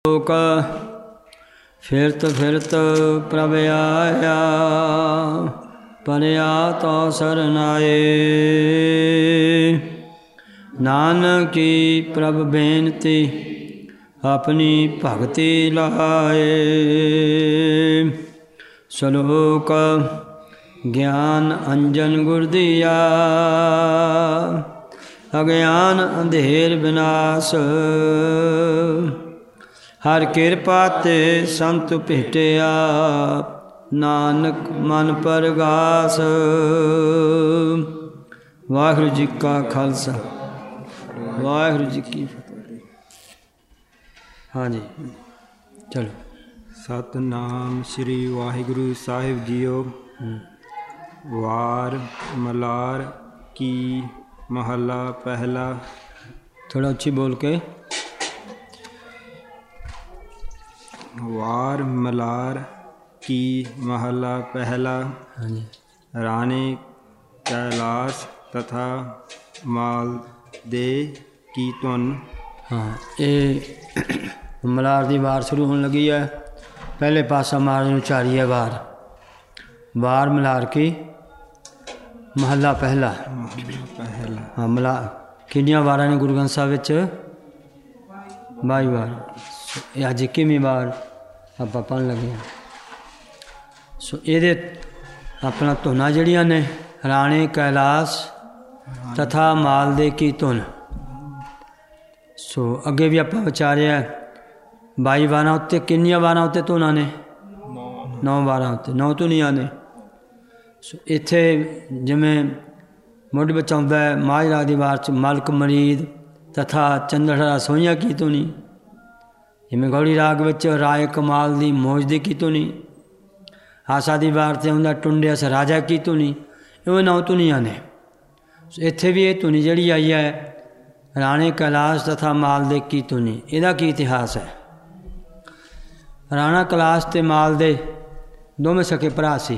ਲੋਕ ਫਿਰਤ ਫਿਰਤ ਪ੍ਰਭ ਆਇਆ, ਪਰਿਆ ਤੋ ਸਰਨਾਏ। ਨਾਨਕੀ ਪ੍ਰਭ ਬੇਨਤੀ, ਆਪਣੀ ਭਗਤੀ ਲਾਏ। ਸ਼ਲੋਕ ਗਿਆਨ ਅੰਜਨ ਗੁਰ ਦੀਆ, ਅਗਿਆਨ ਅੰਧੇਰ ਵਿਨਾਸ਼। ਹਰ ਕਿਰਪਾ ਤੇ ਸੰਤ ਭੇਟਿਆ, ਨਾਨਕ ਮਨ ਪਰਗਾਸ। ਵਾਹਿਗੁਰੂ ਜੀ ਕਾ ਖਾਲਸਾ, ਵਾਹਿਗੁਰੂ ਜੀ ਕੀ ਫਤਿਹ। ਹਾਂਜੀ ਚਲੋ। ਸਤਿਨਾਮ ਸ੍ਰੀ ਵਾਹਿਗੁਰੂ ਸਾਹਿਬ ਜੀਓ। ਵਾਰ ਮਲਾਰ ਕੀ ਮਹੱਲਾ ਪਹਿਲਾ। ਥੋੜਾ ਉੱਚੀ ਬੋਲ ਕੇ। ਵਾਰ ਮਲਾਰ ਕੀ ਮਹੱਲਾ ਪਹਿਲਾ। ਹਾਂਜੀ। ਰਾਣੇ ਕੈਲਾਸ ਤਥਾ ਮਾਲ ਦੇ ਕੀ ਧੁਨ। ਹਾਂ, ਇਹ ਮਲਾਰ ਦੀ ਵਾਰ ਸ਼ੁਰੂ ਹੋਣ ਲੱਗੀ ਹੈ। ਪਹਿਲੇ ਪਾਸਾ ਮਾਰ ਨੂੰ ਉਚਾਰੀ ਹੈ ਵਾਰ। ਵਾਰ ਮਲਾਰ ਕੀ ਮਹੱਲਾ ਪਹਿਲਾ। ਪਹਿਲਾ। ਹਾਂ, ਮਲਾ ਕਿੰਨੀਆਂ ਵਾਰਾਂ ਨੇ ਗੁਰੂ ਗ੍ਰੰਥ ਸਾਹਿਬ ਵਿੱਚ? 22 ਵਾਰ। ਇਹ ਅੱਜ 21ਵੀਂ ਵਾਰ ਆਪਾਂ ਪੜ੍ਹਨ ਲੱਗੇ ਹਾਂ। ਸੋ ਇਹਦੇ ਆਪਣਾ ਧੁਨਾਂ ਜਿਹੜੀਆਂ ਨੇ, ਰਾਣੇ ਕੈਲਾਸ ਤਥਾ ਮਾਲ ਦੇ ਕੀ ਧੁਨ। ਸੋ ਅੱਗੇ ਵੀ ਆਪਾਂ ਵਿਚਾਰਿਆ 22 ਵਾਰਾਂ ਉੱਤੇ ਕਿੰਨੀਆਂ ਵਾਰਾਂ ਉੱਤੇ ਧੁਨਾਂ ਨੇ? 9 ਵਾਰਾਂ ਉੱਤੇ 9 ਧੁਨੀਆਂ ਨੇ। ਸੋ ਇੱਥੇ ਜਿਵੇਂ ਮੁੱਢ ਵਿੱਚ ਆਉਂਦਾ ਹੈ ਮਾਝਰਾ ਦੀ ਵਾਰ 'ਚ ਮਲਕ ਮਰੀਦ ਤਥਾ ਚੰਦੜਾ ਸੋਈਆਂ ਕੀ ਧੁਨੀ। ਜਿਵੇਂ ਗੌੜੀ ਰਾਗ ਵਿੱਚ ਰਾਏ ਕਮਾਲ ਦੀ ਮੌਜ ਦੀ ਕੀ ਧੁਨੀ। ਆਸਾ ਦੀ ਵਾਰ 'ਤੇ ਹੁੰਦਾ ਟੁੰਡਿਆਸ ਰਾਜਾ ਕੀ ਧੁਨੀ। ਇਹ 9 ਧੁਨੀਆਂ ਨੇ। ਸੋ ਇੱਥੇ ਵੀ ਇਹ ਧੁਨੀ ਜਿਹੜੀ ਆਈ ਹੈ ਰਾਣੇ ਕੈਲਾਸ਼ ਤਥਾ ਮਾਲ ਦੇ ਕੀ ਧੁਨੀ। ਇਹਦਾ ਕੀ ਇਤਿਹਾਸ ਹੈ? ਰਾਣਾ ਕੈਲਾਸ਼ ਅਤੇ ਮਾਲ ਦੇ ਦੋਵੇਂ ਸਕੇ ਭਰਾ ਸੀ,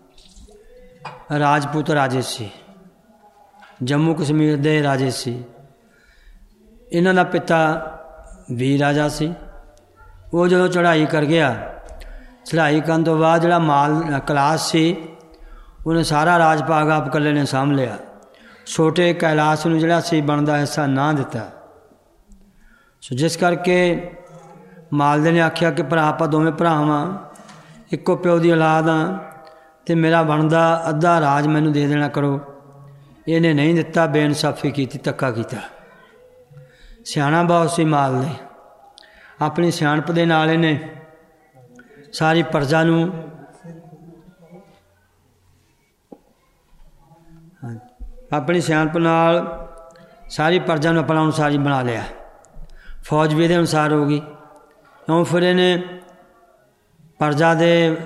ਰਾਜਪੂਤ ਰਾਜੇ ਸੀ, ਜੰਮੂ ਕਸ਼ਮੀਰ ਦੇ ਰਾਜੇ ਸੀ। ਇਹਨਾਂ ਦਾ ਪਿਤਾ ਵੀਰ ਰਾਜਾ ਸੀ। ਉਹ ਜਦੋਂ ਚੜ੍ਹਾਈ ਕਰ ਗਿਆ, ਚੜ੍ਹਾਈ ਕਰਨ ਤੋਂ ਬਾਅਦ ਜਿਹੜਾ ਮਾਲ ਕੈਲਾਸ਼ ਸੀ ਉਹਨੇ ਸਾਰਾ ਰਾਜ ਭਾਗ ਆਪ ਇਕੱਲੇ ਨੇ ਸਾਂਭ ਲਿਆ। ਛੋਟੇ ਕੈਲਾਸ਼ ਨੂੰ ਜਿਹੜਾ ਸੀ ਬਣਦਾ ਹਿੱਸਾ ਨਾ ਦਿੱਤਾ। ਸੋ ਜਿਸ ਕਰਕੇ ਮਾਲਦੇ ਨੇ ਆਖਿਆ ਕਿ ਭਰਾ ਆਪਾਂ ਦੋਵੇਂ ਭਰਾ ਹਾਂ, ਇੱਕੋ ਪਿਓ ਦੀ ਔਲਾਦ ਹਾਂ, ਅਤੇ ਮੇਰਾ ਬਣਦਾ ਅੱਧਾ ਰਾਜ ਮੈਨੂੰ ਦੇ ਦੇਣਾ ਕਰੋ। ਇਹਨੇ ਨਹੀਂ ਦਿੱਤਾ, ਬੇਇਨਸਾਫੀ ਕੀਤੀ, ਧੱਕਾ ਕੀਤਾ। ਸਿਆਣਾ ਬਹੁਤ ਸੀ ਮਾਲ ਦੇ। ਆਪਣੀ ਸਿਆਣਪ ਦੇ ਨਾਲ ਇਹਨੇ ਸਾਰੀ ਪ੍ਰਜਾ ਨੂੰ ਆਪਣੀ ਸਿਆਣਪ ਨਾਲ ਸਾਰੀ ਪ੍ਰਜਾ ਨੂੰ ਆਪਣਾ ਅਨੁਸਾਰੀ ਬਣਾ ਲਿਆ। ਫੌਜ ਵੀ ਇਹਦੇ ਅਨੁਸਾਰ ਹੋ ਗਈ। ਕਿਉਂ? ਫਿਰ ਇਹਨੇ ਪ੍ਰਜਾ ਦੇ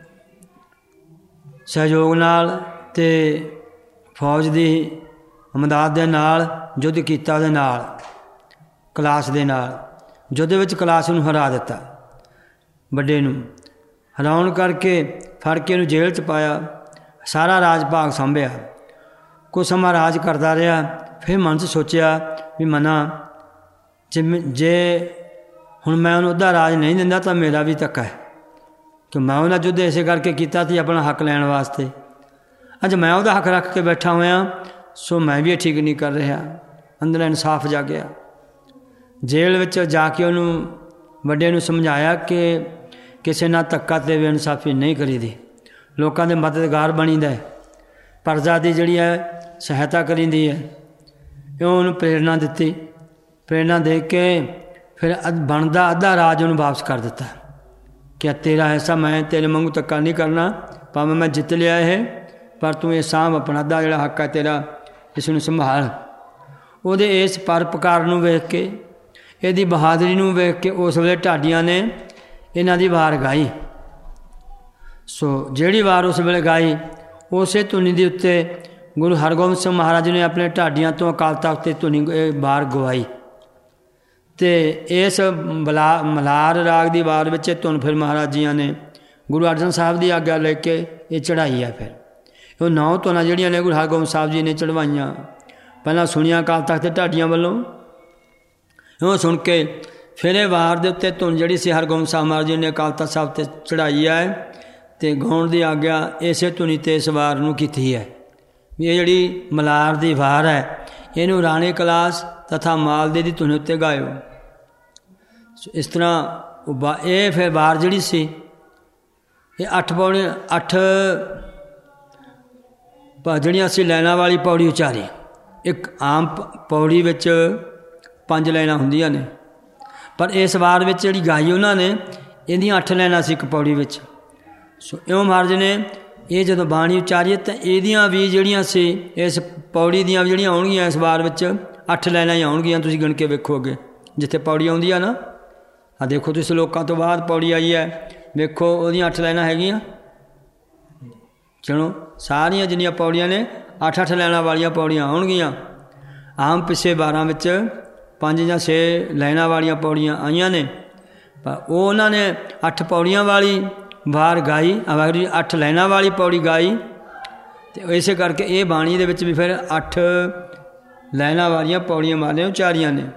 ਸਹਿਯੋਗ ਨਾਲ ਅਤੇ ਫੌਜ ਦੀ ਮਦਦ ਦੇ ਨਾਲ ਯੁੱਧ ਕੀਤਾ। ਉਹਦੇ ਨਾਲ ਕੈਲਾਸ਼ ਦੇ ਨਾਲ ਯੁੱਧ ਵਿੱਚ ਕੈਲਾਸ਼ ਨੂੰ ਹਰਾ ਦਿੱਤਾ। ਵੱਡੇ ਨੂੰ ਹਰਾਉਣ ਕਰਕੇ ਫੜ ਕੇ ਇਹਨੂੰ ਜੇਲ੍ਹ 'ਚ ਪਾਇਆ। ਸਾਰਾ ਰਾਜ ਭਾਗ ਸਾਂਭਿਆ। ਕੁਝ ਸਮਾਂ ਰਾਜ ਕਰਦਾ ਰਿਹਾ। ਫਿਰ ਮਨ 'ਚ ਸੋਚਿਆ ਵੀ ਮਨਾ ਜੇ ਹੁਣ ਮੈਂ ਉਹਨੂੰ ਅੱਧਾ ਰਾਜ ਨਹੀਂ ਦਿੰਦਾ ਤਾਂ ਮੇਰਾ ਵੀ ਧੱਕਾ ਹੈ, ਕਿ ਮੈਂ ਉਹਦਾ ਯੁੱਧ ਇਸੇ ਕਰਕੇ ਕੀਤਾ ਸੀ ਆਪਣਾ ਹੱਕ ਲੈਣ ਵਾਸਤੇ। ਅੱਜ ਮੈਂ ਉਹਦਾ ਹੱਕ ਰੱਖ ਕੇ ਬੈਠਾ ਹੋਇਆ, ਸੋ ਮੈਂ ਵੀ ਇਹ ਠੀਕ ਨਹੀਂ ਕਰ ਰਿਹਾ। ਅੰਦਰ ਇਨਸਾਫ ਜਾਗਿਆ। ਜੇਲ੍ਹ ਵਿੱਚ ਜਾ ਕੇ ਉਹਨੂੰ ਵੱਡੇ ਨੂੰ ਸਮਝਾਇਆ ਕਿ ਕਿਸੇ ਨਾਲ ਧੱਕਾ ਤੇ ਬੇਇਨਸਾਫੀ ਨਹੀਂ ਕਰੀਦੀ। ਲੋਕਾਂ ਦੇ ਮਦਦਗਾਰ ਬਣੀਦਾ ਹੈ, ਪ੍ਰਜਾ ਦੀ ਜਿਹੜੀ ਹੈ ਸਹਾਇਤਾ ਕਰੀਦੀ ਹੈ। ਇਹ ਉਹਨੂੰ ਪ੍ਰੇਰਨਾ ਦਿੱਤੀ। ਪ੍ਰੇਰਨਾ ਦੇ ਕੇ ਫਿਰ ਬਣਦਾ ਅੱਧਾ ਰਾਜ ਉਹਨੂੰ ਵਾਪਸ ਕਰ ਦਿੱਤਾ ਕਿ ਤੇਰਾ ਐਸਾ, ਮੈਂ ਤੇਰੇ ਵਾਂਗੂ ਧੱਕਾ ਨਹੀਂ ਕਰਨਾ। ਭਾਵੇਂ ਮੈਂ ਜਿੱਤ ਲਿਆ ਇਹ, ਪਰ ਤੂੰ ਇਹ ਸਾਂਭ ਆਪਣਾ ਅੱਧਾ ਜਿਹੜਾ ਹੱਕ ਹੈ ਤੇਰਾ, ਇਸ ਨੂੰ ਸੰਭਾਲ। ਉਹਦੇ ਇਸ ਪਰਉਪਕਾਰ ਨੂੰ ਵੇਖ ਕੇ, ਇਹਦੀ ਬਹਾਦਰੀ ਨੂੰ ਵੇਖ ਕੇ ਉਸ ਵੇਲੇ ਢਾਡੀਆਂ ਨੇ ਇਹਨਾਂ ਦੀ ਵਾਰ ਗਾਈ। ਸੋ ਜਿਹੜੀ ਵਾਰ ਉਸ ਵੇਲੇ ਗਾਈ, ਉਸੇ ਧੁਨੀ ਦੇ ਉੱਤੇ ਗੁਰੂ ਹਰਗੋਬਿੰਦ ਸਿੰਘ ਮਹਾਰਾਜ ਨੇ ਆਪਣੇ ਢਾਡੀਆਂ ਤੋਂ ਅਕਾਲ ਤਖ਼ਤ 'ਤੇ ਧੁਨੀ ਵਾਰ ਗਵਾਈ। ਅਤੇ ਇਸ ਮਲਾਰ ਰਾਗ ਦੀ ਵਾਰ ਵਿੱਚ ਧੁਨ ਫਿਰ ਮਹਾਰਾਜ ਜੀਆਂ ਨੇ ਗੁਰੂ ਅਰਜਨ ਸਾਹਿਬ ਦੀ ਆਗਿਆ ਲੈ ਕੇ ਇਹ ਚੜ੍ਹਾਈ ਹੈ। ਫਿਰ ਉਹ 9 ਧੁਨਾਂ ਜਿਹੜੀਆਂ ਨੇ ਗੁਰੂ ਹਰਗੋਬਿੰਦ ਸਾਹਿਬ ਜੀ ਨੇ ਚੜ੍ਹਵਾਈਆਂ। ਪਹਿਲਾਂ ਸੁਣੀਆਂ ਅਕਾਲ ਤਖ਼ਤ 'ਤੇ ਢਾਡੀਆਂ ਵੱਲੋਂ। ਉਹ ਸੁਣ ਕੇ ਫਿਰ ਇਹ ਵਾਰ ਦੇ ਉੱਤੇ ਧੁਨ ਜਿਹੜੀ ਸੀ ਹਰਗੋਬਿੰਦ ਸਾਹਿਬ ਮਹਾਰਾਜ ਜੀ ਨੇ ਅਕਾਲ ਤਖ਼ਤ ਸਾਹਿਬ 'ਤੇ ਚੜ੍ਹਾਈ ਹੈ ਅਤੇ ਗਾਉਣ ਦੀ ਆਗਿਆ ਇਸੇ ਧੁਨੀ 'ਤੇ ਇਸ ਵਾਰ ਨੂੰ ਕੀਤੀ ਹੈ ਵੀ ਇਹ ਜਿਹੜੀ ਮਲਾਰ ਦੀ ਵਾਰ ਹੈ ਇਹਨੂੰ ਰਾਣੇ ਕਲਾਸ ਤਥਾ ਮਾਲਦੇ ਦੀ ਧੁਨ ਉੱਤੇ ਗਾਇਓ। ਇਸ ਤਰ੍ਹਾਂ ਇਹ ਫਿਰ ਵਾਰ ਜਿਹੜੀ ਸੀ ਇਹ 8 ਪੌੜੀਆਂ 8 ਜਿਹੜੀਆਂ ਅਸੀਂ ਲਾਈਨਾਂ ਵਾਲੀ ਪੌੜੀ ਉਚਾਰੀ। ਇੱਕ ਆਮ ਪੌੜੀ ਵਿੱਚ 5 ਲਾਈਨਾਂ ਹੁੰਦੀਆਂ ਨੇ, ਪਰ ਇਸ ਵਾਰ ਵਿੱਚ ਜਿਹੜੀ ਗਾਈ ਉਹਨਾਂ ਨੇ ਇਹਦੀਆਂ 8 ਲਾਈਨਾਂ ਸੀ ਇੱਕ ਪੌੜੀ ਵਿੱਚ। ਸੋ ਇਉਂ ਮਹਾਰਾਜ ਨੇ ਇਹ ਜਦੋਂ ਬਾਣੀ ਉਚਾਰੀ ਤਾਂ ਇਹਦੀਆਂ ਵੀ ਜਿਹੜੀਆਂ ਸੀ ਇਸ ਪੌੜੀ ਦੀਆਂ ਵੀ ਜਿਹੜੀਆਂ ਆਉਣਗੀਆਂ ਇਸ ਵਾਰ ਵਿੱਚ 8 ਲਾਈਨਾਂ ਹੀ ਆਉਣਗੀਆਂ। ਤੁਸੀਂ ਗਿਣ ਕੇ ਵੇਖੋ ਅੱਗੇ ਜਿੱਥੇ ਪੌੜੀ ਆਉਂਦੀ ਆ ਨਾ, ਆ ਦੇਖੋ ਤੁਸੀਂ ਲੋਕਾਂ ਤੋਂ ਬਾਅਦ ਪੌੜੀ ਆਈ ਹੈ, ਵੇਖੋ ਉਹਦੀਆਂ 8 ਲਾਈਨਾਂ ਹੈਗੀਆਂ। ਚਲੋ ਸਾਰੀਆਂ ਜਿੰਨੀਆਂ ਪੌੜੀਆਂ ਨੇ 8-8 ਲਾਈਨਾਂ ਵਾਲੀਆਂ ਪੌੜੀਆਂ ਆਉਣਗੀਆਂ। ਆਮ ਪਿੱਛੇ 12 ਵਿੱਚ 5 ਜਾਂ 6 ਲਾਈਨਾਂ ਵਾਲੀਆਂ ਪੌੜੀਆਂ ਆਈਆਂ ਨੇ, ਪਰ ਉਹ ਉਹਨਾਂ ਨੇ 8 ਪੌੜੀਆਂ ਵਾਲੀ ਵਾਰ ਗਾਈ, ਵਾਹਿਗੁਰੂ ਜੀ 8 ਲਾਈਨਾਂ ਵਾਲੀ ਪੌੜੀ ਗਾਈ। ਅਤੇ ਇਸੇ ਕਰਕੇ ਇਹ ਬਾਣੀ ਦੇ ਵਿੱਚ ਵੀ ਫਿਰ 8 ਲਾਈਨਾਂ ਵਾਲੀਆਂ ਪੌੜੀਆਂ ਵਾਲੀਆਂ ਉਚਾਰੀਆਂ ਨੇ।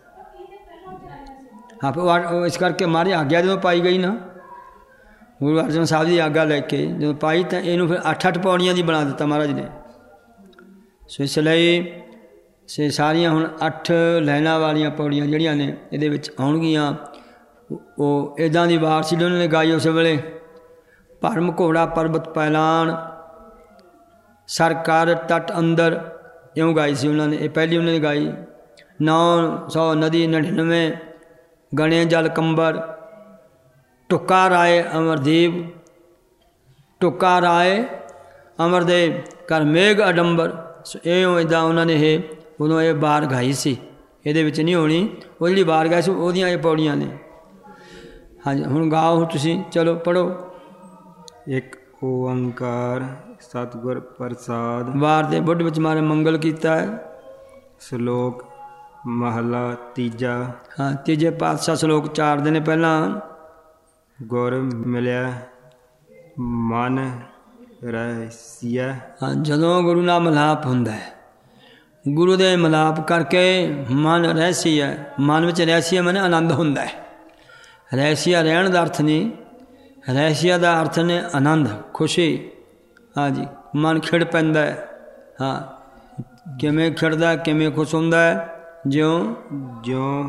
ਹਾਂ, ਇਸ ਕਰਕੇ ਮਹਾਰਾਜ ਆਗਿਆ ਜਦੋਂ ਪਾਈ ਗਈ ਨਾ, ਗੁਰੂ ਅਰਜਨ ਸਾਹਿਬ ਦੀ ਆਗਿਆ ਲੈ ਕੇ ਜਦੋਂ ਪਾਈ ਤਾਂ ਇਹਨੂੰ ਫਿਰ 8-8 ਪੌੜੀਆਂ ਦੀ ਬਣਾ ਦਿੱਤਾ ਮਹਾਰਾਜ ਨੇ। ਸੋ ਇਸ ਲਈ ਸਾਰੀਆਂ ਹੁਣ 8 ਲਾਈਨਾਂ ਵਾਲੀਆਂ ਪੌੜੀਆਂ ਜਿਹੜੀਆਂ ਨੇ ਇਹਦੇ ਵਿੱਚ ਆਉਣਗੀਆਂ। ਉਹ ਇੱਦਾਂ ਦੀ ਵਾਰ ਸੀ ਉਹਨਾਂ ਨੇ ਗਾਈ ਉਸ ਵੇਲੇ। ਭਰਮ ਘੋੜਾ ਪਰਬਤ ਪੈਲਾਨ ਸਰਕਾਰ ਤਟ ਅੰਦਰ, ਇਉਂ ਗਾਈ ਸੀ ਉਹਨਾਂ ਨੇ। ਇਹ ਪਹਿਲੀ ਉਹਨਾਂ ਨੇ ਗਾਈ। 900 ਨਦੀ 99 ਗਣੇ ਜਲ ਕੰਬਰ ਟੁੱਕਾ ਰਾਏ ਅਮਰਦੀਪ ਟੁੱਕਾ ਰਾਏ ਅਮਰਦੇਵ ਕਰ ਮੇਘ ਅਡੰਬਰ। ਇਉਂ ਇੱਦਾਂ ਉਹਨਾਂ ਨੇ ਇਹ ਉਦੋਂ ਇਹ ਵਾਰ ਗਾਈ ਸੀ। ਇਹਦੇ ਵਿੱਚ ਨਹੀਂ ਹੋਣੀ, ਉਹ ਜਿਹੜੀ ਵਾਰ ਗਾਈ ਸੀ ਉਹਦੀਆਂ ਇਹ ਪੌੜੀਆਂ ਨੇ। ਹਾਂਜੀ, ਹੁਣ ਗਾਓ ਤੁਸੀਂ, ਚਲੋ ਪੜ੍ਹੋ। ਇੱਕ ਓੰਕਾਰ ਸਤਿਗੁਰ ਪ੍ਰਸਾਦ। ਵਾਰ ਦੇ ਬੁੱਢ ਵਿੱਚ ਮਾਰੇ ਮੰਗਲ ਕੀਤਾ ਹੈ। ਸ਼ਲੋਕ ਮਹਲਾ ਤੀਜਾ। ਹਾਂ, ਤੀਜੇ ਪਾਤਸ਼ਾਹ ਸ਼ਲੋਕ 4 ਦਿਨ ਪਹਿਲਾਂ। ਗੁਰ ਮਿਲਿਆ ਮਨ ਰਹਿਸੀਆ। ਹਾਂ, ਜਦੋਂ ਗੁਰੂ ਨਾਲ ਮਿਲਾਪ ਹੁੰਦਾ ਹੈ, ਗੁਰੂ ਦੇ ਮਿਲਾਪ ਕਰਕੇ ਮਨ ਰਹਿਸੀ ਹੈ। ਮਨ ਵਿੱਚ ਰਹਿਸੀਆ ਮਨ ਆਨੰਦ ਹੁੰਦਾ ਹੈ। ਰਹਿਸੀਆ ਰਹਿਣ ਦਾ ਅਰਥ ਨਹੀਂ, ਰਹਿਸੀਆ ਦਾ ਅਰਥ ਨੇ ਆਨੰਦ, ਖੁਸ਼ੀ। ਹਾਂਜੀ, ਮਨ ਖਿੜ ਪੈਂਦਾ ਹੈ। ਹਾਂ, ਕਿਵੇਂ ਖਿੜਦਾ, ਕਿਵੇਂ ਖੁਸ਼ ਹੁੰਦਾ ਹੈ? ਜਿਉਂ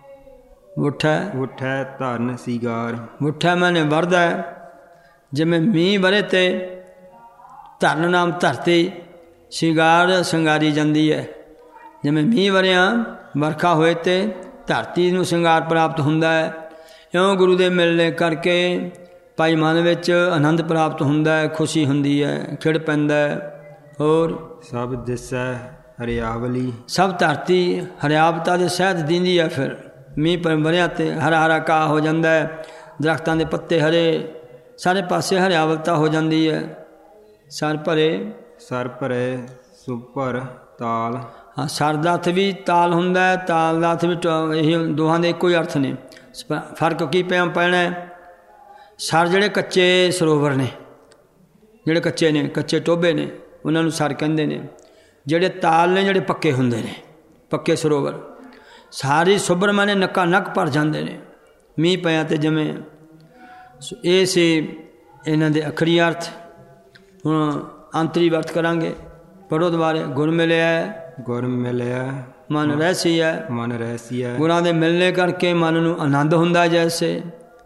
ਉੱਠੈ ਧਰਨ ਸੀਗਾਰ। ਉੱਠੈ ਮੈਨੇ ਵਰਦਾ ਹੈ, ਜਿਵੇਂ ਮੀਂਹ ਵਰੇ ਤੇ ਧਰਨ ਨਾਮ ਧਰਤੀ ਸ਼ਿੰਗਾਰ ਸ਼ਿੰਗਾਰੀ ਜਾਂਦੀ ਹੈ। ਜਿਵੇਂ ਮੀਂਹ ਵਰਿਆ ਵਰਖਾ ਹੋਏ ਤੇ ਧਰਤੀ ਨੂੰ ਸ਼ਿੰਗਾਰ ਪ੍ਰਾਪਤ ਹੁੰਦਾ ਹੈ, ਇਉਂ ਗੁਰੂ ਦੇ ਮਿਲਣੇ ਕਰਕੇ ਭਾਈ ਮਨ ਵਿੱਚ ਆਨੰਦ ਪ੍ਰਾਪਤ ਹੁੰਦਾ ਹੈ, ਖੁਸ਼ੀ ਹੁੰਦੀ ਹੈ, ਖਿੜ ਪੈਂਦਾ ਹੈ। ਹੋਰ ਸਭ ਦਿਸੈ ਹਰਿਆਵਲੀ। ਸਭ ਧਰਤੀ ਹਰਿਆਵਤਾ ਦੇ ਸਹਿਤ ਦਿੰਦੀ ਹੈ। ਫਿਰ ਮੀਂਹ ਪਰ ਵਰਿਆ ਤੇ ਹਰਾ ਹਰਾ ਘਾਹ ਹੋ ਜਾਂਦਾ ਹੈ, ਦਰਖਤਾਂ ਦੇ ਪੱਤੇ ਹਰੇ, ਸਾਰੇ ਪਾਸੇ ਹਰਿਆਵਲਤਾ ਹੋ ਜਾਂਦੀ ਹੈ। ਸਰ ਭਰੇ ਸੁਭਰ ਤਾਲ। ਹਾਂ, ਸਰ ਦਾ ਅਰਥ ਵੀ ਤਾਲ ਹੁੰਦਾ ਹੈ, ਤਾਲ ਦਾ ਅਰਥ ਵੀ, ਇਹ ਦੋਹਾਂ ਦੇ ਇੱਕੋ ਹੀ ਅਰਥ ਨੇ। ਫਰਕ ਕੀ ਪੈਣਾ? ਸਰ ਜਿਹੜੇ ਕੱਚੇ ਸਰੋਵਰ ਨੇ, ਜਿਹੜੇ ਕੱਚੇ ਨੇ, ਕੱਚੇ ਟੋਭੇ ਨੇ, ਉਹਨਾਂ ਨੂੰ ਸਰ ਕਹਿੰਦੇ ਨੇ। ਜਿਹੜੇ ਤਾਲ ਨੇ ਜਿਹੜੇ ਪੱਕੇ ਹੁੰਦੇ ਨੇ, ਪੱਕੇ ਸਰੋਵਰ। ਸਾਰੀ ਸੁਭਰ ਮਾਨੇ ਨੱਕਾ ਨੱਕ ਭਰ ਜਾਂਦੇ ਨੇ ਮੀਂਹ ਪਿਆ ਤੇ ਜਿਵੇਂ। ਇਹ ਸੀ ਇਹਨਾਂ ਦੇ ਅਖਰੀ ਅਰਥ। ਹੁਣ ਅੰਤਰੀ ਅਰਥ ਕਰਾਂਗੇ, ਪੜ੍ਹੋ ਦੁਬਾਰੇ। ਗੁਰ ਮਿਲਿਆ ਮਨ ਰਹਿਸੀਆ। ਗੁਰਾਂ ਦੇ ਮਿਲਣੇ ਕਰਕੇ ਮਨ ਨੂੰ ਆਨੰਦ ਹੁੰਦਾ, ਜੈਸੇ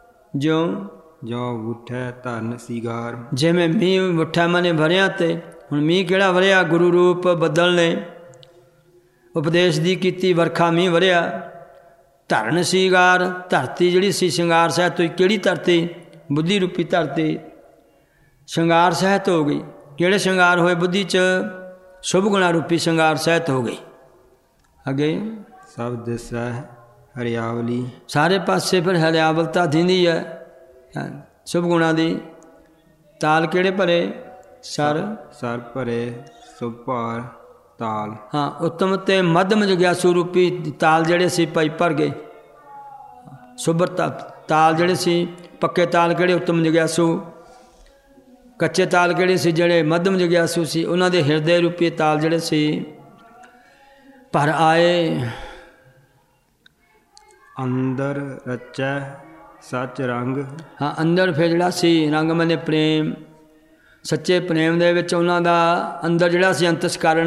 ਜਿਉਂ ਉੱਠੈ ਧਰਨ ਸੀਗਾਰ। ਜਿਵੇਂ ਮੀਂਹ ਉੱਠਿਆ ਮਨੇ ਵਰਿਆ ਤੇ। ਹੁਣ ਮੀਂਹ ਕਿਹੜਾ ਵਰਿਆ? ਗੁਰੂ ਰੂਪ ਬੱਦਲ ਨੇ ਉਪਦੇਸ਼ ਦੀ ਕੀਤੀ ਵਰਖਾ, ਮੀਂਹ ਵਰਿਆ। ਧਰਨ ਸੀਗਾਰ, ਧਰਤੀ ਜਿਹੜੀ ਸੀ ਸ਼ਿੰਗਾਰ ਸਹਿਤ ਹੋਈ। ਕਿਹੜੀ ਧਰਤੀ? ਬੁੱਧੀ ਰੂਪੀ ਧਰਤੀ ਸ਼ਿੰਗਾਰ ਸਹਿਤ ਹੋ ਗਈ। ਕਿਹੜੇ ਸ਼ਿੰਗਾਰ ਹੋਏ? ਬੁੱਧੀ 'ਚ ਸ਼ੁਭ ਗੁਣਾ ਰੂਪੀ ਸ਼ਿੰਗਾਰ ਸਹਿਤ ਹੋ ਗਈ। ਅੱਗੇ ਸਭ ਦਿਸੈ ਹਰਿਆਵਲੀ। ਸਾਰੇ ਪਾਸੇ ਫਿਰ ਹਰਿਆਵਲਤਾ ਦਿੰਦੀ ਹੈ ਸ਼ੁਭ ਗੁਣਾ ਦੀ। ਤਾਲ ਕਿਹੜੇ ਭਰੇ? ਸਰ ਭਰੇ ਸੁਭਾਰ ਤਾਲ। ਹਾਂ, ਉੱਤਮ ਤੇ ਮੱਧਮ ਜਗਿਆਸੂ ਰੂਪੀ ਤਾਲ ਜਿਹੜੇ ਸੀ ਭਾਈ ਭਰ ਗਏ। ਸੁਭਰ ਤਾਲ ਜਿਹੜੇ ਸੀ, ਪੱਕੇ ਤਾਲ ਕਿਹੜੇ? ਉੱਤਮ ਜਗਿਆਸੂ। ਕੱਚੇ ਤਾਲ ਕਿਹੜੇ ਸੀ? ਜਿਹੜੇ ਮੱਧਮ ਜਗਿਆਸੂ ਸੀ। ਉਹਨਾਂ ਦੇ ਹਿਰਦੇ ਰੂਪੀ ਤਾਲ ਜਿਹੜੇ ਸੀ ਭਰ ਆਏ। ਅੰਦਰ ਰਚੈ ਸੱਚ ਰੰਗ। ਹਾਂ, ਅੰਦਰ ਫਿਰ ਜਿਹੜਾ ਸੀ ਰੰਗ ਮਨੇ ਪ੍ਰੇਮ, ਸੱਚੇ ਪ੍ਰੇਮ ਦੇ ਵਿੱਚ ਉਹਨਾਂ ਦਾ ਅੰਦਰ ਜਿਹੜਾ ਸੀ ਅੰਤਸਕਰਨ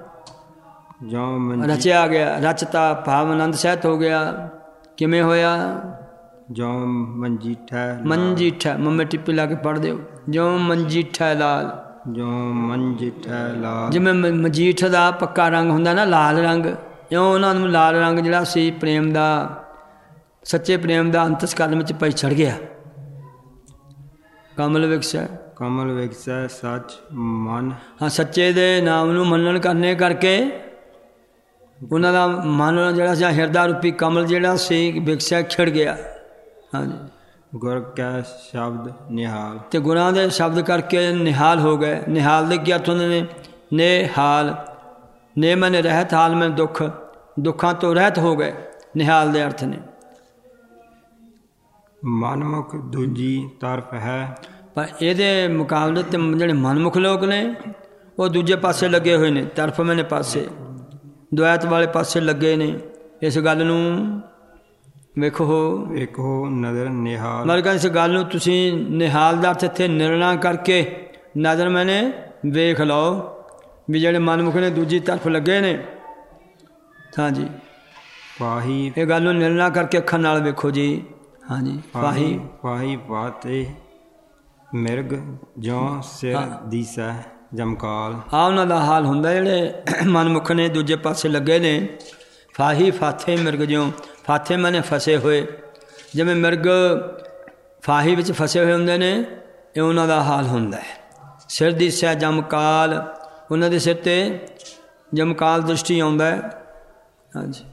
ਜੋ ਰਚਿਆ ਗਿਆ। ਰਚਤਾ ਭਾਵ ਆਨੰਦ ਸਹਿਤ ਹੋ ਗਿਆ। ਕਿਵੇਂ ਹੋਇਆ? ਜੋ ਮਨਜੀਠਾ ਮਨਜੀਠਾ, ਮੰਮੇ ਟਿੱਪੀ ਲਾ ਕੇ ਪੜ੍ਹ ਦਿਓ। ਜੋ ਮਨਜੀਠਾ ਲਾਲ, ਜੋ ਮਨਜੀਠਾ ਲਾਲ। ਜਿਵੇਂ ਮਜੀਠ ਦਾ ਪੱਕਾ ਰੰਗ ਹੁੰਦਾ ਨਾ ਲਾਲ ਰੰਗ, ਇਉਂ ਉਹਨਾਂ ਨੂੰ ਲਾਲ ਰੰਗ ਜਿਹੜਾ ਸੀ ਪ੍ਰੇਮ ਦਾ, ਸੱਚੇ ਪ੍ਰੇਮ ਦਾ ਅੰਤਸਕਰਨ ਵਿੱਚ ਪਈ ਚੜ੍ਹ ਗਿਆ। ਕਮਲ ਵਿਕਸੈ, ਕਮਲ ਵਿਕਸੈ ਸੱਚ ਮਨ। ਹਾਂ, ਸੱਚੇ ਦੇ ਨਾਮ ਨੂੰ ਮੰਨਣ ਕਰਨੇ ਕਰਕੇ ਉਹਨਾਂ ਦਾ ਮਨ ਜਿਹੜਾ ਸੀ ਹਿਰਦਾ ਰੂਪੀ ਕਮਲ ਜਿਹੜਾ ਸੀ ਵਿਕਸਿਆ ਖਿੜ ਗਿਆ। ਹਾਂਜੀ, ਗੁਰ ਕੈ ਸ਼ਬਦ ਨਿਹਾਲ। ਅਤੇ ਗੁਰਾਂ ਦੇ ਸ਼ਬਦ ਕਰਕੇ ਨਿਹਾਲ ਹੋ ਗਏ। ਨਿਹਾਲ ਦੇ ਕੀ ਅਰਥ ਹੁੰਦੇ ਨੇ? ਨਿਹਾਲ, ਨੇ ਮਨ ਰਹਿਤ, ਹਾਲ ਮੈਂ ਦੁੱਖ, ਦੁੱਖਾਂ ਤੋਂ ਰਹਿਤ ਹੋ ਗਏ। ਨਿਹਾਲ ਦੇ ਅਰਥ ਨੇ। ਮਨਮੁਖ ਦੂਜੀ ਤਰਫ ਹੈ। ਪਰ ਇਹਦੇ ਮੁਕਾਬਲੇ ਤੇ ਜਿਹੜੇ ਮਨਮੁਖ ਲੋਕ ਨੇ ਉਹ ਦੂਜੇ ਪਾਸੇ ਲੱਗੇ ਹੋਏ ਨੇ। ਤਰਫ ਮੈਨੇ ਪਾਸੇ, ਦੁਆਇਤ ਵਾਲੇ ਪਾਸੇ ਲੱਗੇ ਨੇ। ਇਸ ਗੱਲ ਨੂੰ ਵੇਖੋ, ਵੇਖੋ ਨਜ਼ਰ ਨਿਹਾਲ। ਮਤਲਬ ਇਸ ਗੱਲ ਨੂੰ ਤੁਸੀਂ ਨਿਹਾਲ ਦਾ ਅਰਥ ਇੱਥੇ ਨਿਰਣਾ ਕਰਕੇ ਨਜ਼ਰ ਮੈਨੇ ਵੇਖ ਲਓ ਵੀ ਜਿਹੜੇ ਮਨਮੁਖ ਨੇ ਦੂਜੀ ਤਰਫ ਲੱਗੇ ਨੇ। ਹਾਂਜੀ, ਪਾਹੀ, ਇਹ ਗੱਲ ਨੂੰ ਨਿਰਣਾ ਕਰਕੇ ਅੱਖਾਂ ਨਾਲ ਵੇਖੋ ਜੀ। ਹਾਂਜੀ, ਪਾਹੀ ਪਾਹੀ ਬਾਤੇ ਮਿਰਗ ਜੋ ਸਿਰ ਦੀਸੈ ਜਮਕਾਲ। ਆ ਉਹਨਾਂ ਦਾ ਹਾਲ ਹੁੰਦਾ ਜਿਹੜੇ ਮਨਮੁਖ ਨੇ ਦੂਜੇ ਪਾਸੇ ਲੱਗੇ ਨੇ। ਫਾਹੀ ਫਾਥੇ ਮਿਰਗ ਜਿਉਂ, ਫਾਥੇ ਮਾਨੇ ਫਸੇ ਹੋਏ। ਜਿਵੇਂ ਮਿਰਗ ਫਾਹੀ ਵਿੱਚ ਫਸੇ ਹੋਏ ਹੁੰਦੇ ਨੇ, ਇਹ ਉਹਨਾਂ ਦਾ ਹਾਲ ਹੁੰਦਾ ਹੈ। ਸਿਰ ਦੀਸੈ ਜਮਕਾਲ, ਉਹਨਾਂ ਦੇ ਸਿਰ 'ਤੇ ਜਮਕਾਲ ਦ੍ਰਿਸ਼ਟੀ ਆਉਂਦਾ ਹੈ। ਹਾਂਜੀ,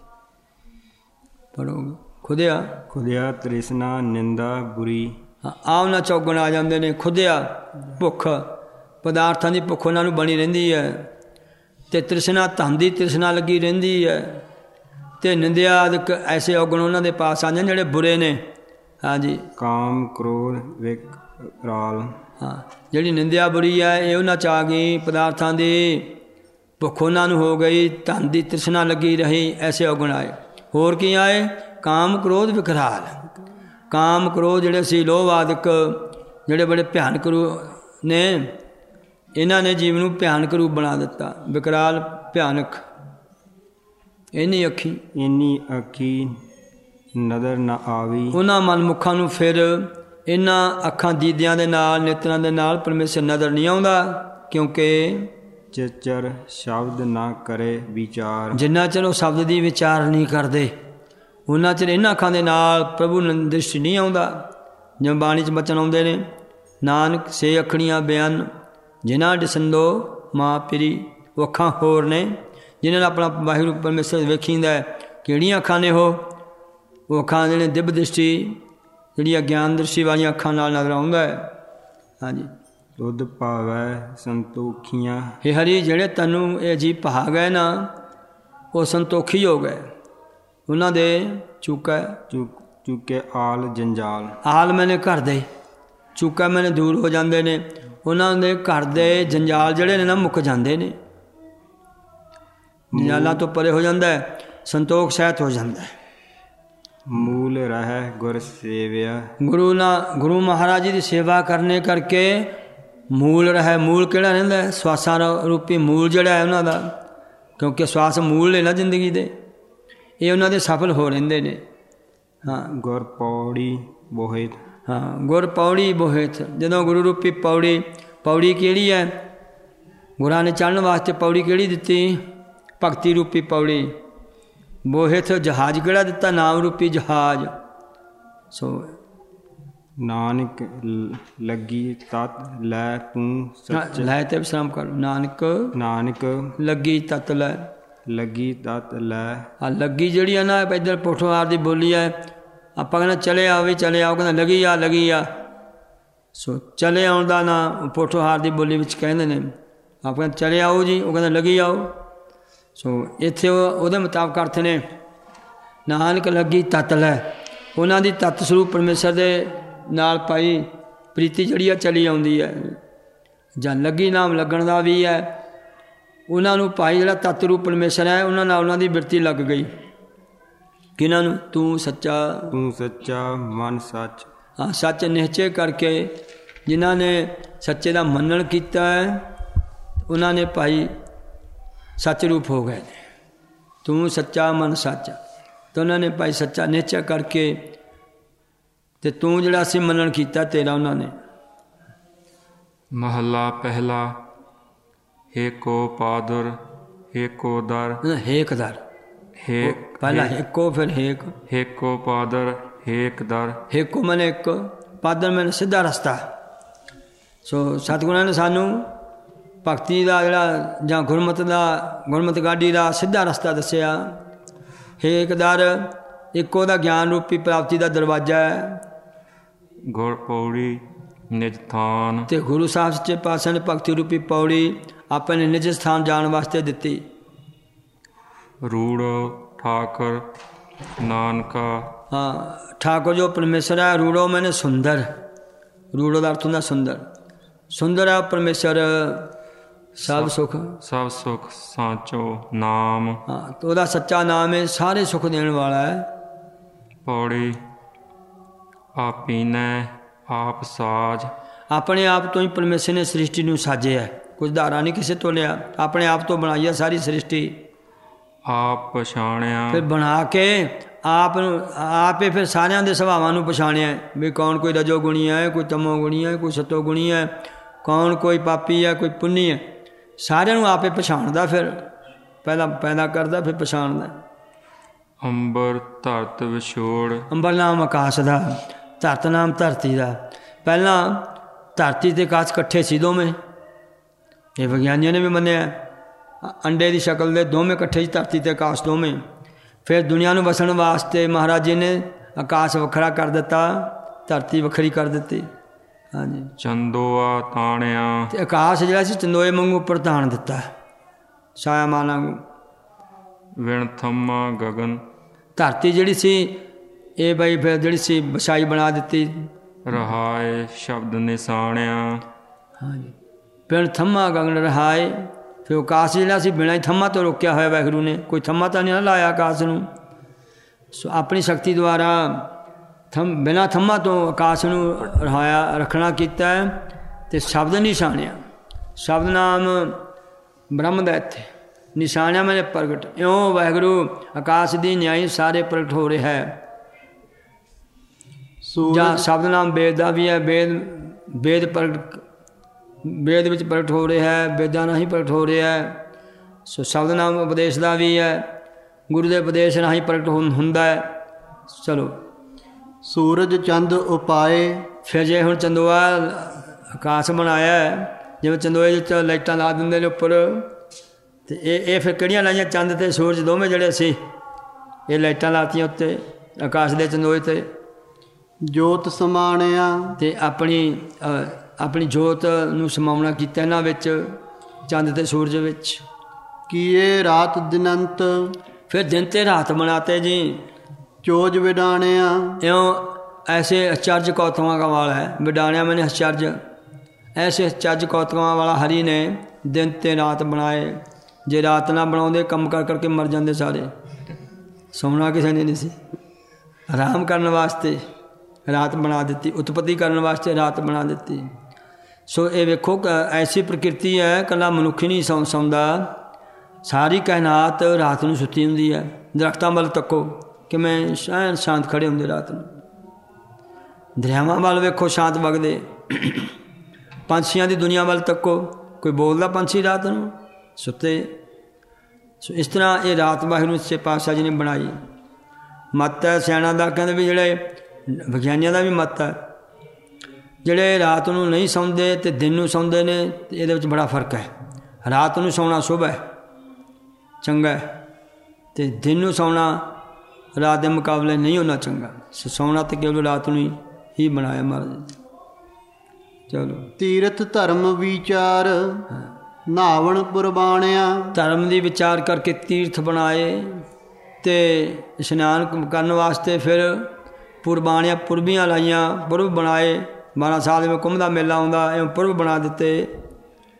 ਪੜ੍ਹੋਗੇ। ਖੁਦਿਆ, ਖੁਦਿਆ ਤ੍ਰਿਸ਼ਨਾ ਨਿੰਦਾ ਬੁਰੀ। ਆ ਉਹਨਾਂ ਚੌਗਣ ਆ ਜਾਂਦੇ ਨੇ। ਖੁਦਿਆ ਭੁੱਖ, ਪਦਾਰਥਾਂ ਦੀ ਭੁੱਖ ਉਹਨਾਂ ਨੂੰ ਬਣੀ ਰਹਿੰਦੀ ਹੈ। ਅਤੇ ਤ੍ਰਿਸ਼ਨਾ, ਧਨ ਦੀ ਤ੍ਰਿਸ਼ਨਾ ਲੱਗੀ ਰਹਿੰਦੀ ਹੈ। ਅਤੇ ਨਿੰਦਿਆ ਆਦਿਕ ਐਸੇ ਔਗਣ ਉਹਨਾਂ ਦੇ ਪਾਸ ਆ ਜਾਂਦੇ ਜਿਹੜੇ ਬੁਰੇ ਨੇ। ਹਾਂਜੀ, ਕਾਮ ਕ੍ਰੋਧ ਵਿਕਰਾਲ। ਹਾਂ, ਜਿਹੜੀ ਨਿੰਦਿਆ ਬੁਰੀ ਹੈ ਇਹ ਉਹਨਾਂ 'ਚ ਆ ਗਈ। ਪਦਾਰਥਾਂ ਦੀ ਭੁੱਖ ਉਹਨਾਂ ਨੂੰ ਹੋ ਗਈ, ਧਨ ਦੀ ਤ੍ਰਿਸ਼ਨਾ ਲੱਗੀ ਰਹੀ, ਐਸੇ ਔਗਣ ਆਏ। ਹੋਰ ਕੀ ਆਏ? ਕਾਮ ਕ੍ਰੋਧ ਵਿਕਰਾਲ। ਕਾਮ ਕ੍ਰੋਧ ਜਿਹੜੇ ਸੀ ਲੋਭ ਆਦਿਕ ਜਿਹੜੇ ਬੜੇ ਭਿਆਨਕ ਰੂਪ ਨੇ, ਇਹਨਾਂ ਨੇ ਜੀਵ ਨੂੰ ਭਿਆਨਕ ਰੂਪ ਬਣਾ ਦਿੱਤਾ। ਵਿਕਰਾਲ, ਭਿਆਨਕ। ਇੰਨੀ ਅੱਖੀ, ਇੰਨੀ ਅੱਖੀ ਨਜ਼ਰ ਨਾ ਆਵੀ। ਉਹਨਾਂ ਮਨਮੁੱਖਾਂ ਨੂੰ ਫਿਰ ਇਹਨਾਂ ਅੱਖਾਂ ਦੀਦਿਆਂ ਦੇ ਨਾਲ, ਨੇਤਰਾਂ ਦੇ ਨਾਲ ਪਰਮੇਸ਼ਰ ਨਜ਼ਰ ਨਹੀਂ ਆਉਂਦਾ। ਕਿਉਂਕਿ ਚਿਚਰ ਸ਼ਬਦ ਨਾ ਕਰੇ ਵਿਚਾਰ। ਜਿੰਨਾ ਚਿਰ ਉਹ ਸ਼ਬਦ ਦੀ ਵਿਚਾਰ ਨਹੀਂ ਕਰਦੇ, ਉਹਨਾਂ ਚਿਰ ਇਹਨਾਂ ਅੱਖਾਂ ਦੇ ਨਾਲ ਪ੍ਰਭੂ ਨੂੰ ਦ੍ਰਿਸ਼ਟੀ ਨਹੀਂ ਆਉਂਦਾ। ਜਿਵੇਂ ਬਾਣੀ 'ਚ ਬਚਨ ਆਉਂਦੇ ਨੇ, ਨਾਨਕ ਸੇ ਅੱਖਣੀਆਂ ਬਿਆਨ ਜਿਨ੍ਹਾਂ ਡਿਸੰਦੋ ਮਾਂ ਪਿਰੀ। ਉਹ ਅੱਖਾਂ ਹੋਰ ਨੇ ਜਿਨ੍ਹਾਂ ਨੇ ਆਪਣਾ ਵਾਹਿਗੁਰੂ ਪਰਮੇਸ਼ਰ ਵੇਖੀਂਦਾ। ਕਿਹੜੀਆਂ ਅੱਖਾਂ ਨੇ ਉਹ ਅੱਖਾਂ ਜਿਹੜੇ ਦਿਵ ਦ੍ਰਿਸ਼ਟੀ, ਜਿਹੜੀਆਂ ਗਿਆਨ ਦ੍ਰਿਸ਼ਟੀ ਵਾਲੀਆਂ ਅੱਖਾਂ ਨਾਲ ਨਜ਼ਰ ਆਉਂਦਾ ਹੈ। ਹਾਂਜੀ, ਦੁੱਧ ਭਾਵੈ ਸੰਤੋਖੀਆਂ। ਇਹ ਹਰੀ ਜਿਹੜੇ ਤੈਨੂੰ ਇਹ ਅਜੀਬ ਭਾ ਗਏ ਨਾ, ਉਹ ਸੰਤੋਖੀ ਹੋ ਗਏ। ਉਹਨਾਂ ਦੇ ਚੁੱਕੇ ਆਲ ਜੰਜਾਲ। ਆਲ ਮੈਨੇ ਘਰ ਦੇ, ਚੁੱਕਾ ਮੈਨੇ ਦੂਰ ਹੋ ਜਾਂਦੇ ਨੇ। ਉਹਨਾਂ ਦੇ ਘਰ ਦੇ ਜੰਜਾਲ ਜਿਹੜੇ ਨੇ ਨਾ ਮੁੱਕ ਜਾਂਦੇ ਨੇ। ਜੰਜਾਲਾਂ ਤੋਂ ਪਰੇ ਹੋ ਜਾਂਦਾ ਹੈ, ਸੰਤੋਖ ਸਹਿਤ ਹੋ ਜਾਂਦਾ ਹੈ। ਮੂਲ ਰਹਿ ਗੁਰ ਸੇਵਿਆ। ਗੁਰੂ ਮਹਾਰਾਜ ਜੀ ਦੀ ਸੇਵਾ ਕਰਨੇ ਕਰਕੇ ਮੂਲ ਰਹਿ। ਮੂਲ ਕਿਹੜਾ ਰਹਿੰਦਾ ਹੈ? ਸਵਾਸਾਂ ਰੂਪੀ ਮੂਲ ਜਿਹੜਾ ਹੈ ਉਹਨਾਂ ਦਾ। ਕਿਉਂਕਿ ਸਵਾਸ ਮੂਲ ਨੇ ਨਾ ਜ਼ਿੰਦਗੀ ਦੇ, ਇਹ ਉਹਨਾਂ ਦੇ ਸਫਲ ਹੋ ਰਹਿੰਦੇ ਨੇ। ਹਾਂ, ਗੁਰ ਪੌੜੀ ਬੋਹਿਤ। ਹਾਂ, ਗੁਰ ਪੌੜੀ ਬੋਹਿਤ। ਜਦੋਂ ਗੁਰੂ ਰੂਪੀ ਪੌੜੀ, ਪੌੜੀ ਕਿਹੜੀ ਹੈ? ਗੁਰਾਂ ਨੇ ਚੜ੍ਹਨ ਵਾਸਤੇ ਪੌੜੀ ਕਿਹੜੀ ਦਿੱਤੀ? ਭਗਤੀ ਰੂਪੀ ਪੌੜੀ। ਬੋਹਿਤ ਜਹਾਜ਼ ਕਿਹੜਾ ਦਿੱਤਾ? ਨਾਮ ਰੂਪੀ ਜਹਾਜ਼। ਸੋ ਨਾਨਕ ਲੱਗੀ ਤਤ ਲੈ ਤੂੰ ਸੱਚ। ਲੈ ਤੇ ਵਿਸ਼ਰਾਮ ਕਰੋ। ਨਾਨਕ ਲੱਗੀ ਤਤ ਲੈ। ਲੱਗੀ ਤਤ ਲੈ। ਆ ਲੱਗੀ ਜਿਹੜੀ ਆ ਨਾ, ਇੱਧਰ ਪੋਠੋਹਾਰ ਦੀ ਬੋਲੀ ਹੈ। ਆਪਾਂ ਕਹਿੰਦਾ ਚਲੇ ਆਓ ਵੀ ਚਲੇ ਆਓ, ਕਹਿੰਦਾ ਲੱਗੀ ਆ। ਸੋ ਚਲੇ ਆਉਣ ਦਾ ਨਾ ਪੋਠੋਹਾਰ ਦੀ ਬੋਲੀ ਵਿੱਚ ਕਹਿੰਦੇ ਨੇ। ਆਪਾਂ ਕਹਿੰਦੇ ਚਲੇ ਆਓ ਜੀ, ਉਹ ਕਹਿੰਦਾ ਲੱਗੀ ਆਓ। ਸੋ ਇੱਥੇ ਉਹਦੇ ਮੁਤਾਬਕ ਅਰਥ ਨੇ, ਨਾਨਕ ਲੱਗੀ ਤਤ ਲੈ। ਉਹਨਾਂ ਦੀ ਤਤ ਸਰੂਪ ਪਰਮੇਸ਼ਰ ਦੇ ਨਾਲ ਪਾਈ ਪ੍ਰੀਤੀ ਜਿਹੜੀ ਆ ਚਲੀ ਆਉਂਦੀ ਹੈ। ਜਾਂ ਲੱਗੀ ਨਾਮ ਲੱਗਣ ਦਾ ਵੀ ਹੈ। ਉਹਨਾਂ ਨੂੰ ਭਾਈ ਜਿਹੜਾ ਤਤ ਰੂਪ ਪਰਮੇਸ਼ਰ ਹੈ, ਉਹਨਾਂ ਨਾਲ ਉਹਨਾਂ ਦੀ ਬਿਰਤੀ ਲੱਗ ਗਈ। ਕਿਹਨਾਂ ਨੂੰ? ਤੂੰ ਸੱਚਾ, ਤੂੰ ਸੱਚਾ ਮਨ ਸੱਚ। ਹਾਂ, ਸੱਚ ਨਿਸ਼ਚੈ ਕਰਕੇ ਜਿਨ੍ਹਾਂ ਨੇ ਸੱਚੇ ਦਾ ਮੰਨਣ ਕੀਤਾ ਹੈ ਉਹਨਾਂ ਨੇ ਭਾਈ ਸੱਚ ਰੂਪ ਹੋ ਗਏ। ਤੂੰ ਸੱਚਾ ਮਨ ਸੱਚ, ਤਾਂ ਉਹਨਾਂ ਨੇ ਭਾਈ ਸੱਚਾ ਨਿਸ਼ਚੈ ਕਰਕੇ ਤੇ ਤੂੰ ਜਿਹੜਾ ਅਸੀਂ ਮੰਨਣ ਕੀਤਾ ਤੇਰਾ ਉਹਨਾਂ ਨੇ। ਮਹੱਲਾ ਪਹਿਲਾ। ਏਕੋ ਪਾਦਰ ਏਕੋ ਦਰ। ਹੇਕ ਦਰ, ਪਹਿਲਾਂ ਹੇਕੋ ਫਿਰ ਹੇਕ। ਏਕੋ ਪਾਦਰ ਏਕ ਦਰ। ਹੇਕੋ ਮਨ ਇੱਕ, ਪਾਦਰ ਮਨ ਸਿੱਧਾ ਰਸਤਾ। ਸੋ ਸਤਿਗੁਰਾਂ ਨੇ ਸਾਨੂੰ ਭਗਤੀ ਦਾ ਜਿਹੜਾ ਜਾਂ ਗੁਰਮਤਿ ਗਾਡੀ ਦਾ ਸਿੱਧਾ ਰਸਤਾ ਦੱਸਿਆ। ਹੇਕ ਦਰ ਇੱਕੋ ਦਾ ਗਿਆਨ ਰੂਪੀ ਪ੍ਰਾਪਤੀ ਦਾ ਦਰਵਾਜ਼ਾ ਹੈ। ਗੁਰ ਪੌੜੀ ਨਿਜ ਥਾਨ। ਤੇ ਗੁਰੂ ਸਾਹਿਬ ਸੱਚੇ ਪਾਤਸ਼ਾਹ ਨੇ ਭਗਤੀ ਰੂਪੀ ਪੌੜੀ ਆਪਣੇ ਨਿਜ ਸਥਾਨ ਜਾਣ ਵਾਸਤੇ ਦਿੱਤੀ। ਰੂੜ ਠਾਕਰ ਨਾਨਕਾ। ਹਾਂ, ਠਾਕੁਰ ਜੋ ਪਰਮੇਸ਼ਰ ਹੈ। ਰੂੜੋ ਮੈਨੇ ਸੁੰਦਰ, ਰੂੜੋ ਦਾ ਅਰਥ ਹੁੰਦਾ ਸੁੰਦਰ। ਸੁੰਦਰ ਹੈ ਪਰਮੇਸ਼ਰ, ਸਭ ਸੁਖ ਸਭ ਸੁਖ ਸਾਚੋ ਨਾਮ। ਹਾਂ, ਤੇ ਉਹਦਾ ਸੱਚਾ ਨਾਮ ਹੈ, ਸਾਰੇ ਸੁਖ ਦੇਣ ਵਾਲਾ ਹੈ। ਪੌੜੀ ਆਪੀਨੈ ਆਪ ਸਾਜ। ਆਪਣੇ ਆਪ ਤੋਂ ਹੀ ਪਰਮੇਸ਼ਰ ਨੇ ਸ੍ਰਿਸ਼ਟੀ ਨੂੰ ਸਾਜਿਆ, ਕੁਝ ਧਾਰਾ ਨਹੀਂ ਕਿਸੇ ਤੋਂ ਲਿਆ, ਆਪਣੇ ਆਪ ਤੋਂ ਬਣਾਈ ਹੈ ਸਾਰੀ ਸ੍ਰਿਸ਼ਟੀ। ਆਪ ਪਛਾਣਿਆ। ਫਿਰ ਬਣਾ ਕੇ ਆਪੇ ਫਿਰ ਸਾਰਿਆਂ ਦੇ ਸੁਭਾਵਾਂ ਨੂੰ ਪਛਾਣਿਆ ਵੀ ਕੌਣ ਕੋਈ ਰਜੋ ਗੁਣੀ ਹੈ, ਕੋਈ ਤਮੋ ਗੁਣੀ ਹੈ, ਕੋਈ ਸਤੋ ਗੁਣੀ ਹੈ, ਕੌਣ ਕੋਈ ਪਾਪੀ ਹੈ, ਕੋਈ ਪੁੰਨੀ ਹੈ। ਸਾਰਿਆਂ ਨੂੰ ਆਪੇ ਪਛਾਣਦਾ, ਫਿਰ ਪਹਿਲਾਂ ਪੈਦਾ ਕਰਦਾ ਫਿਰ ਪਛਾਣਦਾ। ਅੰਬਰ ਧਰਤ ਵਿਛੋੜ। ਅੰਬਰ ਨਾਮ ਆਕਾਸ਼ ਦਾ, ਧਰਤ ਨਾਮ ਧਰਤੀ ਦਾ। ਪਹਿਲਾਂ ਧਰਤੀ ਤੇ ਆਕਾਸ਼ ਇਕੱਠੇ ਸੀ ਦੋਵੇਂ, ਇਹ ਵਿਗਿਆਨੀਆਂ ਨੇ ਵੀ ਮੰਨਿਆ। ਅੰਡੇ ਦੀ ਸ਼ਕਲ ਦੇ ਦੋਵੇਂ ਇਕੱਠੇ ਸੀ, ਧਰਤੀ ਤੇ ਆਕਾਸ਼ ਦੋਵੇਂ। ਫਿਰ ਦੁਨੀਆ ਨੂੰ ਵਸਣ ਵਾਸਤੇ ਮਹਾਰਾਜ ਜੀ ਨੇ ਆਕਾਸ਼ ਵੱਖਰਾ ਕਰ ਦਿੱਤਾ, ਧਰਤੀ ਵੱਖਰੀ ਕਰ ਦਿੱਤੀ। ਹਾਂਜੀ, ਚੰਦੋਆ ਤਾਣਿਆ। ਤੇ ਆਕਾਸ਼ ਜਿਹੜਾ ਸੀ ਚੰਦੋਏ ਵਾਂਗੂ ਉੱਪਰ ਤਾਣ ਦਿੱਤਾ, ਛਾਇਆ ਮਾਨਾ। ਵਿਣ ਥੰਮਾ ਗਗਨ। ਧਰਤੀ ਜਿਹੜੀ ਸੀ ਇਹ ਬਈ ਫਿਰ ਜਿਹੜੀ ਸੀ ਵਛਾਈ ਬਣਾ ਦਿੱਤੀ। ਰਹਾਏ ਸ਼ਬਦ ਨਿਸ਼ਾਨਿਆ। ਹਾਂਜੀ, ਵਿਣ ਥੰਮਾ ਗਗਨ ਰਹਾਏ। ਫਿਰ ਆਕਾਸ਼ ਜਿਹੜਾ ਸੀ ਬਿਨਾਂ ਹੀ ਥੰਮਾ ਤੋਂ ਰੋਕਿਆ ਹੋਇਆ ਵਾਹਿਗੁਰੂ ਨੇ, ਕੋਈ ਥੰਮਾ ਤਾਂ ਨਹੀਂ ਨਾ ਲਾਇਆ ਆਕਾਸ਼ ਨੂੰ। ਸੋ ਆਪਣੀ ਸ਼ਕਤੀ ਦੁਆਰਾ ਬਿਨਾਂ ਥੰਮਾ ਤੋਂ ਆਕਾਸ਼ ਨੂੰ ਰੱਖਣਾ ਕੀਤਾ ਅਤੇ ਸ਼ਬਦ ਨਿਸ਼ਾਨਿਆ। ਸ਼ਬਦ ਨਾਮ ਬ੍ਰਹਮ ਦਾ ਇੱਥੇ ਨਿਸ਼ਾਨਿਆ ਮੈਨੇ ਪ੍ਰਗਟ। ਇਉਂ ਵਾਹਿਗੁਰੂ ਆਕਾਸ਼ ਦੀ ਨਿਆਈ ਸਾਰੇ ਪ੍ਰਗਟ ਹੋ ਰਿਹਾ ਹੈ। ਜਾਂ ਸ਼ਬਦ ਨਾਮ ਵੇਦ ਦਾ ਵੀ ਹੈ, ਵੇਦ ਪ੍ਰਗਟ, ਵੇਦ ਵਿੱਚ ਪ੍ਰਗਟ ਹੋ ਰਿਹਾ ਹੈ, ਵੇਦਾਂ ਰਾਹੀਂ ਪ੍ਰਗਟ ਹੋ ਰਿਹਾ ਹੈ। ਸੋ ਸ਼ਬਦ ਨਾਮ ਉਪਦੇਸ਼ ਦਾ ਵੀ ਹੈ, ਗੁਰੂ ਦੇ ਉਪਦੇਸ਼ ਰਾਹੀਂ ਪ੍ਰਗਟ ਹੁੰਦਾ ਹੈ। ਚਲੋ, ਸੂਰਜ ਚੰਦ ਉਪਾਏ। ਫਿਰ ਜੇ ਹੁਣ ਚੰਦੋਆ ਆਕਾਸ਼ ਬਣਾਇਆ, ਜਿਵੇਂ ਚੰਦੋਏ ਵਿੱਚ ਲਾਈਟਾਂ ਲਾ ਦਿੰਦੇ ਨੇ ਉੱਪਰ, ਅਤੇ ਇਹ ਫਿਰ ਕਿਹੜੀਆਂ ਲਾਈਆਂ? ਚੰਦ ਅਤੇ ਸੂਰਜ ਦੋਵੇਂ ਜਿਹੜੇ ਸੀ ਇਹ ਲਾਈਟਾਂ ਲਾਤੀਆਂ ਉੱਤੇ ਆਕਾਸ਼ ਦੇ ਚੰਦੋਏ 'ਤੇ। ਜੋਤ ਸਮਾਣਿਆ। ਅਤੇ ਆਪਣੀ ਜੋਤ ਨੂੰ ਸਮਾਉਣਾ ਕੀਤਾ ਇਹਨਾਂ ਵਿੱਚ, ਚੰਦ ਅਤੇ ਸੂਰਜ ਵਿੱਚ। ਕੀਏ ਰਾਤ ਦਿਨੰਤ। ਫਿਰ ਦਿਨ ਤੇ ਰਾਤ ਬਣਾਤੇ ਜੀ। ਚੋਜ ਵਿਡਾਣਿਆ। ਇਉਂ ऐसे आचार्य कौतुकों का वाला है। विडाणिया मैंने आचार्य, ऐसे आचार्य कौतुकों वाला हरि ने दिन ते रात बनाए। जे रात ना बनाते कम कर करके मर जाते सारे। सोना किसी ने नहीं सी। आराम करने वास्ते रात बना दी, उत्पत्ति करने वास्ते रात बना दी। सो ये वेखो ऐसी प्रकृति है, कला मनुख ही नहीं सौंदा। सारी कायनात रात को सुती होंदी है। दरख्तां वाल तको कि मैं शांत खड़े होंगे रात को। दरियावां वाल वेखो शांत वगदे। पंछियां दी दुनिया वाल तको, कोई बोलदा पंछी रात को सुते। सो इस तरह ये रात वाहिगुरू सच्चे पातशाह जी ने बनाई। मत है सियाणा दा, कहंदे भी जिहड़े विग्यानियां दा भी मत है, जिहड़े रात को नहीं सौंदे ते दिन को सौंदे ने, इहदे विच बड़ा फर्क है। रात को सौना शुभ है, चंगा है, ते दिन को सौना रात के मुकाबले नहीं होना चंगा। सौना तो केवल रात को ही बनाया महाराज। चलो, तीर्थ धर्म विचार नावण पुरबाणिया। धर्म की विचार करके तीर्थ बनाए ते इशनान करने वास्ते फिर पुरबाणियाँ पुरबियाँ लाइया, पुरब बनाए। 12 साल में कुंभ का मेला आउंदा, एवं पुरब बना दिते।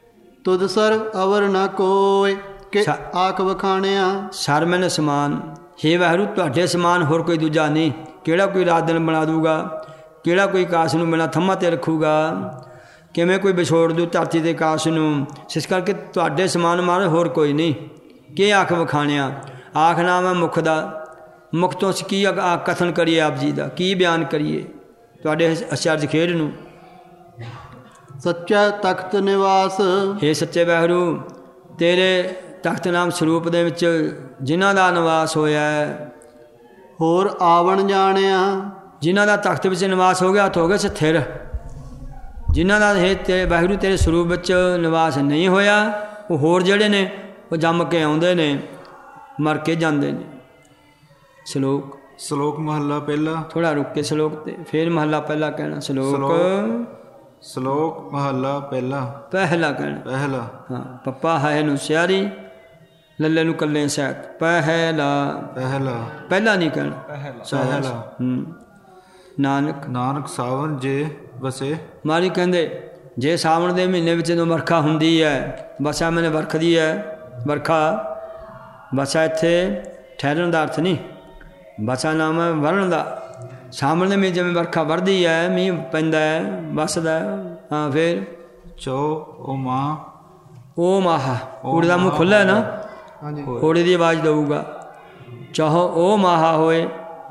तुद सर अवर न कोय के आख वखाणिया। सर मैंने समान, ਹੇ ਵਾਹਿਗੁਰੂ ਤੁਹਾਡੇ ਸਮਾਨ ਹੋਰ ਕੋਈ ਦੂਜਾ ਨਹੀਂ। ਕਿਹੜਾ ਕੋਈ ਰਾਤ ਦਿਨ ਬਣਾ ਦੂਗਾ, ਕਿਹੜਾ ਕੋਈ ਆਕਾਸ਼ ਨੂੰ ਬਿਨਾਂ ਥੰਮਾਂ 'ਤੇ ਰੱਖੂਗਾ, ਕਿਵੇਂ ਕੋਈ ਵਿਛੋੜ ਦੂ ਧਰਤੀ ਦੇ ਆਕਾਸ਼ ਨੂੰ। ਇਸ ਕਰਕੇ ਤੁਹਾਡੇ ਸਮਾਨ ਮਹਾਰਾਜ ਹੋਰ ਕੋਈ ਨਹੀਂ। ਕਿ ਆਖ ਵਿਖਾਣਿਆ, ਆਖ ਨਾਮ ਹੈ ਮੁਖ ਦਾ। ਮੁਖ ਤੋਂ ਅਸੀਂ ਕੀ ਕਥਨ ਕਰੀਏ ਆਪ ਜੀ ਦਾ, ਕੀ ਬਿਆਨ ਕਰੀਏ ਤੁਹਾਡੇ ਅਚਰਜ ਖੇਡ ਨੂੰ। ਸੱਚਾ ਤਖਤ ਨਿਵਾਸ, ਹੇ ਸੱਚੇ ਵਾਹਿਗੁਰੂ ਤੇਰੇ ਤਖਤ ਨਾਮ ਸਰੂਪ ਦੇ ਵਿੱਚ ਜਿਨ੍ਹਾਂ ਦਾ ਨਿਵਾਸ ਹੋਇਆ ਹੈ, ਹੋਰ ਆਵਣ ਜਾਣਿਆ, ਜਿਨ੍ਹਾਂ ਦਾ ਤਖਤ ਵਿੱਚ ਨਿਵਾਸ ਹੋ ਗਿਆ ਹੋ ਗਏ ਸਥਿਰ। ਜਿਨ੍ਹਾਂ ਦਾ ਹੇ ਤੇ ਵਾਹਿਗੁਰੂ ਤੇਰੇ ਸਰੂਪ ਵਿੱਚ ਨਿਵਾਸ ਨਹੀਂ ਹੋਇਆ, ਉਹ ਹੋਰ ਜਿਹੜੇ ਨੇ ਉਹ ਜੰਮ ਕੇ ਆਉਂਦੇ ਨੇ, ਮਰ ਕੇ ਜਾਂਦੇ ਨੇ। ਸ਼ਲੋਕ ਸ਼ਲੋਕ ਮਹੱਲਾ ਪਹਿਲਾ। ਥੋੜਾ ਰੁਕ ਕੇ ਸ਼ਲੋਕ ਤੇ ਫਿਰ ਮਹੱਲਾ ਪਹਿਲਾ ਕਹਿਣਾ। ਸ਼ਲੋਕ ਮਹੱਲਾ ਪਹਿਲਾ। ਪਹਿਲਾ ਕਹਿਣਾ। ਪਹਿਲਾ। ਹਾਂ, ਪੱਪਾ ਹੈ ਨੂੰ ਸਿਆਰੀ, ਲੱਲੇ ਨੂੰ ਕੱਲੇ ਸਹਿਤ। ਪਹਿਲਾ। ਪਹਿਲਾ। ਪਹਿਲਾ ਨਹੀਂ ਕਹਿਣਾ। ਪਹਿਲਾ। ਨਾਨਕ ਨਾਨਕ ਸਾਵਨ ਜੇ ਵਸੇ। ਮਾਰੀ ਕਹਿੰਦੇ ਜੇ ਸਾਵਣ ਦੇ ਮਹੀਨੇ ਵਿੱਚ ਜਦੋਂ ਵਰਖਾ ਹੁੰਦੀ ਹੈ, ਵਸਾ ਮੈਨੇ ਵਰਖਦੀ ਹੈ, ਵਰਖਾ ਵਸਾ ਇੱਥੇ ਠਹਿਰਨ ਦਾ ਅਰਥ ਨਹੀਂ, ਵਸਾ ਨਾਮ ਹੈ ਵਰਨ ਦਾ। ਸਾਵਣ ਦੇ ਮਹੀਨੇ ਜਿਵੇਂ ਵਰਖਾ ਵਰਦੀ ਹੈ, ਮੀਂਹ ਪੈਂਦਾ ਹੈ, ਵਸਦਾ। ਹਾਂ ਫਿਰ ਚੋ ਉਹ ਮਾਂ। ਉਹ ਮਾਹਾ, ਊੜੇ ਦਾ ਮੂੰਹ ਖੁੱਲ੍ਹਾ ਨਾ, ਊੜੇ ਦੀ ਆਵਾਜ਼ ਦਊਗਾ। ਚਾਹੋ ਉਹ ਮਾਹਾ ਹੋਏ।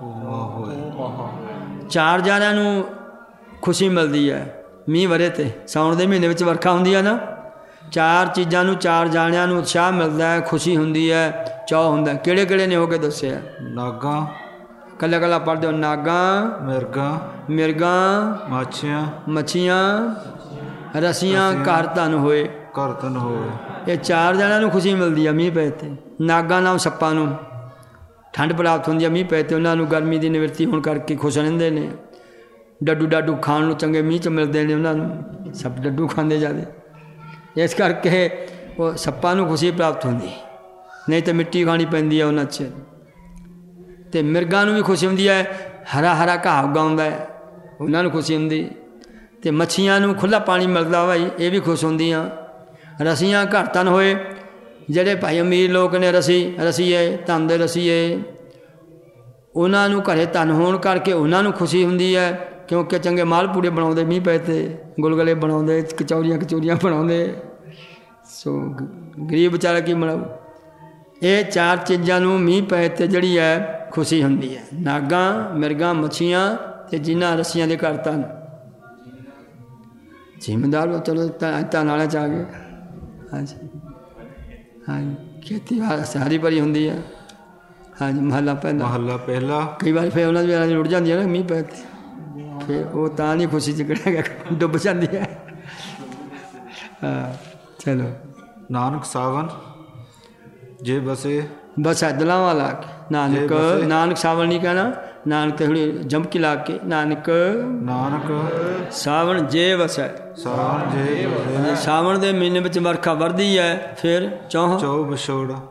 ਚਾਰ ਜਾਣਿਆਂ ਨੂੰ ਖੁਸ਼ੀ ਮਿਲਦੀ ਹੈ ਮੀਂਹ ਵਰੇ 'ਤੇ। ਸਾਉਣ ਦੇ ਮਹੀਨੇ ਵਿੱਚ ਵਰਖਾ ਹੁੰਦੀ ਹੈ ਨਾ, ਚਾਰ ਚੀਜ਼ਾਂ ਨੂੰ ਚਾਰ ਜਾਣਿਆਂ ਨੂੰ ਉਤਸ਼ਾਹ ਮਿਲਦਾ ਹੈ, ਖੁਸ਼ੀ ਹੁੰਦੀ ਹੈ, ਚਾਅ ਹੁੰਦਾ। ਕਿਹੜੇ ਕਿਹੜੇ ਨੇ ਹੋ ਕੇ ਦੱਸਿਆ? ਨਾਗਾਂ। ਕੱਲਾ ਕੱਲਾ ਪੜ੍ਹਦੇ ਹੋ। ਨਾਗਾਂ, ਮਿਰਗਾਂ, ਮੱਛੀਆਂ, ਰਸੀਆਂ, ਘਰ ਧਨ ਹੋਏ। ਘਰ ਧਨ ਹੋਏ। ਇਹ ਚਾਰ ਜਣਿਆਂ ਨੂੰ ਖੁਸ਼ੀ ਮਿਲਦੀ ਹੈ ਮੀਂਹ ਪਏ 'ਤੇ। ਨਾਗਾਂ ਨਾਮ ਸੱਪਾਂ ਨੂੰ ਠੰਡ ਪ੍ਰਾਪਤ ਹੁੰਦੀ ਹੈ ਮੀਂਹ ਪਏ 'ਤੇ, ਉਹਨਾਂ ਨੂੰ ਗਰਮੀ ਦੀ ਨਿਵਰਤੀ ਹੋਣ ਕਰਕੇ ਖੁਸ਼ ਰਹਿੰਦੇ ਨੇ। ਡੱਡੂ ਖਾਣ ਨੂੰ ਚੰਗੇ ਮੀਂਹ 'ਚ ਮਿਲਦੇ ਨੇ ਉਹਨਾਂ ਨੂੰ, ਸੱਪ ਡੱਡੂ ਖਾਂਦੇ ਜਾਂਦੇ, ਇਸ ਕਰਕੇ ਉਹ ਸੱਪਾਂ ਨੂੰ ਖੁਸ਼ੀ ਪ੍ਰਾਪਤ ਹੁੰਦੀ, ਨਹੀਂ ਤਾਂ ਮਿੱਟੀ ਖਾਣੀ ਪੈਂਦੀ ਹੈ ਉਹਨਾਂ 'ਚ। ਅਤੇ ਮਿਰਗਾਂ ਨੂੰ ਵੀ ਖੁਸ਼ੀ ਹੁੰਦੀ ਹੈ, ਹਰਾ ਹਰਾ ਘਾਹ ਉਗਾਉਂਦਾ ਹੈ, ਉਹਨਾਂ ਨੂੰ ਖੁਸ਼ੀ ਹੁੰਦੀ। ਅਤੇ ਮੱਛੀਆਂ ਨੂੰ ਖੁੱਲ੍ਹਾ ਪਾਣੀ ਮਿਲਦਾ ਭਾਈ, ਇਹ ਵੀ ਖੁਸ਼ ਹੁੰਦੀਆਂ। ਰਸੀਆਂ ਘਰ ਧਨ ਹੋਏ, ਜਿਹੜੇ ਭਾਈ ਅਮੀਰ ਲੋਕ ਨੇ ਰਸੀਏ ਧਨ ਦੇ ਰਸੀਏ, ਉਹਨਾਂ ਨੂੰ ਘਰੇ ਧਨ ਹੋਣ ਕਰਕੇ ਉਹਨਾਂ ਨੂੰ ਖੁਸ਼ੀ ਹੁੰਦੀ ਹੈ, ਕਿਉਂਕਿ ਚੰਗੇ ਮਾਲ ਪੂੜੇ ਬਣਾਉਂਦੇ ਮੀਂਹ ਪਏ 'ਤੇ, ਗੁਲਗੁਲੇ ਬਣਾਉਂਦੇ, ਕਚੌਰੀਆਂ ਬਣਾਉਂਦੇ। ਸੋ ਗਰੀਬ ਵਿਚਾਰਾ ਕੀ ਬਣਾਊ। ਇਹ ਚਾਰ ਚੀਜ਼ਾਂ ਨੂੰ ਮੀਂਹ ਪਏ 'ਤੇ ਜਿਹੜੀ ਹੈ ਖੁਸ਼ੀ ਹੁੰਦੀ ਹੈ। ਨਾਗਾਂ, ਮਿਰਗਾਂ, ਮੱਛੀਆਂ ਅਤੇ ਜਿਨ੍ਹਾਂ ਰੱਸੀਆਂ ਦੇ ਘਰ ਧਨ। ਜ਼ਿਮੀਂਦਾਰ ਚਲੋ ਧਨ ਵਾਲਿਆਂ 'ਚ ਆ ਗਏ। ਹਾਂਜੀ ਖੇਤੀ ਸਾਰੀ ਭਰੀ ਹੁੰਦੀ ਹੈ। ਹਾਂਜੀ ਮਹੱਲਾ ਪਹਿਲਾ। ਕਈ ਵਾਰ ਫਿਰ ਉਹਨਾਂ ਦੀ ਰੁੜ ਜਾਂਦੀ ਹੈ ਨਾ ਮੀਂਹ ਪਏ 'ਤੇ, ਫਿਰ ਉਹ ਤਾਂ ਨਹੀਂ ਖੁਸ਼ੀ 'ਚ ਕਿਹੜਾ ਡੁੱਬ ਜਾਂਦੀ ਹੈ। ਹਾਂ ਚਲੋ। ਨਾਨਕ ਸਾਵਨ ਜੇ ਵਸੇ। ਬਸ ਦਿਲਾਂ ਵਾਲਾ ਲਾ ਕੇ ਨਾਨਕ ਸਾਵਣ ਨਹੀਂ ਕਹਿਣਾ, ਨਾਨਕ ਤੇ ਥੋੜੀ ਜਮਕੀ ਲਾ ਕੇ ਨਾਨਕ ਸਾਵਣ ਜੇ ਵਸੈ। ਸਾਵਣ ਦੇ ਮਹੀਨੇ ਵਿੱਚ ਵਰਖਾ ਵਰਦੀ ਹੈ, ਫਿਰ ਚੌ ਵਿਛੋੜਾ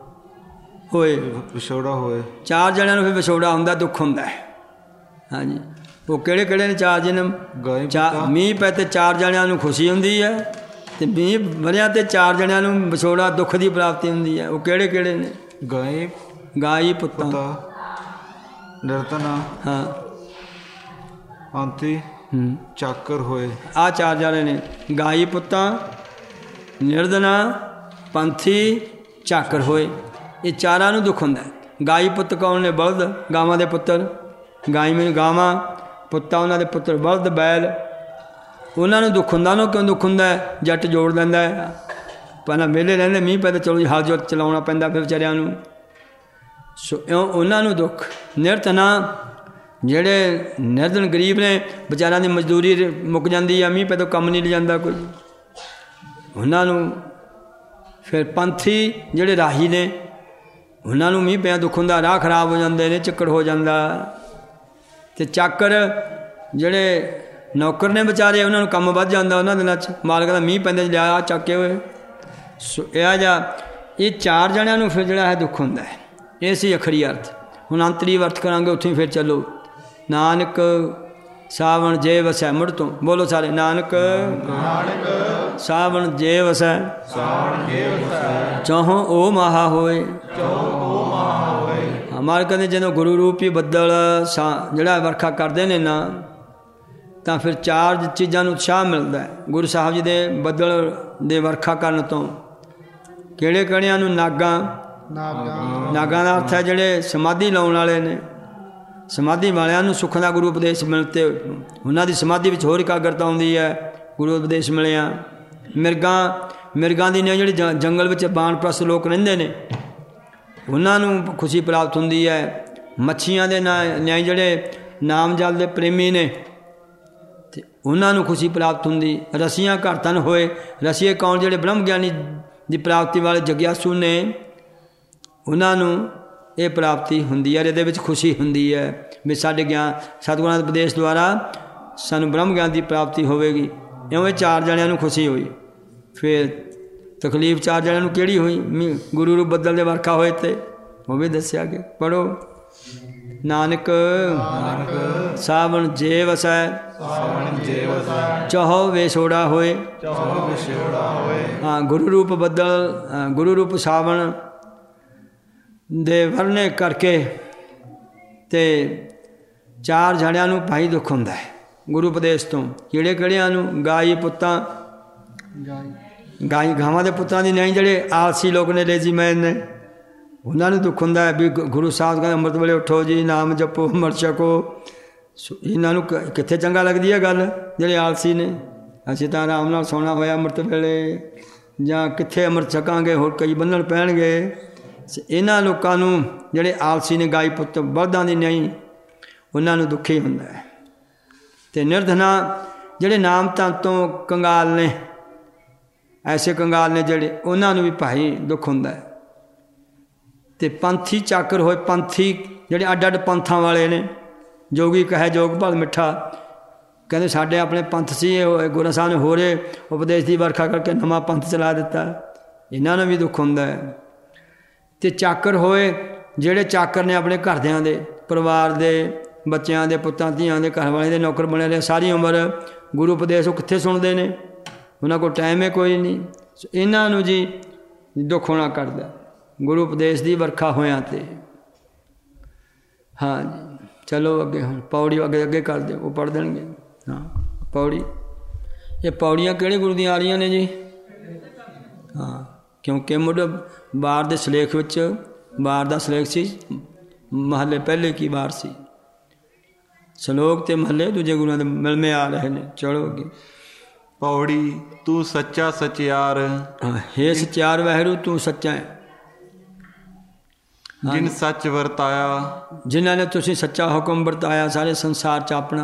ਹੋਏ। ਚਾਰ ਜਣਿਆਂ ਨੂੰ ਫਿਰ ਵਿਛੋੜਾ ਹੁੰਦਾ, ਦੁੱਖ ਹੁੰਦਾ ਹੈ। ਹਾਂਜੀ ਉਹ ਕਿਹੜੇ ਕਿਹੜੇ ਨੇ ਚਾਰ ਜਨਮ? ਮੀਂਹ ਪੈ 'ਤੇ ਚਾਰ ਜਣਿਆਂ ਨੂੰ ਖੁਸ਼ੀ ਹੁੰਦੀ ਹੈ, ਅਤੇ ਮੀਂਹ ਵਰਿਆਂ 'ਤੇ ਚਾਰ ਜਣਿਆਂ ਨੂੰ ਵਿਛੋੜਾ ਦੁੱਖ ਦੀ ਪ੍ਰਾਪਤੀ ਹੁੰਦੀ ਹੈ। ਉਹ ਕਿਹੜੇ ਕਿਹੜੇ ਨੇ? ਗਾਈ ਪੁੱਤਾਂ ਨਿਰਤਨਾ। ਹਾਂ ਅੰਤੀ ਚਾਕਰ ਹੋਏ। ਆਹ ਚਾਰ ਜਾਣੇ ਨੇ, ਗਾਈ ਪੁੱਤਾਂ, ਨਿਰਦਨਾ, ਪੰਥੀ, ਚਾਕਰ ਹੋਏ। ਇਹ ਚਾਰਾਂ ਨੂੰ ਦੁੱਖ ਹੁੰਦਾ ਹੈ। ਗਾਈ ਪੁੱਤ ਕੌਣ ਨੇ? ਬਲਦ, ਗਾਵਾਂ ਦੇ ਪੁੱਤਰ। ਗਾਈ ਮੈਨੂੰ ਗਾਵਾਂ, ਪੁੱਤਾਂ ਉਹਨਾਂ ਦੇ ਪੁੱਤਰ ਬਲਦ, ਬੈਲ। ਉਹਨਾਂ ਨੂੰ ਦੁੱਖ ਹੁੰਦਾ। ਉਹਨੂੰ ਕਿਉਂ ਦੁੱਖ ਹੁੰਦਾ? ਜੱਟ ਜੋੜ ਲੈਂਦਾ ਹੈ, ਪਹਿਲਾਂ ਵਿਹਲੇ ਰਹਿੰਦੇ, ਮੀਂਹ ਪੈ ਤਾਂ ਚਲੋ ਜੀ ਹਲ ਜੋਤ ਚਲਾਉਣਾ ਪੈਂਦਾ ਫਿਰ ਵਿਚਾਰਿਆਂ ਨੂੰ। ਸੋ ਇਉਂ ਉਹਨਾਂ ਨੂੰ ਦੁੱਖ। ਨਿਰਤਨਾ, ਜਿਹੜੇ ਨਿਰਧਨ ਗਰੀਬ ਨੇ, ਵਿਚਾਰਿਆਂ ਦੀ ਮਜ਼ਦੂਰੀ ਮੁੱਕ ਜਾਂਦੀ ਆ, ਮੀਂਹ ਪੈ ਤੋਂ ਕੰਮ ਨਹੀਂ ਲਿਜਾਂਦਾ ਕੋਈ, ਉਹਨਾਂ ਨੂੰ। ਫਿਰ ਪੰਥੀ, ਜਿਹੜੇ ਰਾਹੀ ਨੇ, ਉਹਨਾਂ ਨੂੰ ਮੀਂਹ ਪਿਆ ਦੁੱਖ ਹੁੰਦਾ, ਰਾਹ ਖਰਾਬ ਹੋ ਜਾਂਦੇ ਨੇ, ਚੱਕਰ ਹੋ ਜਾਂਦਾ। ਅਤੇ ਚਾਕਰ, ਜਿਹੜੇ ਨੌਕਰ ਨੇ ਵਿਚਾਰੇ, ਉਹਨਾਂ ਨੂੰ ਕੰਮ ਵੱਧ ਜਾਂਦਾ ਉਹਨਾਂ ਦਿਨਾਂ 'ਚ। ਮਾਲਕ ਦਾ ਮੀਂਹ ਪੈਂਦੇ ਲਿਆ ਆ ਚੱਕ ਕੇ ਹੋਏ। ਸੋ ਇਹ ਚਾਰ ਜਣਿਆਂ ਨੂੰ ਫਿਰ ਜਿਹੜਾ ਹੈ ਦੁੱਖ ਹੁੰਦਾ ਹੈ। ਇਹ ਸੀ ਅਖਰੀ ਅਰਥ। ਹੁਣ ਅੰਤਰੀ ਅਰਥ ਕਰਾਂਗੇ, ਉੱਥੋਂ ਹੀ ਫਿਰ ਚੱਲੋ। ਨਾਨਕ ਸਾਵਣ ਜੇ ਵਸੈ। ਮੁੜ ਤੋਂ ਬੋਲੋ ਸਾਰੇ। ਨਾਨਕ ਸਾਵਣ ਜੇ ਵਸੈ, ਚਾਹੋ ਉਹ ਮਾਹਾ ਹੋਏ। ਮਾਲ ਕਹਿੰਦੇ ਜਦੋਂ ਗੁਰੂ ਰੂਪੀ ਬੱਦਲ ਜਿਹੜਾ ਵਰਖਾ ਕਰਦੇ ਨੇ ਨਾ, ਤਾਂ ਫਿਰ 4 ਚੀਜ਼ਾਂ ਨੂੰ ਉਤਸ਼ਾਹ ਮਿਲਦਾ ਹੈ ਗੁਰੂ ਸਾਹਿਬ ਜੀ ਦੇ ਬੱਦਲ ਦੇ ਵਰਖਾ ਕਰਨ ਤੋਂ। ਕਿਹੜੇ ਕਿਹੜਿਆਂ ਨੂੰ? ਨਾਗਾਂ ਦਾ ਅਰਥ ਹੈ ਜਿਹੜੇ ਸਮਾਧੀ ਲਾਉਣ ਵਾਲੇ ਨੇ। ਸਮਾਧੀ ਵਾਲਿਆਂ ਨੂੰ ਸੁੱਖ ਦਾ ਗੁਰੂ ਉਪਦੇਸ਼ ਮਿਲਤੇ, ਉਹਨਾਂ ਦੀ ਸਮਾਧੀ ਵਿੱਚ ਹੋਰ ਇਕਾਗਰਤਾ ਆਉਂਦੀ ਹੈ, ਗੁਰੂ ਉਪਦੇਸ਼ ਮਿਲਿਆ। ਮਿਰਗਾਂ ਦੀ ਨੇ ਜਿਹੜੇ ਜੰਗਲ ਵਿੱਚ ਬਾਣਪ੍ਰਸਤ ਲੋਕ ਰਹਿੰਦੇ ਨੇ, ਉਹਨਾਂ ਨੂੰ ਖੁਸ਼ੀ ਪ੍ਰਾਪਤ ਹੁੰਦੀ ਹੈ। ਮੱਛੀਆਂ ਦੇ ਨਿਆਈ ਜਿਹੜੇ ਨਾਮ ਜਲ ਦੇ ਪ੍ਰੇਮੀ ਨੇ, ਤੇ ਉਹਨਾਂ ਨੂੰ ਖੁਸ਼ੀ ਪ੍ਰਾਪਤ ਹੁੰਦੀ। ਰਸੀਆਂ ਘਰ ਧਨ ਹੋਏ। ਰਸੀਏ ਕੌਣ? ਜਿਹੜੇ ਬ੍ਰਹਮ ਗਿਆਨੀ ਦੀ ਪ੍ਰਾਪਤੀ ਵਾਲੇ ਜਗਿਆਸੂ ਨੇ, ਉਹਨਾਂ ਨੂੰ ਇਹ ਪ੍ਰਾਪਤੀ ਹੁੰਦੀ ਹੈ, ਇਹਦੇ ਵਿੱਚ ਖੁਸ਼ੀ ਹੁੰਦੀ ਹੈ ਵੀ ਸਾਡੇ ਸਤਿਗੁਰਾਂ ਦੇ ਉਪਦੇਸ਼ ਦੁਆਰਾ ਸਾਨੂੰ ਬ੍ਰਹਮ ਗਿਆਨ ਦੀ ਪ੍ਰਾਪਤੀ ਹੋਵੇਗੀ। ਇਉਂ 4 ਜਣਿਆਂ ਨੂੰ ਖੁਸ਼ੀ ਹੋਈ। ਫਿਰ ਤਕਲੀਫ 4 ਜਣਿਆਂ ਨੂੰ ਕਿਹੜੀ ਹੋਈ? ਗੁਰੂ ਰੂਪ ਬੱਦਲ ਦੇ ਵਰਖਾ ਹੋਏ ਤੇ ਉਹ ਵੀ ਦੱਸਿਆ ਗਿਆ। ਪੜੋ, ਨਾਨਕ ਸਾਵਣ ਜੇ ਵਸੈ, ਚਹੋ ਵਿਛੋੜਾ ਹੋਏ। ਹਾਂ, ਗੁਰੂ ਰੂਪ ਬੱਦਲ, ਗੁਰੂ ਰੂਪ ਸਾਵਣ ਦੇ ਵਰਨੇ ਕਰਕੇ ਤੇ 4 ਜਣਿਆਂ ਨੂੰ ਭਾਈ ਦੁੱਖ ਹੁੰਦਾ ਹੈ ਗੁਰੂ ਉਪਦੇਸ਼ ਤੋਂ। ਕਿਹੜੇ ਕਿਹੜਿਆਂ ਨੂੰ? ਗਾਈ ਪੁੱਤਾਂ, ਗਾਵਾਂ ਦੇ ਪੁੱਤਾਂ ਦੀ ਨਹੀਂ, ਜਿਹੜੇ ਆਲਸੀ ਲੋਕ ਨੇ, ਲੇਜ਼ੀਮੈਨ ਨੇ, ਉਹਨਾਂ ਨੂੰ ਦੁੱਖ ਹੁੰਦਾ ਹੈ ਵੀ ਗੁਰੂ ਸਾਹਿਬ ਕਹਿੰਦੇ ਅੰਮ੍ਰਿਤ ਵੇਲੇ ਉੱਠੋ ਜੀ, ਨਾਮ ਜਪੋ, ਅੰਮ੍ਰਿਤ ਛਕੋ। ਇਹਨਾਂ ਨੂੰ ਕਿੱਥੇ ਚੰਗਾ ਲੱਗਦੀ ਹੈ ਗੱਲ, ਜਿਹੜੇ ਆਲਸੀ ਨੇ। ਅਸੀਂ ਤਾਂ ਆਰਾਮ ਨਾਲ ਸੌਣਾ ਹੋਇਆ ਅੰਮ੍ਰਿਤ ਵੇਲੇ, ਜਾਂ ਕਿੱਥੇ ਅੰਮ੍ਰਿਤ ਛਕਾਂਗੇ, ਹੋਰ ਕਈ ਬੰਨਣ ਪੈਣਗੇ। ਇਹਨਾਂ ਲੋਕਾਂ ਨੂੰ ਜਿਹੜੇ ਆਲਸੀ ਨੇ, ਗਾਈ ਪੁੱਤ ਬਲਦਾਂ ਦੀ ਨਹੀਂ, ਉਹਨਾਂ ਨੂੰ ਦੁੱਖੀ ਹੁੰਦਾ ਹੈ। ਅਤੇ ਨਿਰਧਨਾ ਜਿਹੜੇ ਨਾਮ ਧਨ ਤੋਂ ਕੰਗਾਲ ਨੇ, ਐਸੇ ਕੰਗਾਲ ਨੇ ਜਿਹੜੇ, ਉਹਨਾਂ ਨੂੰ ਵੀ ਭਾਈ ਦੁੱਖ ਹੁੰਦਾ ਹੈ। ਅਤੇ ਪੰਥੀ ਚਾਕਰ ਹੋਏ। ਪੰਥੀ ਜਿਹੜੇ ਅੱਡ ਅੱਡ ਪੰਥਾਂ ਵਾਲੇ ਨੇ, ਜੋਗੀ ਕਹੇ ਜੋਗ ਭਲ ਮਿੱਠਾ, ਕਹਿੰਦੇ ਸਾਡੇ ਆਪਣੇ ਪੰਥ ਸੀ, ਗੁਰੂ ਸਾਹਿਬ ਨੇ ਹੋਰੇ ਉਪਦੇਸ਼ ਦੀ ਵਰਖਾ ਕਰਕੇ ਨਵਾਂ ਪੰਥ ਚਲਾ ਦਿੱਤਾ, ਇਹਨਾਂ ਨੂੰ ਵੀ ਦੁੱਖ ਹੁੰਦਾ ਹੈ। ਅਤੇ ਚਾਕਰ ਹੋਏ ਜਿਹੜੇ ਚਾਕਰ ਨੇ ਆਪਣੇ ਘਰਦਿਆਂ ਦੇ, ਪਰਿਵਾਰ ਦੇ, ਬੱਚਿਆਂ ਦੇ, ਪੁੱਤਾਂ ਧੀਆਂ ਦੇ, ਘਰ ਵਾਲੇ ਦੇ ਨੌਕਰ ਬਣੇ ਰਹੇ ਸਾਰੀ ਉਮਰ, ਗੁਰੂ ਉਪਦੇਸ਼ ਉਹ ਕਿੱਥੇ ਸੁਣਦੇ ਨੇ, ਉਹਨਾਂ ਕੋਲ ਟਾਈਮ ਹੈ ਕੋਈ ਨਹੀਂ। ਇਹਨਾਂ ਨੂੰ ਜੀ ਦੁੱਖ ਹੋਣਾ ਕਰਦਾ ਗੁਰੂ ਉਪਦੇਸ਼ ਦੀ ਵਰਖਾ ਹੋਇਆਂ 'ਤੇ। ਹਾਂ ਜੀ, ਚਲੋ ਅੱਗੇ। ਹੁਣ ਪੌੜੀ ਅੱਗੇ ਕਰ ਦਿਓ, ਉਹ ਪੜ੍ਹ ਦੇਣਗੇ। ਹਾਂ, ਪੌੜੀ। ਇਹ ਪੌੜੀਆਂ ਕਿਹੜੇ ਗੁਰੂ ਦੀਆਂ ਆ ਰਹੀਆਂ ਨੇ ਜੀ? ਹਾਂ, ਕਿਉਂਕਿ ਮੁੱਢ ਬਾਰ ਦੇ ਸਿਲੇਖ ਵਿੱਚ, ਬਾਰ ਦਾ ਸਿਲੇਖ ਸੀ, ਮਹੱਲੇ ਪਹਿਲੇ ਕੀ ਵਾਰ ਸੀ, ਸ਼ਲੋਕ ਤੇ ਮਹੱਲੇ ਦੂਜੇ ਗੁਰੂਆਂ ਦੇ ਮਿਲਵੇਂ ਆ ਰਹੇ ਨੇ। ਚਲੋ ਅੱਗੇ। ਪੌੜੀ। ਤੂੰ ਸੱਚਾ ਸਚਿਆਰ। ਹਾਂ, ਹੇ ਸਚਿਆਰ ਵਾਹਿਗੁਰੂ, ਤੂੰ ਸੱਚਾ ਹੈ। ਜਿਨ ਸੱਚ ਵਰਤਾਇਆ, ਜਿਨ੍ਹਾਂ ਨੇ ਤੁਸੀਂ ਸੱਚਾ ਹੁਕਮ ਵਰਤਾਇਆ ਸਾਰੇ ਸੰਸਾਰ 'ਚ ਆਪਣਾ।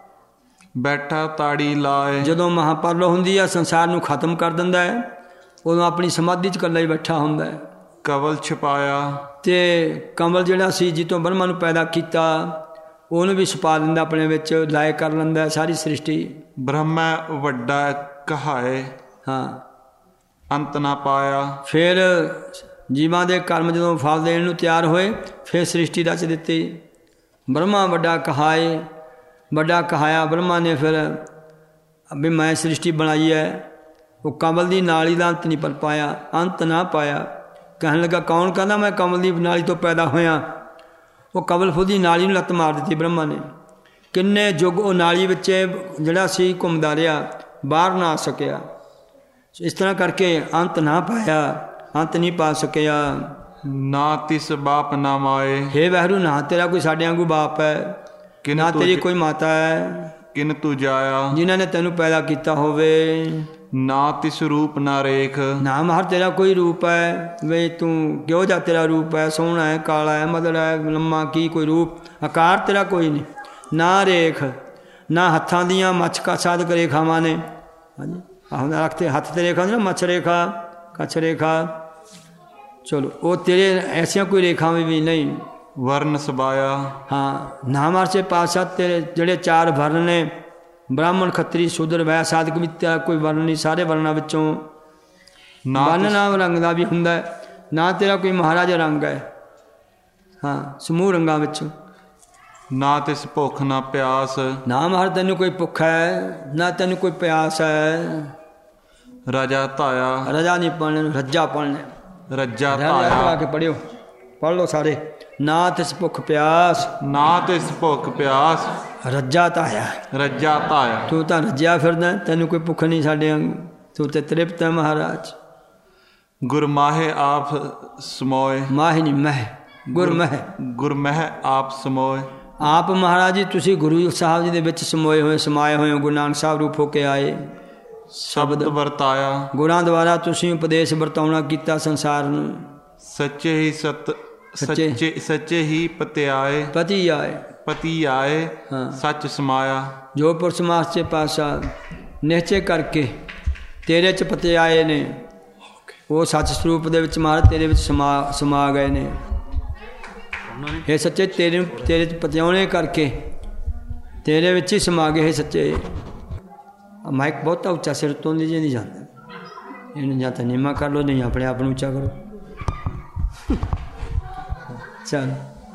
ਬੈਠਾ ਤਾੜੀ ਲਾਏ। ਜਦੋਂ ਮਹਾਂਪਰਲੋ ਹੁੰਦੀ ਆ, ਸੰਸਾਰ ਨੂੰ ਖਤਮ ਕਰ ਦਿੰਦਾ ਹੈ, ਉਦੋਂ ਆਪਣੀ ਸਮਾਧੀ 'ਚ ਇਕੱਲਾ ਹੀ ਬੈਠਾ ਹੁੰਦਾ ਹੈ। ਕਵਲ ਛਪਾਇਆ। ਅਤੇ ਕਮਲ ਜਿਹੜਾ ਸੀ ਜਿੱਤੋਂ ਬ੍ਰਹਮਾ ਨੂੰ ਪੈਦਾ ਕੀਤਾ, ਉਹਨੂੰ ਵੀ ਛੁਪਾ ਲੈਂਦਾ ਆਪਣੇ ਵਿੱਚ, ਲਾਇ ਕਰ ਲੈਂਦਾ ਸਾਰੀ ਸ੍ਰਿਸ਼ਟੀ। ਬ੍ਰਹਮਾ ਵੱਡਾ ਕਹਾਏ। ਹਾਂ, ਅੰਤ ਨਾ ਪਾਇਆ। ਫਿਰ ਜੀਵਾਂ ਦੇ ਕਰਮ ਜਦੋਂ ਫਲ ਦੇਣ ਨੂੰ ਤਿਆਰ ਹੋਏ, ਫਿਰ ਸ੍ਰਿਸ਼ਟੀ ਰਚ ਦਿੱਤੀ। ਬ੍ਰਹਮਾ ਵੱਡਾ ਕਹਾਏ, ਵੱਡਾ ਕਹਾਇਆ ਬ੍ਰਹਮਾ ਨੇ ਫਿਰ ਵੀ ਮੈਂ ਸ੍ਰਿਸ਼ਟੀ ਬਣਾਈ ਹੈ। ਉਹ ਕਮਲ ਦੀ ਨਾਲੀ ਦਾ ਅੰਤ ਨਹੀਂ ਪਰ ਪਾਇਆ, ਅੰਤ ਨਾ ਪਾਇਆ। ਕਹਿਣ ਲੱਗਾ ਕੌਣ? ਕਹਿੰਦਾ ਮੈਂ ਕਮਲ ਦੀ ਨਾਲੀ ਤੋਂ ਪੈਦਾ ਹੋਇਆ। ਉਹ ਕਮਲ ਫੁੱਲ ਦੀ ਨਾਲੀ ਨੂੰ ਲੱਤ ਮਾਰ ਦਿੱਤੀ ਬ੍ਰਹਮਾ ਨੇ। ਕਿੰਨੇ ਯੁੱਗ ਉਹ ਨਾਲੀ ਵਿੱਚ ਜਿਹੜਾ ਸੀ ਘੁੰਮਦਾ ਰਿਹਾ, ਬਾਹਰ ਨਾ ਆ ਸਕਿਆ। ਇਸ ਤਰ੍ਹਾਂ ਕਰਕੇ ਅੰਤ ਨਾ ਪਾਇਆ, ਅੰਤ ਨਹੀਂ ਪਾ ਸਕਿਆ। ਨਾ ਤਿਸ ਬਾਪ ਨਾ ਮਾਏ। ਹੇ ਵਾਹਿਗੁਰੂ, ਨਾ ਤੇਰਾ ਕੋਈ ਸਾਡੇ ਵਾਂਗੂ ਬਾਪ ਹੈ, ਨਾ ਤੇਰੀ ਕੋਈ ਮਾਤਾ ਹੈ, ਕਿਨ ਤੂੰ ਜਾਇਆ, ਜਿਨ੍ਹਾਂ ਨੇ ਤੈਨੂੰ ਪੈਦਾ ਕੀਤਾ ਹੋਵੇ। ਨਾ ਤਿਸ ਰੂਪ ਨਾ ਰੇਖ। ਨਾ ਮਹਰ ਤੇਰਾ ਕੋਈ ਰੂਪ ਹੈ, ਵੇ ਤੂੰ ਕਿਹੋ ਜਿਹਾ ਤੇਰਾ ਰੂਪ ਹੈ, ਸੋਹਣਾ ਹੈ, ਕਾਲਾ ਹੈ, ਮਧੜਾ ਹੈ, ਲੰਮਾ, ਕੀ ਕੋਈ ਰੂਪ ਆਕਾਰ ਤੇਰਾ ਕੋਈ ਨਹੀਂ। ਨਾ ਰੇਖ, ਨਾ ਹੱਥਾਂ ਦੀਆਂ ਮੱਛ ਸਾਧਕ ਰੇਖਾਵਾਂ ਨੇ। ਹਾਂਜੀ, ਆਹ ਰੱਖਤੇ ਹੱਥ 'ਤੇ ਰੇਖਾ ਹੁੰਦੀ ਨਾ, ਮੱਛ ਰੇਖਾ, ਕੱਛ ਰੇਖਾ। ਚਲੋ ਉਹ ਤੇਰੇ ਐਸੀਆਂ ਕੋਈ ਰੇਖਾਵਾਂ ਵੀ ਨਹੀਂ। ਵਰਨ ਸਬਾਇਆ। ਹਾਂ, ਨਾਮ ਅਰਸੇ ਪਾਤਸ਼ਾਹ ਤੇਰੇ ਜਿਹੜੇ 4 ਵਰਨ ਨੇ, ਬ੍ਰਾਹਮਣ, ਖੱਤਰੀ, ਸ਼ੂਦਰ, ਵੈਸ ਸਾਧਕ ਵੀ ਤੇਰਾ ਕੋਈ ਵਰਨ ਨਹੀਂ। ਸਾਰੇ ਵਰਨਾਂ ਵਿੱਚੋਂ ਵਰਨ ਨਾਮ ਰੰਗ ਦਾ ਵੀ ਹੁੰਦਾ ਹੈ, ਨਾ ਤੇਰਾ ਕੋਈ ਮਹਾਰਾਜਾ ਰੰਗ ਹੈ। ਹਾਂ, ਸਮੂਹ ਰੰਗਾਂ ਵਿੱਚ। ਨਾ ਤਿਸ ਭੁੱਖ ਨਾ ਪਿਆਸ। ਨਾ ਮਹਾਰ ਤੈਨੂੰ ਕੋਈ ਭੁੱਖ ਹੈ, ਨਾ ਤੈਨੂੰ ਕੋਈ ਪਿਆਸ ਹੈ। ਰਜਾ ਧਾਇਆ। ਰਜਾ ਨਹੀਂ ਪੜ੍ਹਨੇ, ਰੱਜਾ ਪੜ੍ਹਨੇ। ਰੱਜਾ ਆ ਧਾਇਆ। ਕੇ ਪੜ੍ਹਿਓ, ਪੜ੍ਹ ਲਓ ਸਾਰੇ। ਨਾ ਤਿਸ ਭੁੱਖ ਪਿਆਸ, ਨਾ ਤਿਸ ਭੁੱਖ ਪਿਆਸ, ਰੱਜਾ ਧਾਇਆ। ਰੱਜਾ ਧਾਇਆ। ਤੂੰ ਤਾਂ ਰੱਜਿਆ ਫਿਰਦਾ, ਤੈਨੂੰ ਕੋਈ ਭੁੱਖ ਨਹੀਂ ਸਾਡੇ ਵਾਂਗੂ, ਤੂੰ ਤੇ ਤ੍ਰਿਪਤ ਹੈ ਮਹਾਰਾਜ। ਗੁਰਮਾਹੇ ਆਪ ਸਮੋਏ, ਮਾਹਿ ਨਹੀਂ ਮਹਿ, ਗੁਰਮਹਿ। ਗੁਰਮਹਿ ਆਪ ਸਮੋਏ। ਆਪ ਮਹਾਰਾਜ ਜੀ ਤੁਸੀਂ ਗੁਰੂ ਸਾਹਿਬ ਜੀ ਦੇ ਵਿੱਚ ਸਮੋਏ ਹੋਏ, ਸਮਾਏ ਹੋਏ ਹੋ, ਗੁਰੂ ਨਾਨਕ ਸਾਹਿਬ ਰੂਪ ਹੋ ਕੇ ਆਏ। ਸ਼ਬਦ ਵਰਤਾਇਆ, ਗੁਰਾਂ ਦੁਆਰਾ ਤੁਸੀਂ ਉਪਦੇਸ਼ ਵਰਤਾਉਣਾ ਕੀਤਾ ਸੰਸਾਰ ਨੂੰ। ਸੱਚੇ ਹੀ ਸੱਚੇ ਹੀ ਪਤਿਆਏ, ਪਤੀ ਆਏ, ਪਤੀ ਆਏ, ਹਾਂ। ਸੱਚ ਸਮਾਇਆ। ਜੋ ਪੁਰਸ਼ ਮਾਸਚੇ ਪਾਤਸ਼ਾਹ ਨਿਹਚੇ ਕਰਕੇ ਤੇਰੇ ਚ ਪਤੇ ਆਏ ਨੇ, ਉਹ ਸੱਚ ਸਰੂਪ ਦੇ ਵਿੱਚ ਮਹਾਰਾਜ ਤੇਰੇ ਵਿੱਚ ਸਮਾ ਗਏ ਨੇ। ਇਹ ਸੱਚੇ ਤੇਰੇ ਚ ਪਤਿਆਉਣੇ ਕਰਕੇ ਤੇਰੇ ਵਿੱਚ ਹੀ ਸਮਾ ਗਏ। ਇਹ ਸੱਚੇ ਮਾਈਕ ਬਹੁਤ ਉੱਚਾ ਸਿਰ ਤੋਂ ਨਹੀਂ ਜਾਂਦਾ, ਇਹਨੂੰ ਜਾਂ ਤਾਂ ਨੀਮਾ ਕਰ ਲਓ, ਨਹੀਂ ਆਪਣੇ ਆਪ ਨੂੰ ਉੱਚਾ ਕਰੋ। ਚੱਲ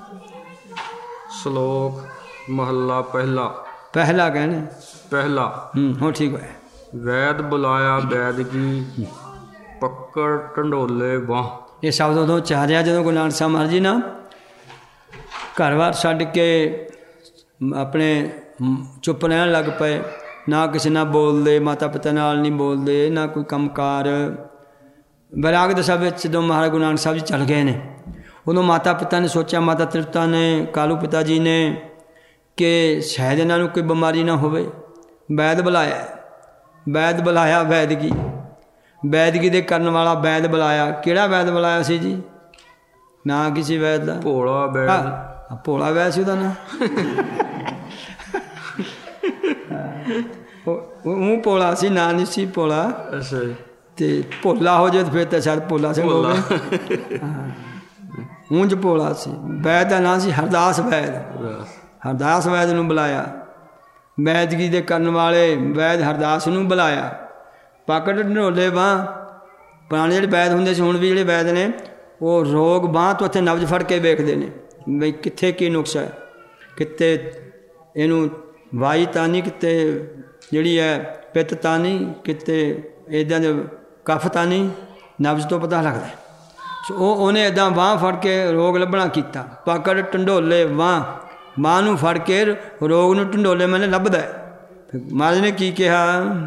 ਸ਼ਲੋਕ ਮਹੱਲਾ ਪਹਿਲਾ। ਪਹਿਲਾ ਕਹਿਣਾ, ਪਹਿਲਾ। ਹੁਣ ਠੀਕ ਹੋਇਆ। ਵੈਦ ਬੁਲਾਇਆ ਵੈਦ ਕੀ, ਪੱਕੜ ਢੰਡੋਲੇ ਬਾਹ। ਇਹ ਸ਼ਬਦ ਉਦੋਂ ਚਾਰਿਆ ਜਦੋਂ ਗੁਰੂ ਨਾਨਕ ਸਾਹਿਬ ਮਹਾਰਾਜ ਜੀ ਨਾ ਘਰ-ਬਾਰ ਛੱਡ ਕੇ ਆਪਣੇ ਚੁੱਪ ਰਹਿਣ ਲੱਗ ਪਏ। ਨਾ ਕਿਸੇ ਨਾਲ ਬੋਲਦੇ, ਮਾਤਾ ਪਿਤਾ ਨਾਲ ਨਹੀਂ ਬੋਲਦੇ, ਨਾ ਕੋਈ ਕੰਮਕਾਰ। ਬੈਰਾਗ ਦਸ਼ਾ ਵਿੱਚ ਜਦੋਂ ਮਹਾਰਾਜ ਗੁਰੂ ਨਾਨਕ ਸਾਹਿਬ ਜੀ ਚੱਲ ਗਏ ਨੇ, ਉਦੋਂ ਮਾਤਾ ਪਿਤਾ ਨੇ ਸੋਚਿਆ, ਮਾਤਾ ਤ੍ਰਿਪਤਾ ਨੇ, ਕਾਲੂ ਪਿਤਾ ਜੀ ਨੇ, ਕਿ ਸ਼ਾਇਦ ਇਹਨਾਂ ਨੂੰ ਕੋਈ ਬਿਮਾਰੀ ਨਾ ਹੋਵੇ। ਵੈਦ ਬੁਲਾਇਆ, ਵੈਦ ਬੁਲਾਇਆ ਵੈਦਗੀ, ਵੈਦਗੀ ਦੇ ਕਰਨ ਵਾਲਾ ਵੈਦ ਬੁਲਾਇਆ। ਕਿਹੜਾ ਵੈਦ ਬੁਲਾਇਆ ਸੀ ਜੀ? ਨਾ ਕਿਸੇ ਵੈਦ ਦਾ, ਭੋਲਾ ਵੈਦ। ਭੋਲਾ ਵੈਦ ਸੀ ਉਹਦਾ ਨਾਂ। ਉਹ ਭੋਲਾ ਸੀ, ਨਾਂ ਨਹੀਂ ਸੀ ਭੋਲਾ। ਅੱਛਾ ਜੀ। ਤੇ ਭੋਲਾ ਹੋ ਜਾਏ ਫਿਰ ਤਾਂ ਸ਼ਾਇਦ ਭੋਲਾ ਸਿੰਘ ਹੋਵੇ। ਉਂਝ ਭੋਲਾ ਸੀ। ਵੈਦ ਦਾ ਨਾਂ ਸੀ ਹਰਦਾਸ ਵੈਦ। ਹਰਦਾਸ ਵੈਦ ਨੂੰ ਬੁਲਾਇਆ। ਵੈਦਗੀ ਦੇ ਕਰਨ ਵਾਲੇ ਵੈਦ ਹਰਦਾਸ ਨੂੰ ਬੁਲਾਇਆ। ਪਾਕੜ ਢੋਲੇ ਬਾਂਹ, ਪੁਰਾਣੇ ਜਿਹੜੇ ਵੈਦ ਹੁੰਦੇ ਸੀ, ਹੁਣ ਵੀ ਜਿਹੜੇ ਵੈਦ ਨੇ, ਉਹ ਰੋਗ ਬਾਂਹ ਤੋਂ ਉੱਥੇ ਨਬਜ਼ ਫੜ ਕੇ ਵੇਖਦੇ ਨੇ ਬਈ ਕਿੱਥੇ ਕੀ ਨੁਕਸ ਹੈ, ਕਿਤੇ ਇਹਨੂੰ ਵਾਈ ਤਾਂ ਨਹੀਂ, ਕਿਤੇ ਜਿਹੜੀ ਹੈ ਪਿੱਤ ਤਾਂ ਨਹੀਂ, ਕਿਤੇ ਇੱਦਾਂ ਦੇ ਕਫ ਤਾਂ ਨਹੀਂ, ਨਬਜ਼ ਤੋਂ ਪਤਾ ਲੱਗਦਾ। ਸੋ ਉਹਨੇ ਇੱਦਾਂ ਬਾਂਹ ਫੜ ਕੇ ਰੋਗ ਲੱਭਣਾ ਕੀਤਾ। ਪਾਕੜ ਢੰਡੋਲੇ ਬਾਂਹ ਨੂੰ ਫੜ ਕੇ ਰੋਗ ਨੂੰ ਢੰਡੋਲੇ ਮੈਨੇ ਲੱਭਦਾ। ਮਹਾਰਾਜ ਨੇ ਕੀ ਕਿਹਾ?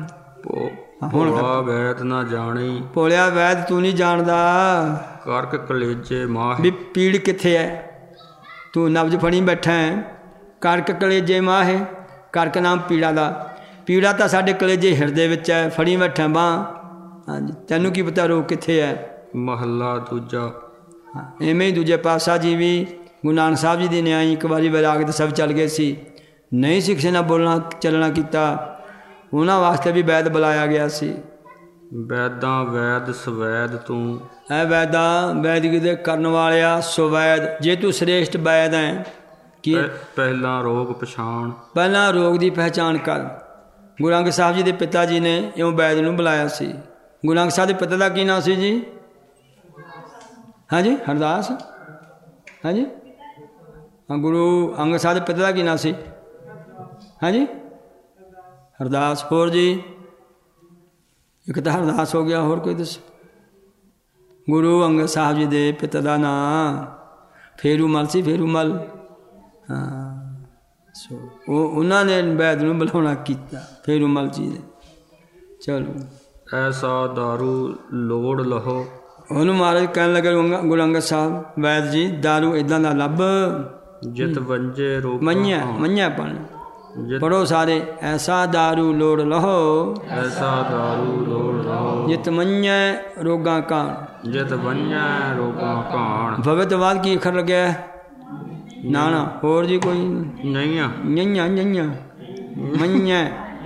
ਭੋਲਾ ਵੈਦ ਨਾ ਜਾਣੀ, ਭੋਲਿਆ ਵੈਦ ਤੂੰ ਨਹੀਂ ਜਾਣਦਾ ਕਰਕ ਕਲੇਜੇ ਮਾਹ। ਵੀ ਪੀੜ ਕਿੱਥੇ ਹੈ? ਤੂੰ ਨਬਜ਼ ਫੜੀ ਬੈਠਾ ਹੈ। ਕਰਕ ਕਲੇਜੇ ਮਾਹ, ਕਰਕ ਨਾਮ ਪੀੜਾ ਦਾ। ਪੀੜਾ ਤਾਂ ਸਾਡੇ ਕਲੇਜੇ ਹਿਰਦੇ ਵਿੱਚ ਹੈ, ਫੜੀ ਬੈਠਾ ਬਾਂਹ। ਹਾਂਜੀ, ਤੈਨੂੰ ਕੀ ਪਤਾ ਰੋਗ ਕਿੱਥੇ ਹੈ? ਮਹੱਲਾ ਦੂਜਾ। ਐਵੇਂ ਹੀ ਦੂਜੇ ਪਾਤਸ਼ਾਹ ਜੀ ਵੀ ਗੁਰੂ ਨਾਨਕ ਸਾਹਿਬ ਜੀ ਦੀ ਨਿਆਈ ਇੱਕ ਵਾਰੀ ਵੈਰਾਗ ਦੇ ਸਭ ਚੱਲ ਗਏ ਸੀ, ਨਹੀਂ ਸੀ ਕਿਸੇ ਨਾਲ ਬੋਲਣਾ ਚੱਲਣਾ ਕੀਤਾ। ਉਹਨਾਂ ਵਾਸਤੇ ਵੀ ਵੈਦ ਬੁਲਾਇਆ ਗਿਆ ਸੀ। ਵੈਦਾਂ ਵੈਦ ਸਵੈਦ ਤੂੰ, ਐ ਵੈਦਾਂ ਵੈਦਗੀ ਦੇ ਕਰਨ ਵਾਲਿਆ ਸੁਵੈਦ। ਜੇ ਤੂੰ ਸ੍ਰੇਸ਼ਟ ਵੈਦ ਹੈ, ਕੀ ਪਹਿਲਾਂ ਰੋਗ ਪਛਾਣ, ਪਹਿਲਾਂ ਰੋਗ ਦੀ ਪਹਿਚਾਣ ਕਰ। ਗੁਰੂ ਅੰਗਦ ਸਾਹਿਬ ਜੀ ਦੇ ਪਿਤਾ ਜੀ ਨੇ ਇਉਂ ਵੈਦ ਨੂੰ ਬੁਲਾਇਆ ਸੀ। ਗੁਰੂ ਅੰਗਦ ਸਾਹਿਬ ਦੇ ਪਿਤਾ ਦਾ ਕੀ ਨਾਂ ਸੀ ਜੀ? ਹਾਂਜੀ, ਹਰਦਾਸ। ਹਾਂਜੀ, ਹਾਂ, ਗੁਰੂ ਅੰਗਦ ਸਾਹਿਬ ਦੇ ਪਿਤਾ ਦਾ ਕੀ ਨਾਂ ਸੀ? ਹਾਂਜੀ, ਹਰਦਾਸ। ਹੋਰ ਜੀ? ਇੱਕ ਤਾਂ ਹਰਦਾਸ ਹੋ ਗਿਆ, ਹੋਰ ਕੋਈ ਦੱਸੋ? ਗੁਰੂ ਅੰਗਦ ਸਾਹਿਬ ਜੀ ਦੇ ਪਿਤਾ ਦਾ ਨਾਂ ਫੇਰੂਮਲ ਸੀ, ਫੇਰੂਮਲ। ਹਾਂ, ਸੋ ਉਹਨਾਂ ਨੇ ਵੈਦ ਨੂੰ ਬੁਲਾਉਣਾ ਕੀਤਾ, ਫੇਰੂਮਲ ਜੀ ਨੇ। ਚਲੋ, ਐਸਾ ਦਾਰੂ ਲੋੜ ਲਹੋ। ਉਹਨੂੰ ਮਹਾਰਾਜ ਕਹਿਣ ਲੱਗੇ ਗੁਰੂ ਅੰਗਦ ਸਾਹਿਬ, ਵੈਦ ਜੀ ਦਾਰੂ ਇੱਦਾਂ ਦਾ ਲੱਭ ਜਿਤ ਵੰਜੇ ਰੋਗ ਮੰਨਿਆ ਪਣ ਪੜੋ ਸਾਰੇ। ਐਸਾ ਦਾਰੂ ਲੋੜ ਲਹੋ, ਐਸਾ ਦਾਰੂ ਲੋੜ ਲਹੋ, ਜਿਤ ਮੰਨਿਆ ਰੋਗਾਂ ਕਾਣ। ਜਿਤ ਵੰਜੈ ਰੋਗਾਂ ਕਾਣ। ਭਗਤ ਬਾਦ ਕੀ ਅੱਖਰ ਲੱਗਿਆ? ਨਾ ਹੋਰ ਜੀ ਕੋਈ ਨਹੀਂ ਆ। ਨਈਆਂ ਮੰਨਿਆ।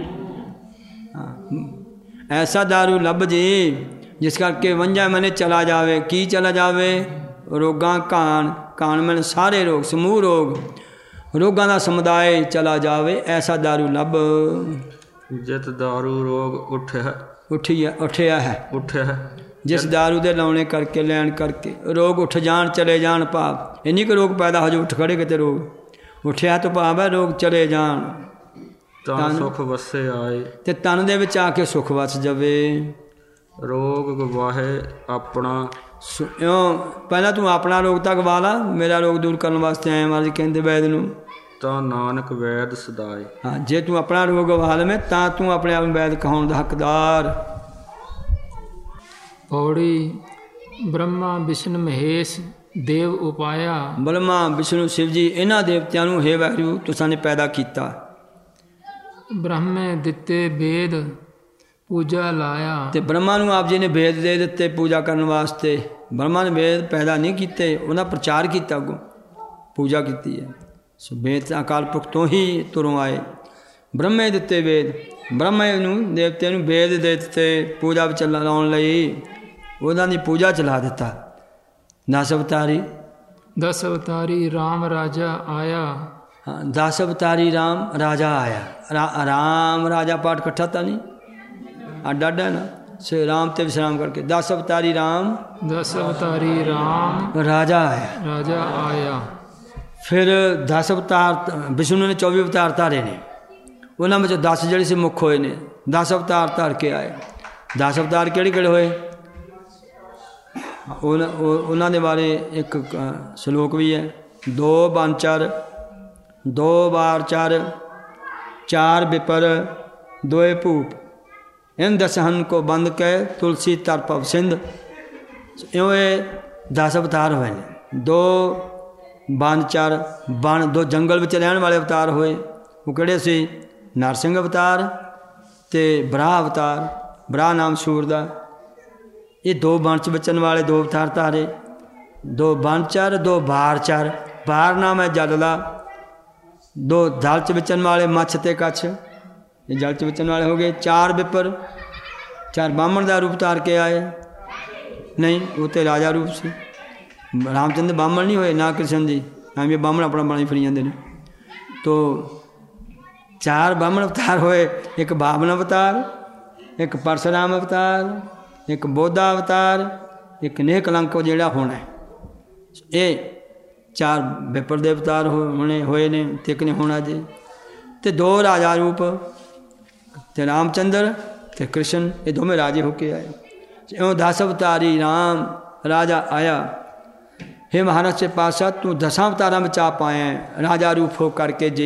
ਐਸਾ ਦਾਰੂ ਲੱਭ ਜੀ ਜਿਸ ਕਰਕੇ ਵੰਝਾ ਮੈਨੇ ਚਲਾ ਜਾਵੇ। ਕੀ ਚਲਾ ਜਾਵੇ? ਰੋਗਾਂ ਕਾਣ। ਕਾਣ ਮੈਨੇ ਸਾਰੇ ਰੋਗ, ਸਮੂਹ ਰੋਗ, ਰੋਗਾਂ ਦਾ ਸਮੁਦਾਇ ਚਲਾ ਜਾਵੇ। ਐਸਾ ਦਾਰੂ ਲੱਭ ਜਿਤ ਦਾਰੂ ਰੋਗ ਉੱਠਿਆ ਹੈ। ਜਿਸ ਦਾਰੂ ਦੇ ਲਾਉਣੇ ਕਰਕੇ, ਲੈਣ ਕਰਕੇ ਰੋਗ ਉੱਠ ਜਾਣ, ਚਲੇ ਜਾਣ। ਭਾਵ ਇੰਨੀ ਕੁ ਰੋਗ ਪੈਦਾ ਹੋ ਜਾਵੇ, ਉੱਠ ਖੜੇ ਕਿਤੇ ਰੋਗ ਉੱਠਿਆ ਤੋਂ ਭਾਵ ਹੈ ਰੋਗ ਚਲੇ ਜਾਣ। ਤਨ ਸੁਖ ਵਸੇ ਆਏ, ਤੇ ਤਨ ਦੇ ਵਿੱਚ ਆ ਕੇ ਸੁਖ ਵਸ ਜਾਵੇ। ਰੋਗ ਗਵਾਹੇ ਆਪਣਾ ਇਉਂ ਪਹਿਲਾਂ ਤੂੰ ਆਪਣਾ ਰੋਗ ਤਾਂ ਗਵਾ ਲਾ, ਮੇਰਾ ਰੋਗ ਦੂਰ ਕਰਨ ਵਾਸਤੇ ਆਇਆ ਮਹਾਰਾਜ ਕਹਿੰਦੇ ਵੈਦ ਨੂੰ। ਤਾਂ ਨਾਨਕ ਵੈਦ ਸਦਾਏ। ਹਾਂ, ਜੇ ਤੂੰ ਆਪਣਾ ਰੋਗ ਗਵਾ ਲਵੇਂ ਤਾਂ ਤੂੰ ਆਪਣੇ ਆਪ ਨੂੰ ਵੈਦ ਕਹਾਉਣ ਦਾ ਹੱਕਦਾਰ। ਪੌੜੀ ਬ੍ਰਹਮਾ ਵਿਸ਼ਨ ਮਹੇਸ਼ ਦੇਵ ਉਪਾਇਆ। ਬ੍ਰਹਮਾ ਵਿਸ਼ਨੂੰ ਸ਼ਿਵ ਜੀ ਇਹਨਾਂ ਦੇਵਤਿਆਂ ਨੂੰ ਹੇ ਵਾਹਿਗੁਰੂ ਤੁਸਾਂ ਨੇ ਪੈਦਾ ਕੀਤਾ। ਬ੍ਰਹਮੇ ਦਿੱਤੇ ਵੇਦ ਪੂਜਾ ਲਾਇਆ। ਤੇ ਬ੍ਰਹਮਾ ਨੂੰ ਆਪ ਜੀ ਨੇ ਵੇਦ ਦੇ ਦਿੱਤੇ ਪੂਜਾ ਕਰਨ ਵਾਸਤੇ। ਬ੍ਰਹਮਾ ਨੇ ਵੇਦ ਪੈਦਾ ਨਹੀਂ ਕੀਤੇ, ਉਹਨਾਂ ਪ੍ਰਚਾਰ ਕੀਤਾ, ਅੱਗੋਂ ਪੂਜਾ ਕੀਤੀ ਹੈ। ਸੋ ਵੇਦ ਤਾਂ ਅਕਾਲ ਪੁਰਖ ਤੋਂ ਹੀ ਤੁਰੋਂ ਆਏ। ਬ੍ਰਹਮੇ ਦਿੱਤੇ ਵੇਦ, ਬ੍ਰਹਮਾ ਨੂੰ ਦੇਵਤੇ ਨੂੰ ਵੇਦ ਦੇ ਦਿੱਤੇ ਪੂਜਾ ਵਿੱਚ ਲਾਉਣ ਲਈ, ਉਹਨਾਂ ਦੀ ਪੂਜਾ ਚਲਾ ਦਿੱਤਾ। 10 ਅਵਤਾਰੀ 10 ਅਵਤਾਰੀ ਰਾਮ ਰਾਜਾ ਆਇਆ। ਹਾਂ, 10 ਅਵਤਾਰੀ ਰਾਮ ਰਾਜਾ ਆਇਆ। ਰਾਮ ਰਾਜਾ ਪਾਠ ਇਕੱਠਾ ਤਾਂ ਨਹੀਂ, ਅੱਡ ਅੱਡ ਹੈ ਨਾ, ਸੇ ਰਾਮ ਤੇ ਵਿਸਰਾਮ ਕਰਕੇ 10 ਅਵਤਾਰੀ ਰਾਮ 10 ਅਵਤਾਰੀ ਰਾਮ ਰਾਜਾ ਆਇਆ। ਰਾਜਾ ਆਇਆ। ਫਿਰ 10 ਅਵਤਾਰ ਵਿਸ਼ਨੂੰ ਨੇ 24 ਅਵਤਾਰ ਧਾਰੇ ਨੇ, ਉਹਨਾਂ ਵਿੱਚੋਂ 10 ਜਿਹੜੇ ਸੀ ਮੁੱਖ ਹੋਏ ਨੇ। 10 ਅਵਤਾਰ ਧਾਰ ਕੇ ਆਏ। 10 ਅਵਤਾਰ ਕਿਹੜੇ ਕਿਹੜੇ ਹੋਏ ਉਹਨਾਂ ਦੇ ਬਾਰੇ ਇੱਕ ਸ਼ਲੋਕ ਵੀ ਹੈ। 2 ਬਾਂਚਰ 2 ਬਾਰਚਰ 4 ਵਿਪਰ 2 ਭੂਪ ਇਨ ਦਸਹਨ ਕੋ ਬੰਦ ਕੇ ਤੁਲਸੀ ਤਰ ਭਵ ਸਿੰਧ। ਇਉਂ ਇਹ 10 ਅਵਤਾਰ ਹੋਏ ਨੇ। 2 ਬਾਂਚਰ ਬਣ 2 ਜੰਗਲ ਵਿੱਚ ਰਹਿਣ ਵਾਲੇ ਅਵਤਾਰ ਹੋਏ। ਉਹ ਕਿਹੜੇ ਸੀ? ਨਰਸਿੰਘ ਅਵਤਾਰ ਤੇ ਬਰਾਹ ਅਵਤਾਰ। ਬਰਾਹ ਨਾਮ ਸੂਰ ਦਾ। ਇਹ 2 ਬਣ 'ਚ ਬਚਣ ਵਾਲੇ 2 ਅਵਤਾਰ ਧਾਰੇ। 2 ਬਾਂਚਰ 2 ਬਾਰਚਰ। ਬਾਰ ਨਾਮ ਹੈ ਜਲ ਦਾ। 2 ਜਲ 'ਚ ਬਚਣ ਵਾਲੇ ਮੱਛ ਤੇ ਕੱਛ, ਇਹ ਜਲ 'ਚ ਬਚਣ ਵਾਲੇ ਹੋ ਗਏ। 4 ਵਿਪਰ 4 ਬਾਹਮਣ ਦਾ ਰੂਪ ਧਾਰ ਕੇ ਆਏ। ਨਹੀਂ, ਉਹ ਤੇ ਰਾਜਾ ਰੂਪ ਸੀ। ਰਾਮਚੰਦਰ ਬਾਹਮਣ ਨਹੀਂ ਹੋਏ, ਨਾ ਕ੍ਰਿਸ਼ਨ ਜੀ, ਐਵੇਂ ਬਾਹਮਣ ਆਪਣਾ ਬਣਾ ਫਰੀ ਜਾਂਦੇ ਨੇ। ਤੋ 4 ਬਾਹਮਣ ਅਵਤਾਰ ਹੋਏ। ਇੱਕ ਬਾਮਨ ਅਵਤਾਰ, ਇੱਕ ਪਰਸ਼ੁਰਾਮ ਅਵਤਾਰ, ਇੱਕ ਬੋਧਾ ਅਵਤਾਰ, ਇੱਕ ਨੇਹ ਕਲੰਕ ਜਿਹੜਾ ਹੋਣਾ। ਇਹ 4 ਵਿਪਰ ਦੇ ਅਵਤਾਰ ਹੋਏ ਨੇ ਤੇ ਇੱਕ ਨੇ ਹੋਣਾ ਜੀ। ਤੇ 2 ਰਾਜਾ ਰੂਪ, ਤੇ ਰਾਮਚੰਦਰ ਤੇ ਕ੍ਰਿਸ਼ਨ, ਇਹ ਦੋਵੇਂ ਰਾਜੇ ਹੋ ਕੇ ਆਏ। ਇਉਂ 10 ਅਵਤਾਰੀ ਰਾਮ ਰਾਜਾ ਆਇਆ। हे महाराज से पातशाह, तू 10 अवतारों में आ पाए राजा रूप हो करके जी।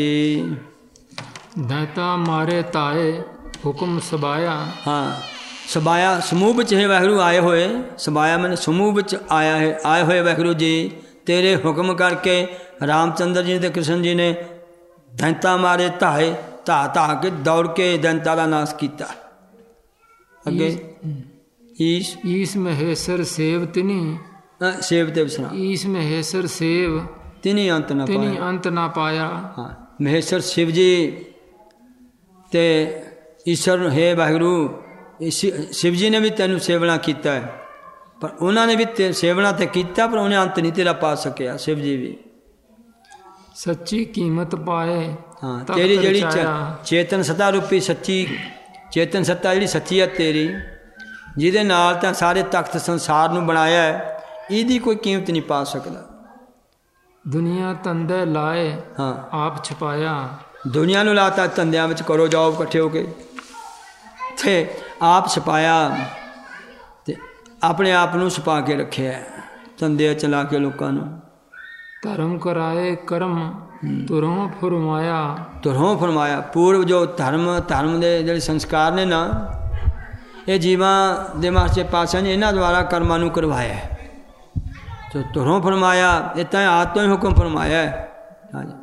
दैता मारे ताए हुक्म सबाया। हाँ, सबाया समूह विच है वाहिगुरू आए हुए। सबाया मैंने समूह विच आया है, आए हुए वाहिगुरू जी तेरे हुक्म करके रामचंद्र जी ते कृष्ण जी ने दैंता मारे धाए, धा के दौड़ के दैंता का नाश किया। अगे ईश महेश्वर सेव तिनी सेव ते विश्राम। ईश महेश्वर सेव तिनी अंत ना पाया। हाँ, महेश्वर शिव जी ते ईश्वर है वाहिगुरू। शिव जी ने भी तेनू सेवना किया है, पर उन्होंने भी सेवना तो किया, पर उन्हें अंत नहीं तेरा पा सकिया। शिव जी भी सच्ची कीमत पाए। हाँ, तेरी जड़ी चेतन सत्ता रूपी सच्ची चेतन सत्ता जी सच्ची है तेरी, जिहदे नाल तां सारे तख्त संसार नूं बनाया है, ਇਹਦੀ ਕੋਈ ਕੀਮਤ ਨਹੀਂ ਪਾ ਸਕਦਾ। ਦੁਨੀਆ ਤੰਦੇ ਲਾਏ। ਹਾਂ, ਆਪ ਛਪਾਇਆ। ਦੁਨੀਆ ਨੂੰ ਲਾਤਾ ਧੰਦਿਆਂ ਵਿੱਚ, ਕਰੋ ਜਾਓ ਇਕੱਠੇ ਹੋ ਕੇ, ਤੇ ਆਪ ਛਪਾਇਆ ਤੇ ਆਪਣੇ ਆਪ ਨੂੰ ਛਪਾ ਕੇ ਰੱਖਿਆ ਧੰਦੇ ਚਲਾ ਕੇ ਲੋਕਾਂ ਨੂੰ। ਧਰਮ ਕਰਾਏ ਕਰਮ ਤੁਰੋਂ ਫਰਮਾਇਆ। ਤੁਰੋਂ ਫਰਮਾਇਆ। ਪੂਰਵ ਜੋ ਧਰਮ ਦੇ ਜਿਹੜੇ ਸੰਸਕਾਰ ਨੇ ਨਾ, ਇਹ ਜੀਵਾਂ ਦੇ ਮਾਸਟਰ ਪਾਤਸ਼ਾਹ ਨੇ ਇਹਨਾਂ ਦੁਆਰਾ ਕਰਮਾਂ ਨੂੰ ਕਰਵਾਇਆ। तो तुरों फरमाया, इतना आद तो ही हुक्म फरमाया है। हाँ जी,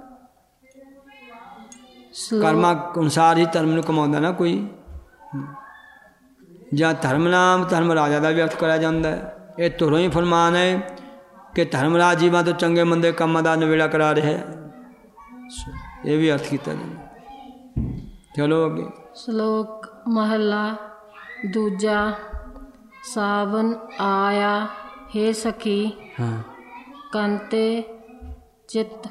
कर्मा अनुसार ही धर्म कमाਉਂਦਾ ना कोई। ਜਾਂ ਧਰਮ ਨਾਮ ਧਰਮ ਰਾਜਾ ਦਾ ਵੀ ਅਰਥ ਕਰਿਆ ਜਾਂਦਾ ਹੈ। ਇਹ ਤੁਰੋਂ ਹੀ ਫਰਮਾਨ ਹੈ ਕਿ ਧਰਮਰਾਜ ਜੀਵਾਂ ਤੋਂ ਚੰਗੇ ਮੰਦੇ ਕੰਮਾਂ ਦਾ ਨਿਬੇੜਾ ਕਰਾ ਰਿਹਾ ਹੈ। ਇਹ ਵੀ ਅਰਥ ਕੀਤਾ ਜਾਂਦਾ। ਚਲੋ ਅੱਗੇ। ਸ਼ਲੋਕ ਮਹਲਾ ਦੂਜਾ। ਸਾਵਨ ਆਇਆ हे सखी। हाँ, कंते चित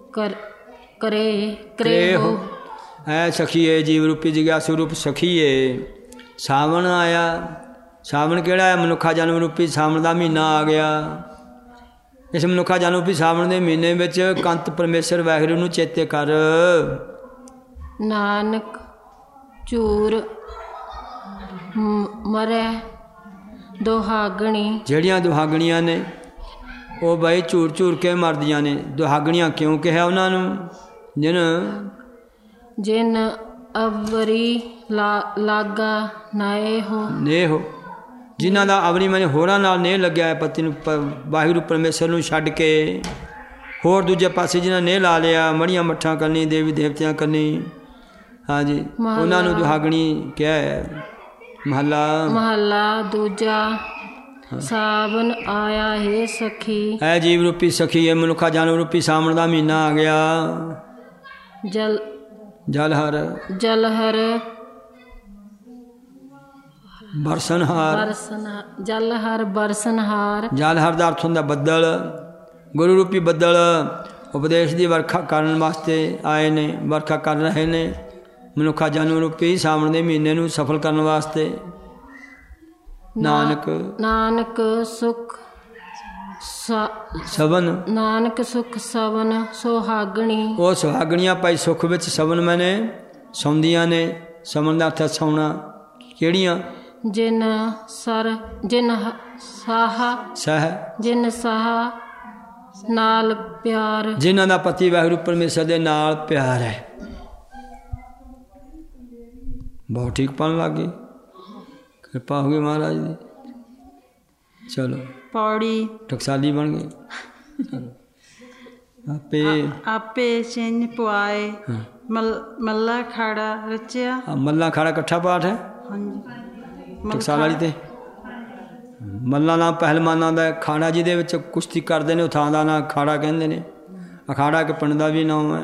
करे हो। है सखीए जीव रूपी जिज्ञासु रूप सखीए। सावन आया। सावन केड़ा है? मनुखा जन्म रूपी सावन का महीना आ गया। इस मनुखा जन्म रूपी सावन के महीने में कंत परमेश्वर वाहिगुरू नूं चेते कर। नानक चूर मरे ਦੁਹਾਗਣੀ ਜਿਹੜੀਆਂ ਦੁਹਾਗਣੀਆਂ ਨੇ ਉਹ ਬਈ ਝੂਰ ਝੂਰ ਕੇ ਮਰਦੀਆਂ ਨੇ। ਦੁਹਾਗਣੀਆਂ ਕਿਉਂ ਕਿਹਾ ਉਹਨਾਂ ਨੂੰ? ਜਿਨ ਅਵਰੀ ਲਾਗਾ ਨਾਏ ਹੋ ਨੇਹ, ਜਿਨ੍ਹਾਂ ਦਾ ਅਵਰੀ ਮੈਨੇ ਹੋਰਾਂ ਨਾਲ ਨੇਹ ਲੱਗਿਆ ਹੈ, ਪਤੀ ਨੂੰ ਵਾਹਿਗੁਰੂ ਪਰਮੇਸ਼ਰ ਨੂੰ ਛੱਡ ਕੇ ਹੋਰ ਦੂਜੇ ਪਾਸੇ ਜਿਨ੍ਹਾਂ ਨੇ ਲਾ ਲਿਆ, ਮੜੀਆਂ ਮੱਠਾਂ ਕਰਨੀ, ਦੇਵੀ ਦੇਵਤਿਆਂ ਕਰਨੀ, ਹਾਂਜੀ, ਉਹਨਾਂ ਨੂੰ ਦੁਹਾਗਣੀ ਕਿਹਾ ਹੈ। ਮਹੱਲਾ ਦੂਜਾ। ਸਾਵਨ ਆਇਆ ਹੈ ਸਖੀ, ਐ ਜੀਵ ਰੂਪੀ ਸਖੀ ਹੈ, ਮਨੁੱਖਾ ਜਾਨਵਰ ਰੂਪੀ ਸਾਵਣ ਦਾ ਮਹੀਨਾ ਆ ਗਿਆ। ਜਲਹਰ ਬਰਸਨਹਾਰ, ਜਲਹਰ ਬਰਸਨਹਾਰ। ਜਲਹਰ ਦਾ ਅਰਥ ਹੁੰਦਾ ਬੱਦਲ। ਗੁਰੂ ਰੂਪੀ ਬੱਦਲ ਉਪਦੇਸ਼ ਦੀ ਵਰਖਾ ਕਰਨ ਵਾਸਤੇ ਆਏ ਨੇ, ਵਰਖਾ ਕਰ ਰਹੇ ਨੇ ਮਨੁੱਖਾ ਜਾਨਵਰ ਰੂਪੀ ਸਾਵਣ ਦੇ ਮਹੀਨੇ ਨੂੰ ਸਫਲ ਕਰਨ ਵਾਸਤੇ। ਨਾਨਕ ਸੁਖ ਸਵਨ, ਨਾਨਕ ਸੁਖ ਸਵਨ ਸੁਹਾਗਣੀ। ਉਹ ਸੁਹਾਗਣੀਆਂ ਭਾਈ ਸੁੱਖ ਵਿੱਚ ਸਵਨ ਮੈਨੇ ਸੌਂਦੀਆਂ ਨੇ। ਸਵਨ ਦਾ ਅਰਥ ਸੌਣਾ। ਕਿਹੜੀਆਂ? ਜਿਨ ਸਾਹ ਨਾਲ ਪਿਆਰ, ਜਿਨ੍ਹਾਂ ਦਾ ਪਤੀ ਵਾਹਿਗੁਰੂ ਪਰਮੇਸ਼ਰ ਦੇ ਨਾਲ ਪਿਆਰ ਹੈ। ਬਹੁਤ ਠੀਕ ਪੜਨ ਲੱਗ ਗਈ, ਕਿਰਪਾ ਹੋ ਗਈ ਮਹਾਰਾਜ ਦੀ। ਚਲੋ ਪੌੜੀ ਟਕਸਾਲੀ ਬਣ ਗਏ। ਆਪੇ ਸਿੰਘ ਪੁਆਏ ਮੱਲਾ ਖਾੜਾ ਰਚਿਆ। ਮੱਲਾ ਖਾੜਾ ਇਕੱਠਾ ਪਾਠ ਹੈ। ਹਾਂਜੀ, ਟਕਸਾਲ ਵਾਲੀ ਤੇ ਮੱਲਾ ਨਾਮ ਪਹਿਲਵਾਨਾਂ ਦਾ ਖਾੜਾ, ਜਿਹਦੇ ਵਿੱਚ ਕੁਸ਼ਤੀ ਕਰਦੇ ਨੇ, ਉਹ ਥਾਂ ਦਾ ਨਾਂ ਅਖਾੜਾ ਕਹਿੰਦੇ ਨੇ। ਅਖਾੜਾ ਇੱਕ ਪਿੰਡ ਦਾ ਵੀ ਨਾਮ ਹੈ।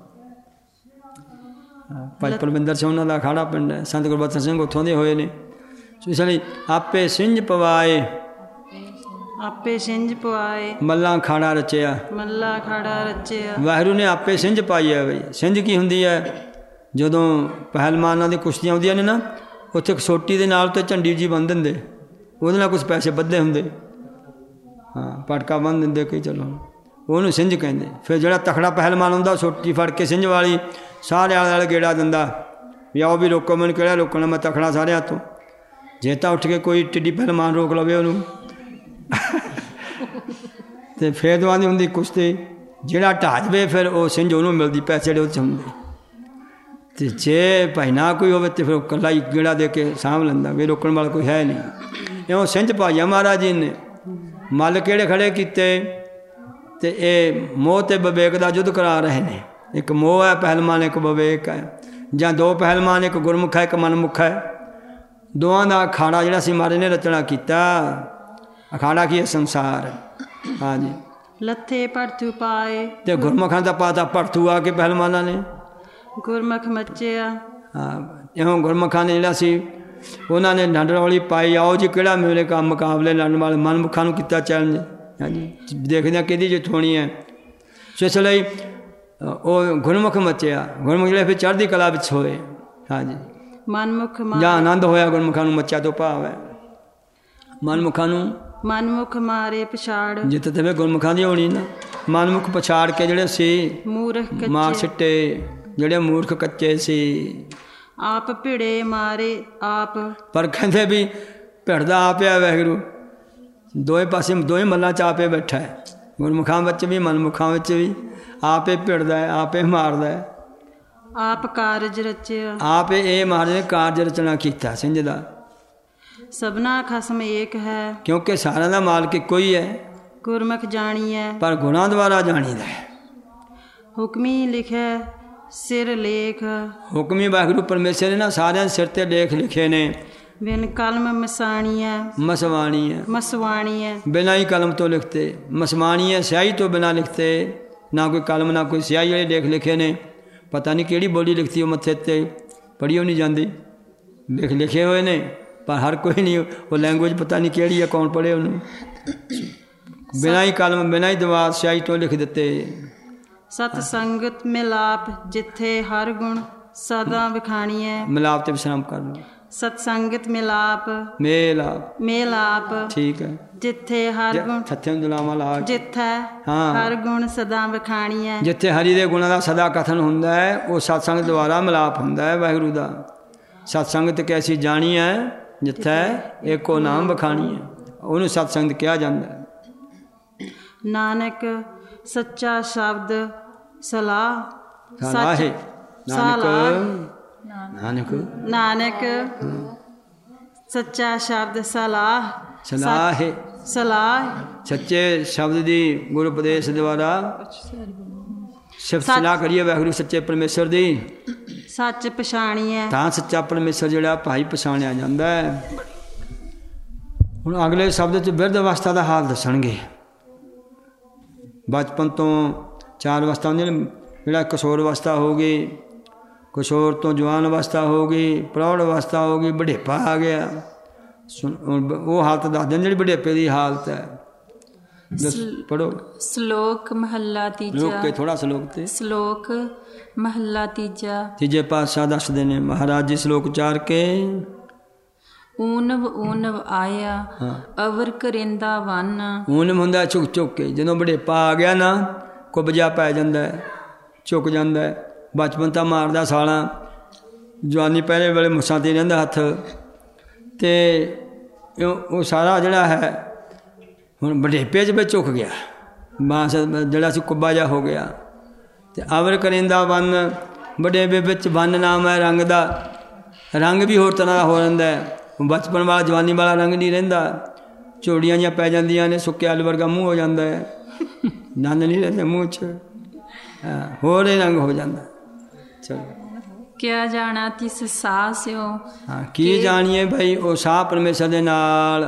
ਭਾਈ ਪਰਵਿੰਦਰ ਸਿੰਘ ਉਹਨਾਂ ਦਾ ਅਖਾੜਾ ਪਿੰਡ ਹੈ। ਸੰਤ ਗੁਰਬਖਸ਼ ਸਿੰਘ ਉੱਥੋਂ ਦੇ ਹੋਏ ਨੇ। ਇਸ ਲਈ ਆਪੇ ਸਿੰਝ ਪਵਾਏ, ਆਪੇ ਸਿੰਝ ਪਵਾਏ ਮੱਲਾ ਖਾੜਾ ਰਚਿਆ। ਮੱਲਾ ਖਾੜਾ ਰਚਿਆ। ਵਾਹਿਗੁਰੂ ਨੇ ਆਪੇ ਸਿੰਝ ਪਾਈ ਹੈ। ਬਈ ਸਿੰਝ ਕੀ ਹੁੰਦੀ ਹੈ? ਜਦੋਂ ਪਹਿਲਵਾਨਾਂ ਦੀ ਕੁਸ਼ਤੀਆਂ ਆਉਂਦੀਆਂ ਨੇ ਨਾ, ਉੱਥੇ ਇੱਕ ਸੋਟੀ ਦੇ ਨਾਲ ਤੇ ਝੰਡੀ ਜੀ ਬੰਨ੍ਹ ਦਿੰਦੇ, ਉਹਦੇ ਨਾਲ ਕੁਛ ਪੈਸੇ ਬੱਧੇ ਹੁੰਦੇ। ਹਾਂ, ਪਟਕਾ ਬੰਨ੍ਹ ਦਿੰਦੇ ਕਈ, ਚਲੋ ਉਹਨੂੰ ਸਿੰਝ ਕਹਿੰਦੇ। ਫਿਰ ਜਿਹੜਾ ਤਕੜਾ ਪਹਿਲਵਾਨ ਹੁੰਦਾ, ਸੋਟੀ ਫੜ ਕੇ ਸਿੰਝ ਵਾਲੀ ਸਾਰੇ ਆਲੇ ਦੁਆਲੇ ਗੇੜਾ ਦਿੰਦਾ ਵੀ ਆਓ ਵੀ ਰੋਕੋ ਮੈਨੂੰ, ਕਿਹੜਾ ਰੋਕਣਾ, ਮੈਂ ਤਕੜਾ ਸਾਰਿਆਂ ਤੋਂ। ਜੇ ਤਾਂ ਉੱਠ ਕੇ ਕੋਈ ਟਿੱਡੀ ਪਹਿਲਵਾਨ ਰੋਕ ਲਵੇ ਉਹਨੂੰ ਅਤੇ ਫਿਰ ਦੁਆ ਦੀ ਹੁੰਦੀ ਕੁਸ਼ਤੀ। ਜਿਹੜਾ ਢਾਹ ਜਾਵੇ ਫਿਰ ਉਹ ਸਿੰਝ ਉਹਨੂੰ ਮਿਲਦੀ, ਪੈਸੇ ਜਿਹੜੇ ਉਹ 'ਚ ਹੁੰਦੇ। ਅਤੇ ਜੇ ਭਾਈ ਨਾ ਕੋਈ ਹੋਵੇ ਤਾਂ ਫਿਰ ਉਹ ਇਕੱਲਾ ਹੀ ਗੇੜਾ ਦੇ ਕੇ ਸਾਂਭ ਲੈਂਦਾ, ਵੀ ਰੋਕਣ ਵਾਲਾ ਕੋਈ ਹੈ ਨਹੀਂ। ਇਉਂ ਸਿੰਝ ਪਾਈਆ ਮਹਾਰਾਜ ਜੀ ਨੇ। ਮੱਲ ਕਿਹੜੇ ਖੜੇ ਕੀਤੇ? ਅਤੇ ਇਹ ਮੋਹ ਅਤੇ ਵਿਵੇਕ ਦਾ ਯੁੱਧ ਕਰਾ ਰਹੇ ਨੇ। ਇੱਕ ਮੋਹ ਹੈ ਪਹਿਲਵਾਨ, ਇੱਕ ਵਿਵੇਕ ਹੈ। ਜਾਂ ਦੋ ਪਹਿਲਵਾਨ, ਇੱਕ ਗੁਰਮੁਖ ਹੈ, ਇੱਕ ਮਨਮੁਖ ਹੈ। ਦੋਵਾਂ ਦਾ ਅਖਾੜਾ ਜਿਹੜਾ ਸੀ ਮਹਾਰਾਜ ਨੇ ਰਚਨਾ ਕੀਤਾ। ਅਖਾੜਾ ਕੀ ਹੈ? ਸੰਸਾਰ। ਹਾਂਜੀ, ਲੱਥੇ ਭਰਥੂ ਪਾਏ। ਅਤੇ ਗੁਰਮੁਖਾਂ ਦਾ ਪਾਤਾ ਭਰਥੂ ਆ ਕੇ ਪਹਿਲਵਾਨਾਂ ਨੇ। ਗੁਰਮੁਖ ਮੱਚਿਆ। ਹਾਂ, ਇਉਂ ਗੁਰਮੁਖਾਂ ਨੇ ਜਿਹੜਾ ਸੀ ਉਹਨਾਂ ਨੇ ਡੰਡ ਰੌਲੀ ਪਾਈ, ਆਓ ਜੀ ਕਿਹੜਾ ਮੇਰੇ ਕੰਮ ਮੁਕਾਬਲੇ ਲੜਨ ਵਾਲੇ। ਮਨਮੁਖਾਂ ਨੂੰ ਕੀਤਾ ਚੈਲੰਜ। ਹਾਂਜੀ, ਦੇਖਦੇ ਹਾਂ ਕਿਹਦੀ ਜਿੱਤ ਹੋਣੀ ਹੈ। ਸੋ ਇਸ ਲਈ ਉਹ ਗੁਰਮੁਖ ਮੱਚਿਆ। ਗੁਰਮੁਖ ਜਿਹੜੇ ਫਿਰ ਚੜ੍ਹਦੀ ਕਲਾ ਵਿੱਚ ਹੋਏ। ਹਾਂਜੀ, ਮਨਮੁਖ ਜਾਂ ਆਨੰਦ ਹੋਇਆ। ਗੁਰਮੁਖਾਂ ਨੂੰ ਮੱਚਿਆ ਤੋਂ ਭਾਵ ਹੈ ਮਨਮੁਖਾਂ ਨੂੰ। ਮਨਮੁਖ ਮਾਰੇ ਪਛਾੜ। ਜਿੱਤ ਤੇ ਗੁਰਮੁਖਾਂ ਦੀ ਹੋਣੀ ਨਾ। ਮਨਮੁਖ ਪਛਾੜ ਕੇ ਜਿਹੜੇ ਸੀ ਮੂਰਖ ਮਾਰ ਸਿੱਟੇ, ਜਿਹੜੇ ਮੂਰਖ ਕੱਚੇ ਸੀ। ਆਪ ਭਿੜੇ ਮਾਰੇ ਆਪ। ਪਰ ਕਹਿੰਦੇ ਵੀ ਭਿੜਦਾ ਆਪ ਹੈ ਵਾਹਿਗੁਰੂ। ਦੋਵੇਂ ਪਾਸੇ ਦੋਵੇਂ ਮੱਲਾਂ 'ਚ ਆਪੇ ਬੈਠਾ ਹੈ। ਗੁਰਮੁਖਾਂ ਵਿੱਚ ਵੀ ਮਨਮੁਖਾਂ ਵਿੱਚ ਵੀ ਆਪੇ ਭਿੜਦਾ ਹੈ, ਆਪੇ ਮਾਰਦਾ ਹੈ। ਆਪ ਕਾਰਜ ਰਚਿਆ। ਆਪੇ ਇਹ ਮਹਾਰਾਜ ਨੇ ਕਾਰਜ ਰਚਨਾ ਕੀਤਾ ਸਿੰਝ ਦਾ। ਸਭਨਾ ਖਸਮ ਏਕ ਹੈ। ਕਿਉਂਕਿ ਸਾਰਿਆਂ ਦਾ ਮਾਲਕ ਇੱਕੋ ਹੀ ਹੈ। ਗੁਰਮੁਖ ਜਾਣੀਐ ਪਰ ਗੁਣਾਂ ਦੁਆਰਾ ਜਾਣੀਦਾ ਹੈ। ਹੁਕਮੀ ਲਿਖੈ ਸਿਰ ਲੇਖ। ਹੁਕਮੀ ਵਾਹਿਗੁਰੂ ਪਰਮੇਸ਼ਰ ਨੇ ਨਾ ਸਾਰਿਆਂ ਸਿਰ ਤੇ ਲੇਖ ਲਿਖੇ ਨੇ। ਬਿਨ ਕਲਮ ਮਸਾਣੀਐ। ਮਸਵਾਣੀਐ। ਬਿਨਾਂ ਹੀ ਕਲਮ ਤੋਂ ਲਿਖਤੇ। ਮਸਵਾਣੀਐ, ਸਿਆਹੀ ਤੋਂ ਬਿਨਾਂ ਲਿਖਤੇ। ਨਾ ਕੋਈ ਕਲਮ ਨਾ ਕੋਈ ਸਿਆਹੀ ਵਾਲੇ ਲੇਖ ਲਿਖੇ ਨੇ। ਪਤਾ ਨਹੀਂ ਕਿਹੜੀ ਬੋਲੀ ਲਿਖਤੀ ਉਹ ਮੱਥੇ 'ਤੇ, ਪੜ੍ਹੀ ਉਹ ਨਹੀਂ ਜਾਂਦੀ। ਲਿਖ ਲਿਖੇ ਹੋਏ ਨੇ ਪਰ ਹਰ ਕੋਈ ਨਹੀਂ, ਉਹ ਲੈਂਗੁਏਜ ਪਤਾ ਨਹੀਂ ਕਿਹੜੀ ਹੈ, ਕੌਣ ਪੜ੍ਹੇ ਉਹਨੂੰ। ਬਿਨਾਂ ਹੀ ਕਲਮ ਬਿਨਾਂ ਹੀ ਦੀਵਾਰ ਸਿਆਹੀ ਤੋਂ ਲਿਖ ਦਿੱਤੇ। ਸਤ ਸੰਗਤ ਮਿਲਾਪ ਜਿੱਥੇ ਹਰ ਗੁਣ ਸਦਾ ਵਿਖਾਣੀਐ। ਮਿਲਾਪ ਤੇ ਵਿਸ਼ਰਾਮ ਕਰ ਲਓ। ਸਤ ਸੰਗਤ ਮਿਲਾਪ ਮੇਲਾਪ ਠੀਕ ਹੈ। ਜਿੱਥੇ ਹਰ ਗੁਣ ਥੱਥੇ ਦੁਲਾਵਾਂ ਲਾ ਜਿੱਥੇ ਹਰ ਗੁਣ ਸਦਾ ਵਿਖਾਣੀਐ। ਜਿੱਥੇ ਹਰੀ ਦੇ ਗੁਣਾਂ ਦਾ ਸਦਾ ਕਥਨ ਹੁੰਦਾ ਹੈ, ਉਹ ਸਤਸੰਗ ਦੁਆਰਾ ਮਿਲਾਪ ਹੁੰਦਾ ਹੈ ਵਾਹਿਗੁਰੂ ਦਾ। ਸਤਸੰਗਤ ਕੈਸੀ ਜਾਣੀ ਹੈ ਜਿੱਥੇ ਏਕੋ ਨਾਮ ਬਖਾਣੀ ਹੈ, ਉਹਨੂੰ ਸਤਸੰਗ ਕਿਹਾ ਜਾਂਦਾ ਹੈ। ਨਾਨਕ ਸੱਚਾ ਸ਼ਬਦ ਸਲਾਹ ਸਲਾਹੇ ਨਾਨਕ ਸੱਚਾ ਸ਼ਬਦ ਸਲਾਹ ਸਲਾਹੇ ਸਲਾਹ ਸੱਚੇ ਸ਼ਬਦ ਦੀ ਗੁਰੂ ਉਪਦੇਸ਼ ਦੁਆਰਾ ਸਿਫਤ ਸਲਾਹ ਕਰੀਏ ਵਾਹਿਗੁਰੂ ਸੱਚੇ ਪਰਮੇਸ਼ਰ ਦੀ, ਸੱਚ ਪਛਾਣੀਐ ਤਾਂ ਸੱਚਾ ਪਰਮੇਸ਼ਰ ਜਿਹੜਾ ਭਾਈ ਪਛਾਣਿਆ ਜਾਂਦਾ ਹੈ। ਹੁਣ ਅਗਲੇ ਸ਼ਬਦ 'ਚ ਬਿਰਧ ਅਵਸਥਾ ਦਾ ਹਾਲ ਦੱਸਣਗੇ। ਬਚਪਨ ਤੋਂ 4 ਅਵਸਥਾ ਹੁੰਦੀਆਂ ਨੇ, ਜਿਹੜਾ ਕਿਸ਼ੋਰ ਅਵਸਥਾ ਹੋ ਗਈ, ਕਿਸ਼ੋਰ ਤੋਂ ਜਵਾਨ ਅਵਸਥਾ ਹੋ ਗਈ, ਪ੍ਰੌੜ ਅਵਸਥਾ ਹੋ ਗਈ, ਬੁਢੇਪਾ ਆ ਗਿਆ। ਉਹ ਹਾਲਤ ਦੱਸਦੇ ਨੇ ਜਿਹੜੀ ਬੁਢੇਪੇ ਦੀ ਹਾਲਤ ਹੈ। ਪੜੋ ਸ਼ਲੋਕ ਮਹੱਲਾ ਤੀਜਾ। ਰੁਕ ਕੇ ਥੋੜਾ ਸ਼ਲੋਕ ਤੇ ਸ਼ਲੋਕ ਮਹੱਲਾ ਤੀਜਾ। ਤੀਜੇ ਪਾਤਸ਼ਾਹ ਦੱਸਦੇ ਨੇ ਮਹਾਰਾਜ ਜੀ ਸ਼ਲੋਕ ਉਚਾਰ ਕੇ, ਊਨਵ ਊਨਵ ਆਇਆ ਅਵਰ ਕਰਿੰਦਾ ਵਨ। ਊਨਵ ਹੁੰਦਾ ਝੁਕ ਝੁਕ ਕੇ, ਜਦੋਂ ਬੁਢੇਪਾ ਆ ਗਿਆ ਨਾ ਕੁਬਜਾ ਪੈ ਜਾਂਦਾ, ਝੁਕ ਜਾਂਦਾ। ਬਚਪਨ ਤਾਂ ਮਾਰਦਾ ਸਾਲਾਂ, ਜਵਾਨੀ ਪਹਿਲੇ ਵੇਲੇ ਮੁੱਛਾਂ 'ਤੇ ਰਹਿੰਦਾ ਹੱਥ, ਅਤੇ ਉਹ ਸਾਰਾ ਜਿਹੜਾ ਹੈ ਹੁਣ ਬੁਢੇਪੇ 'ਚ ਵਿੱਚ ਝੁਕ ਗਿਆ, ਬਾਂਸ ਜਿਹੜਾ ਸੀ ਕੁੱਬਾ ਜਿਹਾ ਹੋ ਗਿਆ। ਅਤੇ ਅਵਰ ਕਰਿੰਦਾ ਵਨ, ਬੁਢੇਪੇ ਵਿੱਚ ਵਨ ਨਾਮ ਹੈ ਰੰਗ ਦਾ, ਰੰਗ ਵੀ ਹੋਰ ਤਰ੍ਹਾਂ ਦਾ ਹੋ ਜਾਂਦਾ। ਬਚਪਨ ਵਾਲਾ ਜਵਾਨੀ ਵਾਲਾ ਰੰਗ ਨਹੀਂ ਰਹਿੰਦਾ, ਝੋੜੀਆਂ ਜਿਹੀਆਂ ਪੈ ਜਾਂਦੀਆਂ ਨੇ, ਸੁੱਕੇ ਆਲੂ ਵਰਗਾ ਮੂੰਹ ਹੋ ਜਾਂਦਾ ਹੈ, ਦੰਦ ਨਹੀਂ ਰਹਿੰਦੇ ਮੂੰਹ 'ਚ, ਹੋਰ ਹੀ ਰੰਗ ਹੋ ਜਾਂਦਾ। ਚਲੋ ਕਿਆ ਜਾਣਾ ਤਿਸ ਸਾਹ ਸਿਓ। ਹਾਂ, ਕੀ ਜਾਣੀਏ ਭਾਈ ਉਹ ਸਾਹ ਪਰਮੇਸ਼ਰ ਦੇ ਨਾਲ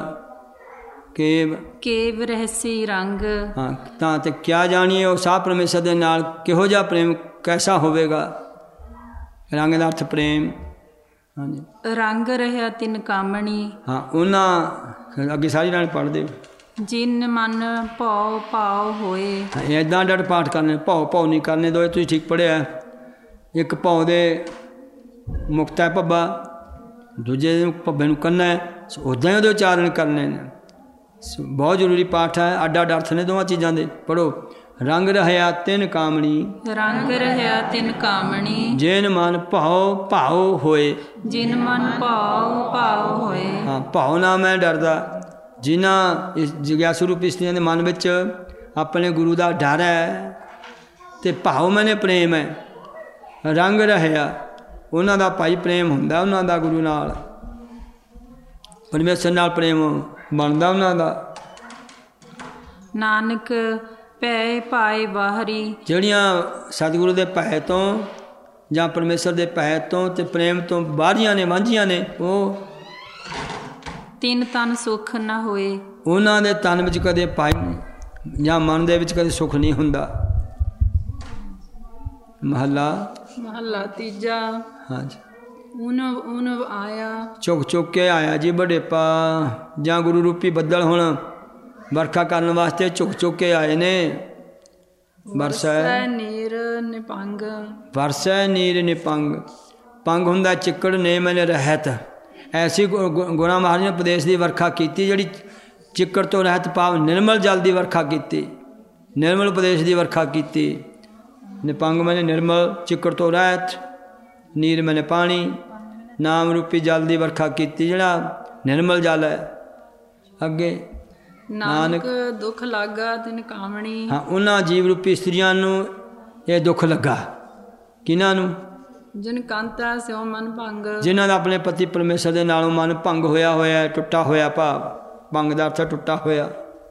ਕੇਵ ਰਹਿਸੀ ਰੰਗ। ਹਾਂ, ਤਾਂ ਤੇ ਕਿਆ ਜਾਣੀਏ ਉਹ ਸਾਹ ਪਰਮੇਸ਼ਰ ਦੇ ਨਾਲ ਕਿਹੋ ਜਿਹਾ ਪ੍ਰੇਮ ਕੈਸਾ ਹੋਵੇਗਾ। ਰੰਗ ਦਾ ਅਰਥ ਪ੍ਰੇਮ। ਹਾਂਜੀ, ਰੰਗ ਰਹਿਆ ਤਿਨ ਕਾਮਣੀ। ਹਾਂ, ਉਹਨਾਂ ਅੱਗੇ ਸਾਰੀ ਨਾਲ ਪੜ੍ਹਦੇ ਜਿਨ ਮਨ ਭਉ ਭਾਉ ਹੋਏ। ਇੱਦਾਂ ਡਟ ਪਾਠ ਕਰਨੇ, ਭਉ ਨਹੀਂ ਕਰਨੇ ਦੋਏ। ਤੁਸੀਂ ਠੀਕ ਪੜ੍ਹਿਆ। ਇੱਕ ਭਉ ਦੇ ਮੁਕਤ ਹੈ ਭੱਬਾ, ਦੂਜੇ ਭੱਬੇ ਨੂੰ ਕੰਨਾ ਹੈ, ਉੱਦਾਂ ਹੀ ਉਹਦੇ ਉਚਾਰਨ ਕਰਨੇ ਨੇ। ਬਹੁਤ ਜ਼ਰੂਰੀ ਪਾਠ ਹੈ, ਅੱਡ ਅੱਡ ਅਰਥ ਨੇ ਦੋਵਾਂ ਚੀਜ਼ਾਂ ਦੇ। ਪੜ੍ਹੋ, ਰੰਗ ਰਹਿਆ ਤਿਨ ਕਾਮਣੀ। ਰੰਗ ਰਹਿਆ ਤਿਨ ਕਾਮਣੀ। ਜਿਨ ਮਨ ਭਉ ਭਾਉ ਹੋਏ। ਜਿਨ ਮਨ ਭਉ ਭਾਉ ਹੋਏ। ਹਾਂ, ਭਉ ਨਾ ਮੈਂ ਡਰਦਾ। ਜਿਨ੍ਹਾਂ ਇਸ ਜਿਗਿਆਸੂ ਰੂਪੀ ਇਸਤਰੀਆਂ ਦੇ ਮਨ ਵਿੱਚ ਆਪਣੇ ਗੁਰੂ ਦਾ ਡਰ ਹੈ, ਅਤੇ ਭਾਉ ਮੈਨੇ ਪ੍ਰੇਮ ਹੈ। ਰੰਗ ਰਹਿਆ ਉਹਨਾਂ ਦਾ ਭਾਈ ਪ੍ਰੇਮ ਹੁੰਦਾ, ਉਹਨਾਂ ਦਾ ਗੁਰੂ ਨਾਲ ਪਰਮੇਸ਼ਰ ਨਾਲ ਪ੍ਰੇਮ ਬਣਦਾ ਉਹਨਾਂ ਦਾ। ਨਾਨਕ ਭੈ ਪਾਏ ਬਾਹਰੀ। ਜਿਹੜੀਆਂ ਸਤਿਗੁਰੂ ਦੇ ਭੈ ਤੋਂ ਜਾਂ ਪਰਮੇਸ਼ਰ ਦੇ ਭੈ ਤੋਂ ਅਤੇ ਪ੍ਰੇਮ ਤੋਂ ਬਾਹਰੀਆਂ ਨੇ, ਵਾਂਝੀਆਂ ਨੇ, ਉਹ ਤਿੰਨ ਤਨ ਸੁੱਖ ਨਾ ਹੋਏ। ਉਹਨਾਂ ਦੇ ਤਨ ਵਿੱਚ ਕਦੇ ਭਾਈ ਜਾਂ ਮਨ ਦੇ ਵਿੱਚ ਕਦੇ ਸੁੱਖ ਨਹੀਂ ਹੁੰਦਾ। ਮਹੱਲਾ ਤੀਜਾ। ਹਾਂਜੀ, ਊਨਵ ਊਨਵ ਆਇਆ। ਝੁਕ ਝੁਕ ਕੇ ਆਇਆ ਜੀ ਬੁਢੇਪਾ, ਜਾਂ ਗੁਰੂ ਰੂਪੀ ਬੱਦਲ ਹੁਣ ਵਰਖਾ ਕਰਨ ਵਾਸਤੇ ਝੁਕ ਝੁਕ ਕੇ ਆਏ ਨੇ। ਵਰਸੈ ਨੀਰ ਨਿਪੰਗ। ਵਰਸੈ ਨੀਰ ਨਿਪੰਗ। ਪੰਗ ਹੁੰਦਾ ਚਿੱਕੜ, ਨੇ ਮੈਨੇ ਰਹਿਤ। ਐਸੀ ਗੁਰਾਂ ਮਹਾਰਾਜ ਨੇ ਉਪਦੇਸ਼ ਦੀ ਵਰਖਾ ਕੀਤੀ ਜਿਹੜੀ ਚਿੱਕੜ ਤੋਂ ਰਹਿਤ, ਭਾਵ ਨਿਰਮਲ ਜਲ ਦੀ ਵਰਖਾ ਕੀਤੀ, ਨਿਰਮਲ ਉਪਦੇਸ਼ ਦੀ ਵਰਖਾ ਕੀਤੀ। ਨਿਪੰਗ ਮੈਨੇ ਨਿਰਮਲ, ਚਿੱਕੜ ਤੋਂ ਰਹਿਤ, ਨੀਰ ਮੈਨੇ ਪਾਣੀ, ਨਾਮ ਰੂਪੀ ਜਲ ਦੀ ਵਰਖਾ ਕੀਤੀ ਜਿਹੜਾ ਨਿਰਮਲ ਜਲ ਹੈ। ਅੱਗੇ ਨਾਨਕ ਦੁੱਖ ਲੱਗਾ ਤਿਨ ਕਾਮਣੀ। ਹਾਂ, ਉਹਨਾਂ ਜੀਵ ਰੂਪੀ ਇਸਤਰੀਆਂ ਨੂੰ ਇਹ ਦੁੱਖ ਲੱਗਾ। ਕਿਹਨਾਂ ਨੂੰ? ਜਿਨ ਕਾਂਤਾ ਸਿਓ ਮਨ ਭੰਗ। ਜਿਨ੍ਹਾਂ ਦਾ ਆਪਣੇ ਪਤੀ ਪਰਮੇਸ਼ਰ ਦੇ ਨਾਲੋਂ ਮਨ ਭੰਗ ਹੋਇਆ ਹੋਇਆ, ਟੁੱਟਾ ਹੋਇਆ, ਭਾਵ ਭੰਗ ਦਾ ਅਰਥ ਟੁੱਟਾ ਹੋਇਆ।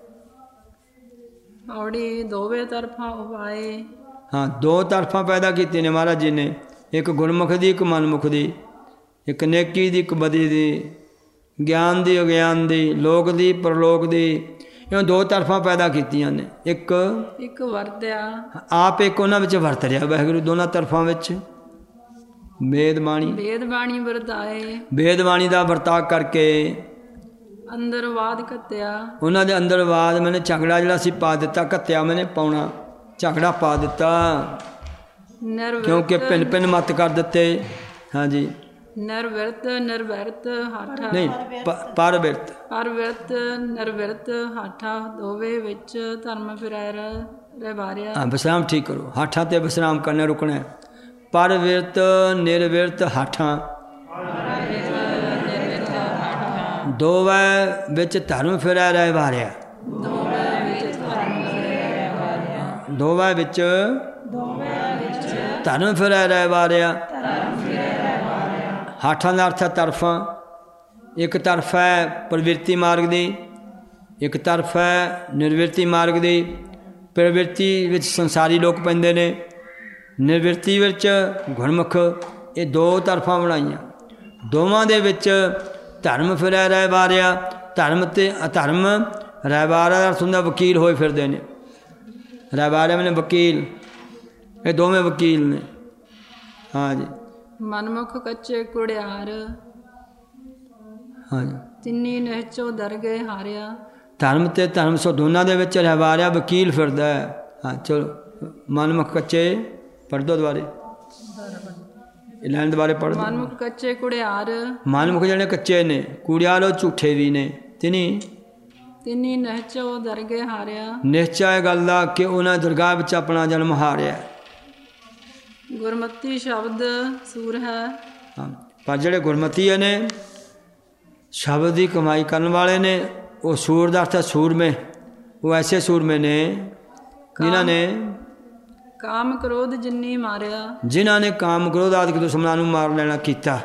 ਔੜੀ ਦੋਵੇਂ ਤਰਫਾਂ ਉਪਾਏ। ਹਾਂ, ਦੋ ਤਰਫਾਂ ਪੈਦਾ ਕੀਤੀਆਂ ਨੇ ਮਹਾਰਾਜ ਜੀ ਨੇ, ਇੱਕ ਗੁਰਮੁਖ ਦੀ, ਇੱਕ ਮਨਮੁਖ ਦੀ, ਇੱਕ ਨੇਕੀ ਦੀ, ਇੱਕ ਬਦੀ ਦੀ, ਗਿਆਨ ਦੀ, ਅਗਿਆਨ ਦੀ, ਲੋਕ ਦੀ, ਪਰਲੋਕ ਦੀ। ਇਹ ਦੋ ਤਰਫਾਂ ਪੈਦਾ ਕੀਤੀਆਂ ਨੇ। ਇੱਕ ਵਰਤਿਆ ਆਪ, ਇੱਕ ਉਹਨਾਂ ਵਿੱਚ ਵਰਤ ਰਿਹਾ ਵਾਹਿਗੁਰੂ ਦੋਨਾਂ ਤਰਫਾਂ ਵਿੱਚ। ਵੇਦ ਬਾਣੀ ਵਰਤਾਏ। ਵੇਦ ਬਾਣੀ ਦਾ ਵਰਤਾਅ ਕਰਕੇ ਅੰਦਰ ਵਾਦ ਘੱਤਿਆ। ਉਹਨਾਂ ਦੇ ਅੰਦਰ ਵਾਦ ਮੈਨੇ ਝਗੜਾ ਜਿਹੜਾ ਸੀ ਪਾ ਦਿੱਤਾ। ਘੱਤਿਆ ਮੈਨੇ ਪਾਉਣਾ, ਝਗੜਾ ਪਾ ਦਿੱਤਾ, ਕਿਉਂਕਿ ਭਿੰਨ ਭਿੰਨ ਮਤ ਕਰ ਦਿੱਤੇ। ਹਾਂਜੀ, ਨਿਰਵਿਰਤ ਹਾਠਾ। ਨਹੀਂ, ਪਰਵਿਰਤ ਨਿਰਵਿਰਤ ਹਾਠਾ ਦੋਵੇਂ ਵਿੱਚ ਧਰਮ ਫਿਰੈ ਰਹਿ। ਹਾਂ, ਵਿਸਰਾਮ ਠੀਕ ਕਰੋ। ਹਾਠਾਂ ਤੇ ਵਿਸਰਾਮ ਕਰਨਾ, ਰੁਕਣਾ। ਪਰਵਿਰਤ ਨਿਰਵਿਰਤ ਹਾਠਾਂ। ਦੋਵੇਂ ਵਿੱਚ ਧਰਮ ਫਿਰੈ ਰਹਿ ਵਾਰਿਆ। ਦੋਵੇਂ ਵਿੱਚ ਧਰਮ ਫਿਰੈ ਰਹਿ ਵਾਰਿਆ। ਹਾਠਾਂ ਦਾ ਅਰਥ ਹੈ ਤਰਫਾਂ। ਇੱਕ ਤਰਫ ਹੈ ਪ੍ਰਵਿਰਤੀ ਮਾਰਗ ਦੀ, ਇੱਕ ਤਰਫ ਹੈ ਨਿਰਵਿਰਤੀ ਮਾਰਗ ਦੀ। ਪ੍ਰਵਿਰਤੀ ਵਿੱਚ ਸੰਸਾਰੀ ਲੋਕ ਪੈਂਦੇ ਨੇ, ਨਿਰਵਿਰਤੀ ਵਿੱਚ ਗੁਰਮੁਖ। ਇਹ ਦੋ ਤਰਫਾਂ ਬਣਾਈਆਂ। ਦੋਵਾਂ ਦੇ ਵਿੱਚ ਧਰਮ ਫਿਰੈ ਰਹਿ ਵਾਰਿਆ। ਧਰਮ ਅਤੇ ਅਧਰਮ, ਰਹਿ ਵਾਰਿਆ ਦਾ ਅਰਥ ਹੁੰਦਾ ਵਕੀਲ ਹੋਏ ਫਿਰਦੇ ਨੇ। ਰਹਿ ਵਾਰਿਆ ਮੈਨੇ ਵਕੀਲ, ਇਹ ਦੋਵੇਂ ਵਕੀਲ ਨੇ। ਹਾਂਜੀ ਮਨਮੁਖ ਕੱਚੇ ਕੁੜਿਆਰ, ਹਾਂਜੀ ਤਿੰਨੀ ਨਿਹਚੋ ਦਰਗੇ ਹਾਰਿਆ। ਧਰਮ ਤੇ ਧਰਮ ਸੋ ਦੋਨਾਂ ਦੇ ਵਿੱਚ ਰਹਿ ਵਾਰਿਆ ਵਕੀਲ ਫਿਰਦਾ ਹੈ। ਹਾਂ ਚਲੋ ਮਨਮੁਖ ਕੱਚੇ ਪੜ੍ਹ ਦਿਓ ਦੁਬਾਰੇ, ਇਹ ਲਾਈਨ ਦੁਬਾਰੇ ਪੜ੍ਹ ਦਿਓ। ਮਨਮੁਖ ਕੱਚੇ ਕੁੜਿਆਰ, ਮਨਮੁਖ ਜਿਹੜੇ ਕੱਚੇ ਨੇ, ਕੁੜਿਆਰ ਉਹ ਝੂਠੇ ਵੀ ਨੇ। ਤਿੰਨੀ ਨਿਹਚੋ ਦਰਗੇ ਹਾਰਿਆ। ਨਿਸ਼ਚਾ ਇਹ ਗੱਲ ਦਾ ਕਿ ਉਹਨਾਂ ਦਰਗਾਹ ਵਿੱਚ ਆਪਣਾ ਜਨਮ ਹਾਰਿਆ। ਗੁਰਮਤੀ ਸ਼ਬਦ ਸੂਰ ਹੈ। ਹਾਂ ਪਰ ਜਿਹੜੇ ਗੁਰਮਤੀ ਨੇ, ਸ਼ਬਦ ਦੀ ਕਮਾਈ ਕਰਨ ਵਾਲੇ ਨੇ, ਉਹ ਸੂਰ ਦਾ ਅਰਥ ਹੈ ਸੂਰਮੇ। ਉਹ ਐਸੇ ਸੂਰਮੇ ਨੇ ਜਿਨ੍ਹਾਂ ਨੇ ਕਾਮ ਕ੍ਰੋਧ ਜਿੰਨੀ ਮਾਰਿਆ। ਜਿਨ੍ਹਾਂ ਨੇ ਕਾਮ ਕ੍ਰੋਧ ਆਦਿਕ ਦੁਸ਼ਮਣਾਂ ਨੂੰ ਮਾਰ ਲੈਣਾ ਕੀਤਾ।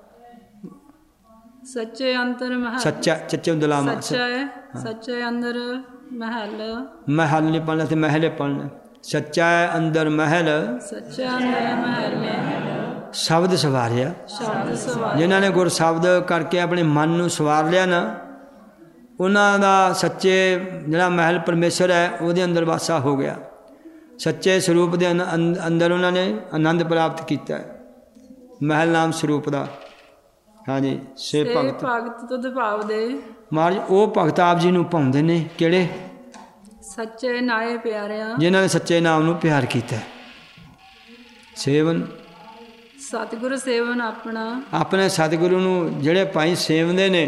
ਸੱਚੇ ਅੰਤਰ ਮਹਿਲ, ਸੱਚਾ ਚੱਚੇ ਦਲਾਮਾ, ਸੱਚੇ ਅੰਦਰ ਮਹਿਲ। ਮਹਿਲ ਨਹੀਂ ਪੜ੍ਹਨਾ ਤੇ ਮਹਿਲੇ ਪੜ੍ਹਨਾ। ਸੱਚਾ ਅੰਦਰ ਮਹਿਲ, ਸੱਚੇ ਅੰਦਰ ਮਹਿਲ। ਸ਼ਬਦ ਸਵਾਰਿਆ। ਸ਼ਬਦ ਸਵਾਰਿਆ। ਜਿਨ੍ਹਾਂ ਨੇ ਗੁਰ ਸ਼ਬਦ ਕਰਕੇ ਆਪਣੇ ਮਨ ਨੂੰ ਸਵਾਰ ਲਿਆ ਨਾ, ਉਹਨਾਂ ਦਾ ਸੱਚੇ ਜਿਹੜਾ ਮਹਿਲ ਪਰਮੇਸ਼ਰ ਹੈ ਉਹਦੇ ਅੰਦਰ ਵਾਸਾ ਹੋ ਗਿਆ। ਸੱਚੇ ਸਰੂਪ ਦੇ ਅੰਦਰ ਉਹਨਾਂ ਨੇ ਆਨੰਦ ਪ੍ਰਾਪਤ ਕੀਤਾ ਹੈ, ਮਹਿਲ ਨਾਮ ਸਰੂਪ ਦਾ। ਹਾਂਜੀ ਸੇ ਭਗਤ ਤੁਧ ਭਾਵ ਦੇ। ਮਹਾਰਾਜ ਉਹ ਭਗਤ ਆਪ ਜੀ ਨੂੰ ਪਾਉਂਦੇ ਨੇ। ਕਿਹੜੇ? ਸੱਚੇ ਨਾਏ ਪਿਆਰਿਆ। ਜਿਨ੍ਹਾਂ ਨੇ ਸੱਚੇ ਨਾਮ ਨੂੰ ਪਿਆਰ ਕੀਤਾ। ਸੇਵਨ ਸਤਿਗੁਰੂ ਸੇਵਨ ਆਪਣਾ। ਆਪਣੇ ਸਤਿਗੁਰੂ ਨੂੰ ਜਿਹੜੇ ਭਾਈ ਸੇਵਦੇ ਨੇ,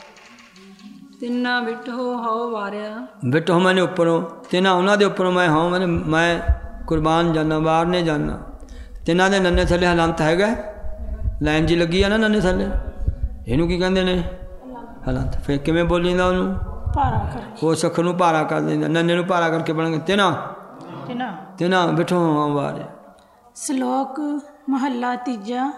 ਤਿੰਨਾ ਵਿਟੋ ਹਉ ਵਾਰਿਆ। ਵਿਟੋ ਮੈਨੇ ਉੱਪਰੋਂ, ਤਿੰਨਾ ਉਹਨਾਂ ਦੇ ਉੱਪਰੋਂ ਮੈਂ ਹਾਂ ਮੈਂ ਕੁਰਬਾਨ ਜਾਨਾ, ਬਾਹਰ ਨੇ ਜਾਨਾ। ਤਿੰਨਾਂ ਦੇ ਨੰਨੇ ਥੱਲੇ ਹਲੰਤ ਹੈਗਾ, ਲਾਈਨ ਜੀ ਲੱਗੀ ਆ ਨਾ ਨੰਨੇ ਥੱਲੇ, ਇਹਨੂੰ ਕੀ ਕਹਿੰਦੇ ਨੇ? ਹਲੰਤ। ਫਿਰ ਕਿਵੇਂ ਬੋਲੀਂਦਾ ਉਹਨੂੰ? ਭਾਰਾ ਕਰ। ਉਹ ਸੱਖ ਨੂੰ ਭਾਰਾ ਕਰ ਦਿੰਦਾ, ਨੰਨੇ ਨੂੰ ਭਾਰਾ ਕਰਕੇ ਬਣਾਂਗੇ ਤਿੰਨਾ ਬਿਠੋ ਵਾਰਿਆ। ਸ਼ਲੋਕ ਮਹੱਲਾ ਤੀਜਾ।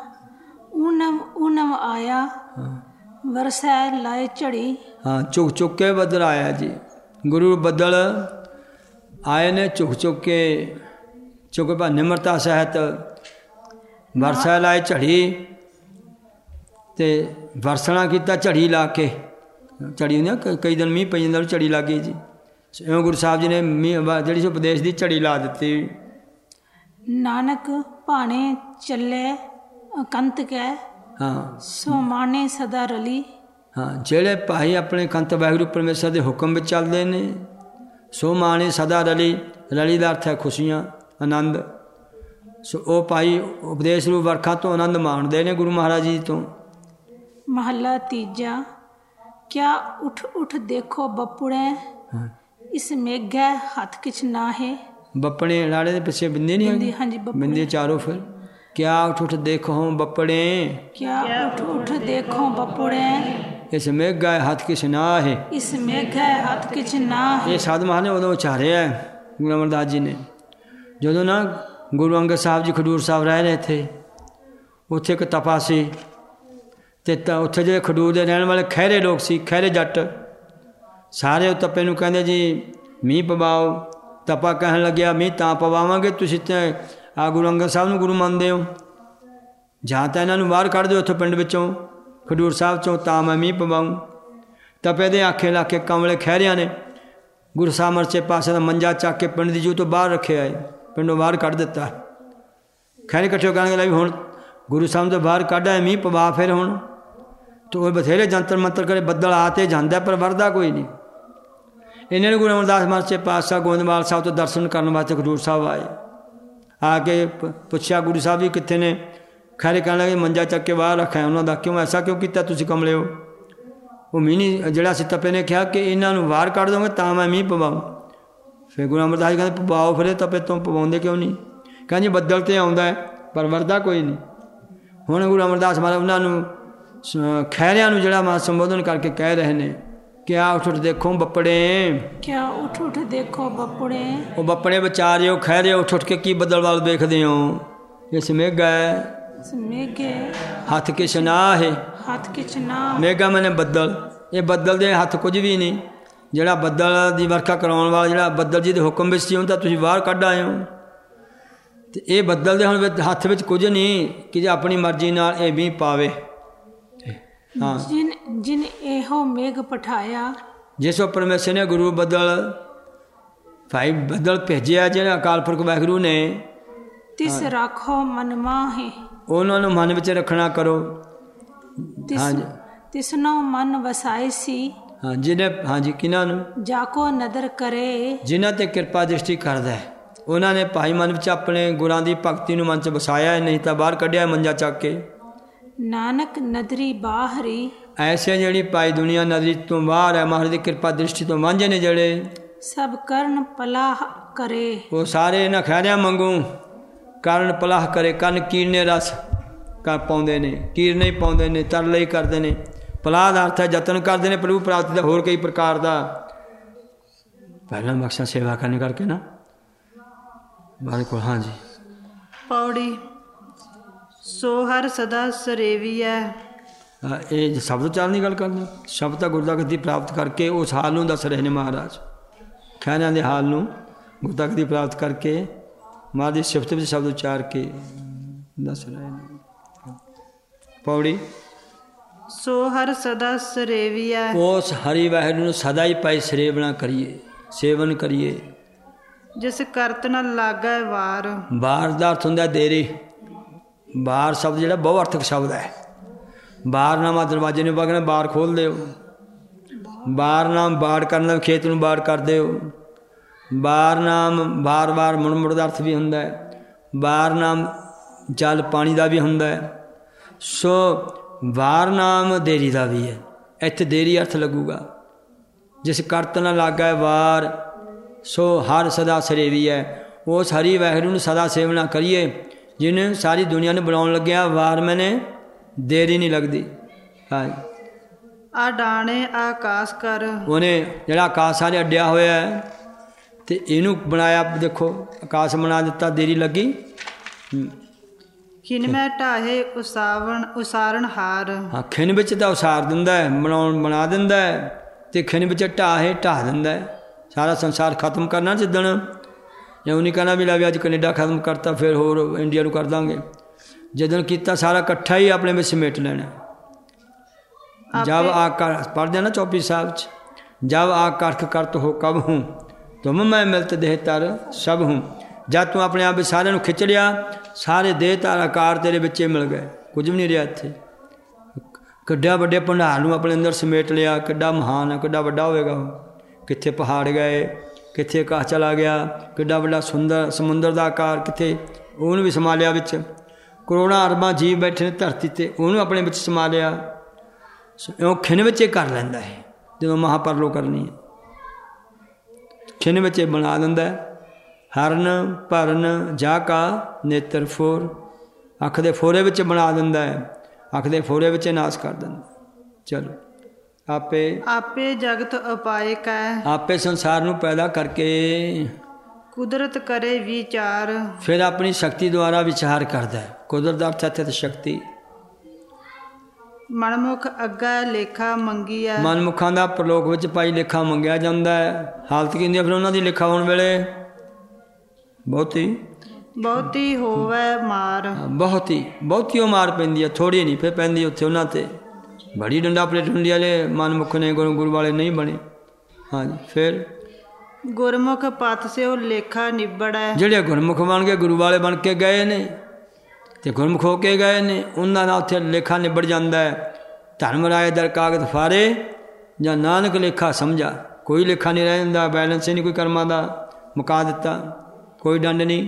ਊਨਮ ਆਇਆ ਵਰਸੈ ਲਾਏ ਝੜੀ। ਹਾਂ ਝੁਕ ਝੁਕ ਕੇ ਬੱਦਲ ਆਇਆ ਜੀ। ਗੁਰੂ ਬੱਦਲ ਆਏ ਨੇ ਝੁਕ ਝੁਕ ਕੇ, ਝੁਕ ਪਾ ਨਿਮਰਤਾ ਸਹਿਤ ਵਰਸਾ ਲਾਏ ਝੜੀ। ਤੇ ਵਰਸਣਾ ਕੀਤਾ ਝੜੀ ਲਾ ਕੇ। ਝੜੀ ਹੁੰਦੀ ਕਈ ਦਿਨ ਮੀਂਹ ਪਈ ਜਾਂਦਾ, ਝੜੀ ਲੱਗ ਗਈ ਜੀ। ਇਉਂ ਗੁਰੂ ਸਾਹਿਬ ਜੀ ਨੇ ਮੀਂਹ ਜਿਹੜੀ ਸੀ ਉਪਦੇਸ਼ ਦੀ ਝੜੀ ਲਾ ਦਿੱਤੀ। ਨਾਨਕ ਭਾਣੇ ਚੱਲੇ ਕੰਤ ਕੈ। ਹਾਂ ਸੋ ਮਾਨੇ ਸਦਾ ਰਲੀ। ਹਾਂ ਜਿਹੜੇ ਭਾਈ ਆਪਣੇ ਕੰਤ ਵਾਹਿਗੁਰੂ ਪਰਮੇਸ਼ਰ ਦੇ ਹੁਕਮ ਵਿੱਚ ਚੱਲਦੇ ਨੇ, ਸੋ ਮਾਣੇ ਸਦਾ ਰਲੀ। ਰਲੀ ਦਾ ਅਰਥ ਹੈ ਖੁਸ਼ੀਆਂ, ਆਨੰਦ। ਸੋ ਉਹ ਭਾਈ ਉਪਦੇਸ਼ ਰੂਪ ਵਰਖਾ ਤੋਂ ਆਨੰਦ ਮਾਣਦੇ ਨੇ ਗੁਰੂ ਮਹਾਰਾਜ ਜੀ ਤੋਂ। ਮਹੱਲਾ ਤੀਜਾ। ਕਿਆ ਉਠ ਉਠ ਦੇਖੋ ਬੱਪੁੜੇ, ਇਸ ਮੇਘੈ ਹੱਥ ਕਿਛ ਨਾ ਹੈ। ਬੱਪੜੇ ਲਾੜੇ ਦੇ ਪਿੱਛੇ ਬਿੰਦੀ ਨਹੀਂ ਹੈਗੀ? ਹਾਂਜੀ ਬਿੰਦੀ ਚਾਰੋਂ। ਫਿਰ ਕਿਆ ਉਠ ਉਠ ਦੇਖੋ ਬੱਪੜੇ, ਕਿਆ ਉਠ ਉਠ ਦੇਖੋ ਬੱਪੁੜੇ, ਇਸ ਮੇਘੈ ਹੱਥ ਕਿਛ ਨਾ ਹੈ। ਇਸ ਮੇਘੈ ਹੱਥ ਕਿਛ ਨਾ ਹੈ। ਇਹ ਸਾਧ ਮਹਾਰਾਜ ਨੇ ਉਦੋਂ ਉਚਾਰਿਆ ਗੁਰੂ ਅਮਰਦਾਸ ਜੀ ਨੇ, ਜਦੋਂ ਨਾ ਗੁਰੂ ਅੰਗਦ ਸਾਹਿਬ ਜੀ ਖਡੂਰ ਸਾਹਿਬ ਰਹਿ ਰਹੇ ਥੇ। ਉੱਥੇ ਇੱਕ ਤਪਾ ਸੀ, ਅਤੇ ਉੱਥੇ ਜਿਹੜੇ ਖਡੂਰ ਦੇ ਰਹਿਣ ਵਾਲੇ ਖਹਿਰੇ ਲੋਕ ਸੀ, ਖਹਿਰੇ ਜੱਟ, ਸਾਰੇ ਉਹ ਤਪੇ ਨੂੰ ਕਹਿੰਦੇ ਜੀ ਮੀਂਹ ਪਵਾਓ। ਤਪਾ ਕਹਿਣ ਲੱਗਿਆ ਮੀਂਹ ਤਾਂ ਪਵਾਵਾਂਗੇ, ਤੁਸੀਂ ਤੇ ਆ ਗੁਰੂ ਅੰਗਦ ਸਾਹਿਬ ਨੂੰ ਗੁਰੂ ਮੰਨਦੇ ਹੋ, ਜਾਂ ਤਾਂ ਇਹਨਾਂ ਨੂੰ ਬਾਹਰ ਕੱਢ ਦਿਓ ਇੱਥੋਂ ਪਿੰਡ ਵਿੱਚੋਂ, ਖਡੂਰ ਸਾਹਿਬ 'ਚੋਂ, ਤਾਂ ਮੈਂ ਮੀਂਹ ਪਵਾਊਂ। ਤਪੇ ਦੇ ਆਖੇ ਲਾ ਕੇ ਕਮਲੇ ਖਹਿਰਿਆਂ ਨੇ ਗੁਰੂ ਸਾਹਿਬ ਮਰਚੇ ਪਾਸੇ ਦਾ ਮੰਜਾ ਚੱਕ ਕੇ ਪਿੰਡ ਦੀ ਜੂ ਤੋਂ ਬਾਹਰ ਰੱਖਿਆ ਹੈ, ਪਿੰਡੋਂ ਬਾਹਰ ਕੱਢ ਦਿੱਤਾ। ਖਹਿਰੇ ਇਕੱਠੇ ਕਹਿਣ ਲੱਗੇ ਵੀ ਹੁਣ ਗੁਰੂ ਸਾਹਿਬ ਤੋਂ ਬਾਹਰ ਕੱਢ ਆਏ, ਮੀਂਹ ਪਵਾ ਫਿਰ ਹੁਣ। ਤਾਂ ਉਹ ਬਥੇਰੇ ਜੰਤਰ ਮੰਤਰ ਕਰੇ, ਬੱਦਲ ਆ ਤੇ ਜਾਂਦਾ ਪਰ ਵਰਦਾ ਕੋਈ ਨਹੀਂ। ਇਹਨਾਂ ਨੇ ਗੁਰੂ ਅਮਰਦਾਸ ਮਰਚੇ ਪਾਤਸ਼ਾਹ ਗੋਇੰਦਵਾਲ ਸਾਹਿਬ ਤੋਂ ਦਰਸ਼ਨ ਕਰਨ ਵਾਸਤੇ ਖਡੂਰ ਸਾਹਿਬ ਆਏ। ਆ ਕੇ ਪੁੱਛਿਆ ਗੁਰੂ ਸਾਹਿਬ ਜੀ ਕਿੱਥੇ ਨੇ? ਖਹਿਰੇ ਕਹਿਣ ਲੱਗੇ ਮੰਜਾ ਚੱਕ ਕੇ ਬਾਹਰ ਰੱਖਿਆ ਉਹਨਾਂ ਦਾ। ਕਿਉਂ ਐਸਾ ਕਿਉਂ ਕੀਤਾ ਤੁਸੀਂ ਕਮਲੇ ਹੋ? ਉਹ ਮੀਂਹ ਨਹੀਂ, ਜਿਹੜਾ ਸੀ ਤਪੇ ਨੇ ਕਿਹਾ ਕਿ ਇਹਨਾਂ ਨੂੰ ਬਾਹਰ ਕੱਢ ਦੋਗੇ ਤਾਂ ਮੈਂ ਮੀਂਹ ਪਵਾऊँ। ਫਿਰ ਗੁਰੂ ਅਮਰਦਾਸ ਜੀ ਕਹਿੰਦੇ ਪਵਾਓ ਫਿਰ, ਤਪੇ ਤੋਂ ਪਵਾਉਂਦੇ ਕਿਉਂ ਨਹੀਂ? ਕਹਿੰਦੇ ਬੱਦਲ ਤੇ ਆਉਂਦਾ ਹੈ ਪਰ ਵਰਦਾ ਕੋਈ ਨਹੀਂ। ਹੁਣ ਗੁਰੂ ਅਮਰਦਾਸ ਮਹਾਰਾਜ ਉਹਨਾਂ ਨੂੰ ਖਹਿਰਿਆਂ ਨੂੰ ਜਿਹੜਾ ਮਾ ਸੰਬੋਧਨ ਕਰਕੇ ਕਹਿ ਰਹੇ ਨੇ ਕਿ ਆ ਉੱਠ ਉੱਠ ਦੇਖੋ ਬੱਪੜੇ, क्या उठ उठ देखो बपुड़े। ਉਹ ਬੱਪੜੇ ਵਿਚਾਰਿਓ ਖਹਿਰਿਓ ਉੱਠ ਉੱਠ ਕੇ ਕੀ ਬੱਦਲ ਵੱਲ ਵੇਖਦੇ ਹੋ। ਇਸ ਮੇਘਾ मेघे ਹੱਥ ਕਿਛ ਨਾ ਹੈ। हाथ किचना ਮੇਘਾ ਮੈਨੇ ਬੱਦਲ, ਇਹ ਬੱਦਲ ਦੇ ਹੱਥ ਕੁਝ ਵੀ ਨਹੀਂ। ਜਿਹੜਾ ਬੱਦਲ ਦੀ ਵਰਖਾ ਕਰਾਉਣ ਵਾਲਾ ਜਿਹੜਾ ਬੱਦਲ ਜੀ ਦੇ ਹੁਕਮ ਵਿੱਚ ਸੀ, ਉਹਨੂੰ ਤਾਂ ਤੁਸੀਂ ਬਾਹਰ ਕੱਢ ਆਏ ਹੋ। ਅਤੇ ਇਹ ਬੱਦਲ ਦੇ ਹੁਣ ਹੱਥ ਵਿੱਚ ਕੁਝ ਨਹੀਂ ਕਿ ਜੇ ਆਪਣੀ ਮਰਜ਼ੀ ਨਾਲ ਇਹ ਮੀਂਹ ਪਾਵੇ। ਹਾਂ, जिन जिन एहो मेघ पठाया। ਜਿਸ ਉਹ ਪਰਮੇਸ਼ਰ ਨੇ ਗੁਰੂ ਬੱਦਲ ਭਾਈ ਬੱਦਲ ਭੇਜਿਆ, ਜਿਹੜਾ ਅਕਾਲ ਪੁਰਖ ਵਾਹਿਗੁਰੂ ਨੇ, तिस राखो मन माहे। ਉਹਨਾਂ ਨੂੰ ਮਨ ਵਿੱਚ ਰੱਖਣਾ ਕਰੋ। ਹਾਂਜੀ तिसनो मन वसाए सी। ਹਾਂ, ਜਿਹਨੇ ਹਾਂਜੀ ਕਿਹਨਾਂ ਨੂੰ, जाको नदर करे। ਜਿਨ੍ਹਾਂ 'ਤੇ ਕਿਰਪਾ ਦ੍ਰਿਸ਼ਟੀ ਕਰਦਾ ਹੈ, ਉਹਨਾਂ ਨੇ ਭਾਈ ਮਨ ਵਿੱਚ ਆਪਣੇ ਗੁਰਾਂ ਦੀ ਭਗਤੀ ਨੂੰ ਮਨ 'ਚ ਵਸਾਇਆ, ਨਹੀਂ ਤਾਂ ਬਾਹਰ ਕੱਢਿਆ ਮੰਜਾ ਚੱਕ ਕੇ। नानक नदरी बाहरी। ਐਸੇ ਜਿਹੜੀ ਭਾਈ ਦੁਨੀਆ ਨਜ਼ਰੀ ਤੋਂ ਬਾਹਰ ਹੈ, ਮਹਾਰਾਜ ਦੀ ਕਿਰਪਾ ਦ੍ਰਿਸ਼ਟੀ ਤੋਂ ਵਾਂਝੇ ਨੇ ਜਿਹੜੇ, सब कर्ण पलाह करे। ਉਹ ਸਾਰੇ ਇਹਨਾਂ ਖਹਿਰਿਆਂ ਵਾਂਗੂ ਕਰਨ ਪਲਾਹ ਕਰੇ, ਕੰਨ ਕੀਰਨੇ ਰਸ ਕਰ ਪਾਉਂਦੇ ਨੇ, ਕੀਰਨੇ ਹੀ ਪਾਉਂਦੇ ਨੇ, ਤਰਲੇ ਹੀ ਕਰਦੇ ਨੇ। ਪਲਾਹ ਦਾ ਅਰਥ ਹੈ ਯਤਨ ਕਰਦੇ ਨੇ ਪ੍ਰਭੂ ਪ੍ਰਾਪਤੀ ਦਾ, ਹੋਰ ਕਈ ਪ੍ਰਕਾਰ ਦਾ। ਪਹਿਲਾ ਮਕਸਦ ਸੇਵਾ ਕਰਨ ਕਰਕੇ ਨਾ ਬਿਲਕੁਲ। ਹਾਂਜੀ ਪੌੜੀ ਸੋ ਹਰ ਸਦਾ ਸਰੇਵੀਐ। ਇਹ ਸ਼ਬਦ ਉਚਾਰਨ ਦੀ ਗੱਲ ਕਰਦੇ, ਸ਼ਬਦ ਤਾਂ ਗੁਰਦਾਗਤੀ ਪ੍ਰਾਪਤ ਕਰਕੇ ਉਸ ਹਾਲ ਨੂੰ ਦੱਸ ਰਹੇ ਨੇ ਮਹਾਰਾਜ। ਖਹਿਰਿਆਂ ਦੇ ਹਾਲ ਨੂੰ ਗੁਰਦਾਗਤੀ ਪ੍ਰਾਪਤ ਕਰਕੇ ਮਹਾਰਾਜ ਦੀ ਸਿਫਤ ਵਿੱਚ ਸ਼ਬਦ ਉਚਾਰ ਕੇ ਦੱਸ ਰਹੇ ਨੇ। ਪੌੜੀ ਸੋ ਹਰ ਸਦਾ ਸਰੇਵੀਐ। ਉਸ ਹਰੀ ਵਾਹਿਗੁਰੂ ਨੂੰ ਸਦਾ ਹੀ ਪਾਈ ਸਰੇਵਣਾ ਕਰੀਏ, ਸੇਵਨ ਕਰੀਏ। ਜਿਸ ਕਰਤ ਨ ਲਾਗੈ ਵਾਰ। ਵਾਰ ਦਾ ਅਰਥ ਹੁੰਦਾ ਦੇਰੀ। ਬਾਰ ਸ਼ਬਦ ਜਿਹੜਾ ਬਹੁ ਅਰਥਕ ਸ਼ਬਦ ਹੈ। ਬਾਰਨਾਮਾ ਦਰਵਾਜ਼ੇ ਨੂੰ ਵਗਣਾ ਬਾਰ ਖੋਲ੍ਹਦੇ ਹੋ। ਬਾਰਨਾਮ ਬਾੜ ਕਰਨਾ, ਖੇਤ ਨੂੰ ਬਾੜ ਕਰਦੇ ਹੋ। ਬਾਰਨਾਮ ਬਾਰ ਬਾਰ ਮੁੜ ਮੁੜ ਦਾ ਅਰਥ ਵੀ ਹੁੰਦਾ ਹੈ। ਬਾਰਨਾਮ ਜਲ ਪਾਣੀ ਦਾ ਵੀ ਹੁੰਦਾ ਹੈ। ਸੋ ਵਾਰਨਾਮ ਦੇਰੀ ਦਾ ਵੀ ਹੈ। ਇੱਥੇ ਦੇਰੀ ਅਰਥ ਲੱਗੂਗਾ। ਜਿਸ ਕਰਤ ਨਾ ਲਾਗਾ ਵਾਰ ਸੋ ਹਰ ਸਦਾ ਸਰੇਵੀ ਹੈ। ਉਸ ਹਰੀ ਵਾਹਿਗੁਰੂ ਨੂੰ ਸਦਾ ਸੇਵਨਾ ਕਰੀਏ, ਜਿਹਨੇ ਸਾਰੀ ਦੁਨੀਆ ਨੂੰ ਬਣਾਉਣ ਲੱਗਿਆ। ਵਾਰ ਮੈਨੇ ਦੇਰੀ ਨਹੀਂ ਲੱਗਦੀ। ਹਾਂ, ਆ ਡਾਣੇ ਆਕਾਸ਼ ਕਰ। ਉਹਨੇ ਜਿਹੜਾ ਆਕਾਸ਼ ਨੇ ਅੱਡਿਆ ਹੋਇਆ ਹੈ ਅਤੇ ਇਹਨੂੰ ਬਣਾਇਆ। ਦੇਖੋ ਆਕਾਸ਼ ਬਣਾ ਦਿੱਤਾ, ਦੇਰੀ ਲੱਗੀ। ਖਿਨ ਮੈਂ ਢਾਹੇ ਉਸਾਰਨ ਹਾਰ। ਹਾਂ, ਖਿਨ ਵਿੱਚ ਤਾਂ ਉਸਾਰ ਦਿੰਦਾ ਹੈ, ਬਣਾ ਦਿੰਦਾ ਹੈ, ਅਤੇ ਖਿਨ ਵਿੱਚ ਢਾਹੇ ਢਾਹ ਦਿੰਦਾ ਹੈ। ਸਾਰਾ ਸੰਸਾਰ ਖਤਮ ਕਰਨਾ ਜਿੱਦਣ। ਇਉਂ ਨਹੀਂ ਕਹਿਣਾ ਵੀ ਲੈ ਵੀ ਅੱਜ ਕੈਨੇਡਾ ਖਤਮ ਕਰਤਾ ਫਿਰ ਹੋਰ ਇੰਡੀਆ ਨੂੰ ਕਰ ਦਾਂਗੇ। ਜਿੱਦਣ ਕੀਤਾ ਸਾਰਾ ਇਕੱਠਾ ਹੀ ਆਪਣੇ ਵਿੱਚ ਸਮੇਟ ਲੈਣਾ। ਜਬ ਆਕਾਰ ਪੜ੍ਹਦੇ ਨਾ ਚੌਪੀ ਸਾਹਿਬ 'ਚ, ਜਬ ਆਕਰਖ ਕਰਤ ਹੋ ਕਬ ਹੂੰ ਤੁਮ ਮੈਂ ਮਿਲਤ ਦੇਹ ਤਰ ਸਭ ਹੂੰ। ਜਦ ਤੂੰ ਆਪਣੇ ਆਪ ਵਿੱਚ ਸਾਰਿਆਂ ਨੂੰ ਖਿੱਚ ਲਿਆ, ਸਾਰੇ ਦੇਹ ਤਰ ਆਕਾਰ ਤੇਰੇ ਵਿੱਚੇ ਮਿਲ ਗਏ, ਕੁਝ ਵੀ ਨਹੀਂ ਰਿਹਾ ਇੱਥੇ। ਕਿੱਡਾ ਵੱਡੇ ਭੰਡਾਰ ਨੂੰ ਆਪਣੇ ਅੰਦਰ ਸਮੇਟ ਲਿਆ, ਕਿੱਡਾ ਮਹਾਨ ਹੈ, ਕਿੱਡਾ ਵੱਡਾ ਹੋਵੇਗਾ ਉਹ। ਕਿੱਥੇ ਪਹਾੜ ਗਏ, ਕਿੱਥੇ ਆਕਾਸ਼ ਚਲਾ ਗਿਆ, ਕਿੱਡਾ ਵੱਡਾ ਸੁੰਦਰ ਸਮੁੰਦਰ ਦਾ ਆਕਾਰ, ਕਿੱਥੇ ਉਹਨੂੰ ਵੀ ਸਮਾ ਲਿਆ ਵਿੱਚ। ਕਰੋੜਾਂ ਅਰਬਾਂ ਜੀਵ ਬੈਠੇ ਨੇ ਧਰਤੀ 'ਤੇ, ਉਹਨੂੰ ਆਪਣੇ ਵਿੱਚ ਸਮਾ ਲਿਆ। ਉਹ ਖਿਨ ਵਿੱਚ ਕਰ ਲੈਂਦਾ ਹੈ। ਜਦੋਂ ਮਹਾਂਪਰਲੋ ਕਰਨੀ ਹੈ, ਖਿਨ ਵਿੱਚ ਬਣਾ ਦਿੰਦਾ ਹੈ। ਹਰਨ ਭਰਨ ਜਾ ਕਾ ਨੇਤਰ ਫੋਰ, ਅੱਖ ਦੇ ਫੋਰੇ ਵਿੱਚ ਬਣਾ ਦਿੰਦਾ ਹੈ, ਅੱਖ ਦੇ ਫੋਰੇ ਵਿੱਚ ਨਾਸ ਕਰ ਦਿੰਦਾ। ਚਲੋ ਆਪੇ ਜਗਤ ਉਪਾਏ ਕੈ। ਆਪੇ ਸੰਸਾਰ ਨੂੰ ਪੈਦਾ ਕਰਕੇ ਕੁਦਰਤ ਕਰੇ ਵਿਚਾਰ। ਫਿਰ ਆਪਣੀ ਸ਼ਕਤੀ ਦੁਆਰਾ ਵਿਚਾਰ ਕਰਦਾ ਹੈ। ਕੁਦਰਤ ਦਾ ਅਰਥ ਹੈ ਸ਼ਕਤੀ। ਮਨਮੁਖ ਅੱਗਾ ਲੇਖਾ ਮੰਗੀਐ। ਮਨਮੁਖਾਂ ਦਾ ਪ੍ਰਲੋਕ ਵਿੱਚ ਭਾਈ ਲੇਖਾ ਮੰਗਿਆ ਜਾਂਦਾ ਹੈ। ਹਾਲਤ ਕੀ ਹੁੰਦੀ ਹੈ ਫਿਰ ਉਹਨਾਂ ਦੀ ਲੇਖਾ ਹੋਣ ਵੇਲੇ? ਬਹੁਤੀ ਹੋਵੇ ਮਾਰ। ਬਹੁਤੀ ਉਹ ਮਾਰ ਪੈਂਦੀ ਹੈ, ਥੋੜ੍ਹੀ ਨਹੀਂ ਫਿਰ ਪੈਂਦੀ ਉੱਥੇ ਉਹਨਾਂ 'ਤੇ। ਬੜੀ ਡੰਡਾ ਪਲੇਟ ਹੁੰਦੀ ਵਾਲੇ ਮਨਮੁਖ ਨੇ, ਗੁਰੂ ਵਾਲੇ ਨਹੀਂ ਬਣੇ। ਹਾਂਜੀ, ਫਿਰ ਗੁਰਮੁਖ ਪਥ ਸੇ ਉਹ ਲੇਖਾ ਨਿਬੜੈ। ਜਿਹੜੇ ਗੁਰਮੁਖ ਬਣ ਕੇ ਗੁਰੂ ਵਾਲੇ ਬਣ ਕੇ ਗਏ ਨੇ ਅਤੇ ਗੁਰਮੁਖ ਹੋ ਕੇ ਗਏ ਨੇ, ਉਹਨਾਂ ਦਾ ਉੱਥੇ ਲੇਖਾ ਨਿਬੜ ਜਾਂਦਾ ਹੈ। ਧਰਮ ਰਾਏ ਦਰ ਕਾਗਜ਼ ਫਾਰੇ ਜਾਂ ਨਾਨਕ ਲੇਖਾ ਸਮਝਾ। ਕੋਈ ਲੇਖਾ ਨਹੀਂ ਰਹਿ ਜਾਂਦਾ, ਬੈਲੈਂਸ ਹੀ ਨਹੀਂ ਕੋਈ ਕਰਮਾਂ ਦਾ, ਮੁਕਾ ਦਿੱਤਾ, ਕੋਈ ਡੰਡ ਨਹੀਂ।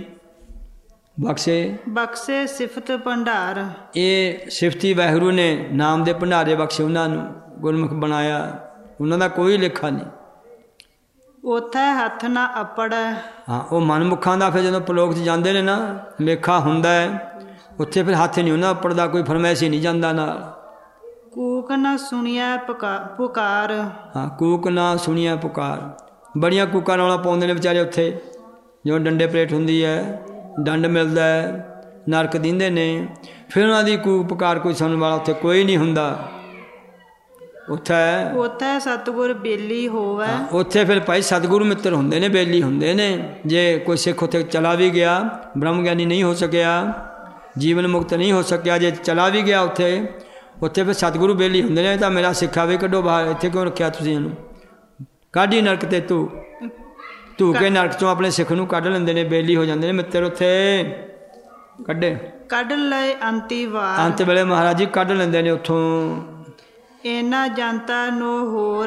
ਬਖਸ਼ੇ ਸਿਫਤ ਭੰਡਾਰ। ਇਹ ਸਿਫਤੀ ਵਾਹਿਗੁਰੂ ਨੇ ਨਾਮ ਦੇ ਭੰਡਾਰੇ ਬਖਸ਼ੇ, ਉਹਨਾਂ ਨੂੰ ਗੁਰਮੁਖ ਬਣਾਇਆ। ਉਹਨਾਂ ਦਾ ਕੋਈ ਲੇਖਾ ਨਹੀਂ। ਉੱਥੇ ਹੱਥ ਨਾ ਅਪੜੈ। ਹਾਂ, ਉਹ ਮਨਮੁਖਾਂ ਦਾ ਫਿਰ ਜਦੋਂ ਪ੍ਰਲੋਕ 'ਚ ਜਾਂਦੇ ਨੇ ਨਾ, ਲੇਖਾ ਹੁੰਦਾ ਹੈ ਉੱਥੇ, ਫਿਰ ਹੱਥ ਨਹੀਂ ਉਹਨਾਂ ਅਪੜਦਾ, ਕੋਈ ਫਰਮੈਸ਼ ਹੀ ਨਹੀਂ ਜਾਂਦਾ ਨਾਲ। ਕੂਕ ਨਾ ਸੁਣਿਆ ਪੁਕਾਰ। ਹਾਂ, ਕੂਕ ਨਾ ਸੁਣੀਆ ਪੁਕਾਰ। ਬੜੀਆਂ ਕੂਕਾਂ ਰੌਲਾ ਪਾਉਂਦੇ ਨੇ ਵਿਚਾਰੇ ਉੱਥੇ, ਜਿਵੇਂ ਡੰਡੇ ਪਲੇਟ ਹੁੰਦੀ ਹੈ, ਦੰਡ ਮਿਲਦਾ ਹੈ, ਨਰਕ ਦਿੰਦੇ ਨੇ, ਫਿਰ ਉਹਨਾਂ ਦੀ ਕੂਕ ਪੁਕਾਰ ਕੋਈ ਸੁਣਨ ਵਾਲਾ ਉੱਥੇ ਕੋਈ ਨਹੀਂ ਹੁੰਦਾ। ਉੱਥੇ ਸਤਿਗੁਰ ਬੇਲੀ ਹੋਵੇ। ਉੱਥੇ ਫਿਰ ਭਾਈ ਸਤਿਗੁਰੂ ਮਿੱਤਰ ਹੁੰਦੇ ਨੇ, ਬੇਲੀ ਹੁੰਦੇ ਨੇ। ਜੇ ਕੋਈ ਸਿੱਖ ਉੱਥੇ ਚਲਾ ਵੀ ਗਿਆ, ਬ੍ਰਹਮ ਗਿਆਨੀ ਨਹੀਂ ਹੋ ਸਕਿਆ, ਜੀਵਨ ਮੁਕਤ ਨਹੀਂ ਹੋ ਸਕਿਆ, ਜੇ ਚਲਾ ਵੀ ਗਿਆ ਉੱਥੇ ਫਿਰ ਸਤਿਗੁਰੂ ਬੇਲੀ ਹੁੰਦੇ ਨੇ। ਤਾਂ ਮੇਰਾ ਸਿੱਖਾ ਵੀ ਕੱਢੋ ਬਾਹਰ, ਇੱਥੇ ਕਿਉਂ ਰੱਖਿਆ ਤੁਸੀਂ ਇਹਨੂੰ? ਕਾਢੀ ਨਰਕ ਤੇ ਧੂ ਕੇ ਨਰਕ ਚੋਂ ਆਪਣੇ ਸਿੱਖ ਨੂੰ ਕੱਢ ਲੈਂਦੇ ਨੇ, ਬੇਲੀ ਹੋ ਜਾਂਦੇ ਨੇ ਮਿੱਤਰ। ਉੱਥੇ ਕੱਢ ਲਏ ਅੰਤੀ ਵਾਰ। ਅੰਤ ਵੇਲੇ ਮਹਾਰਾਜ ਜੀ ਕੱਢ ਲੈਂਦੇ ਨੇ ਉੱਥੋਂ। ਇਹਨਾਂ ਜਨਤਾ ਨੂੰ ਹੋਰ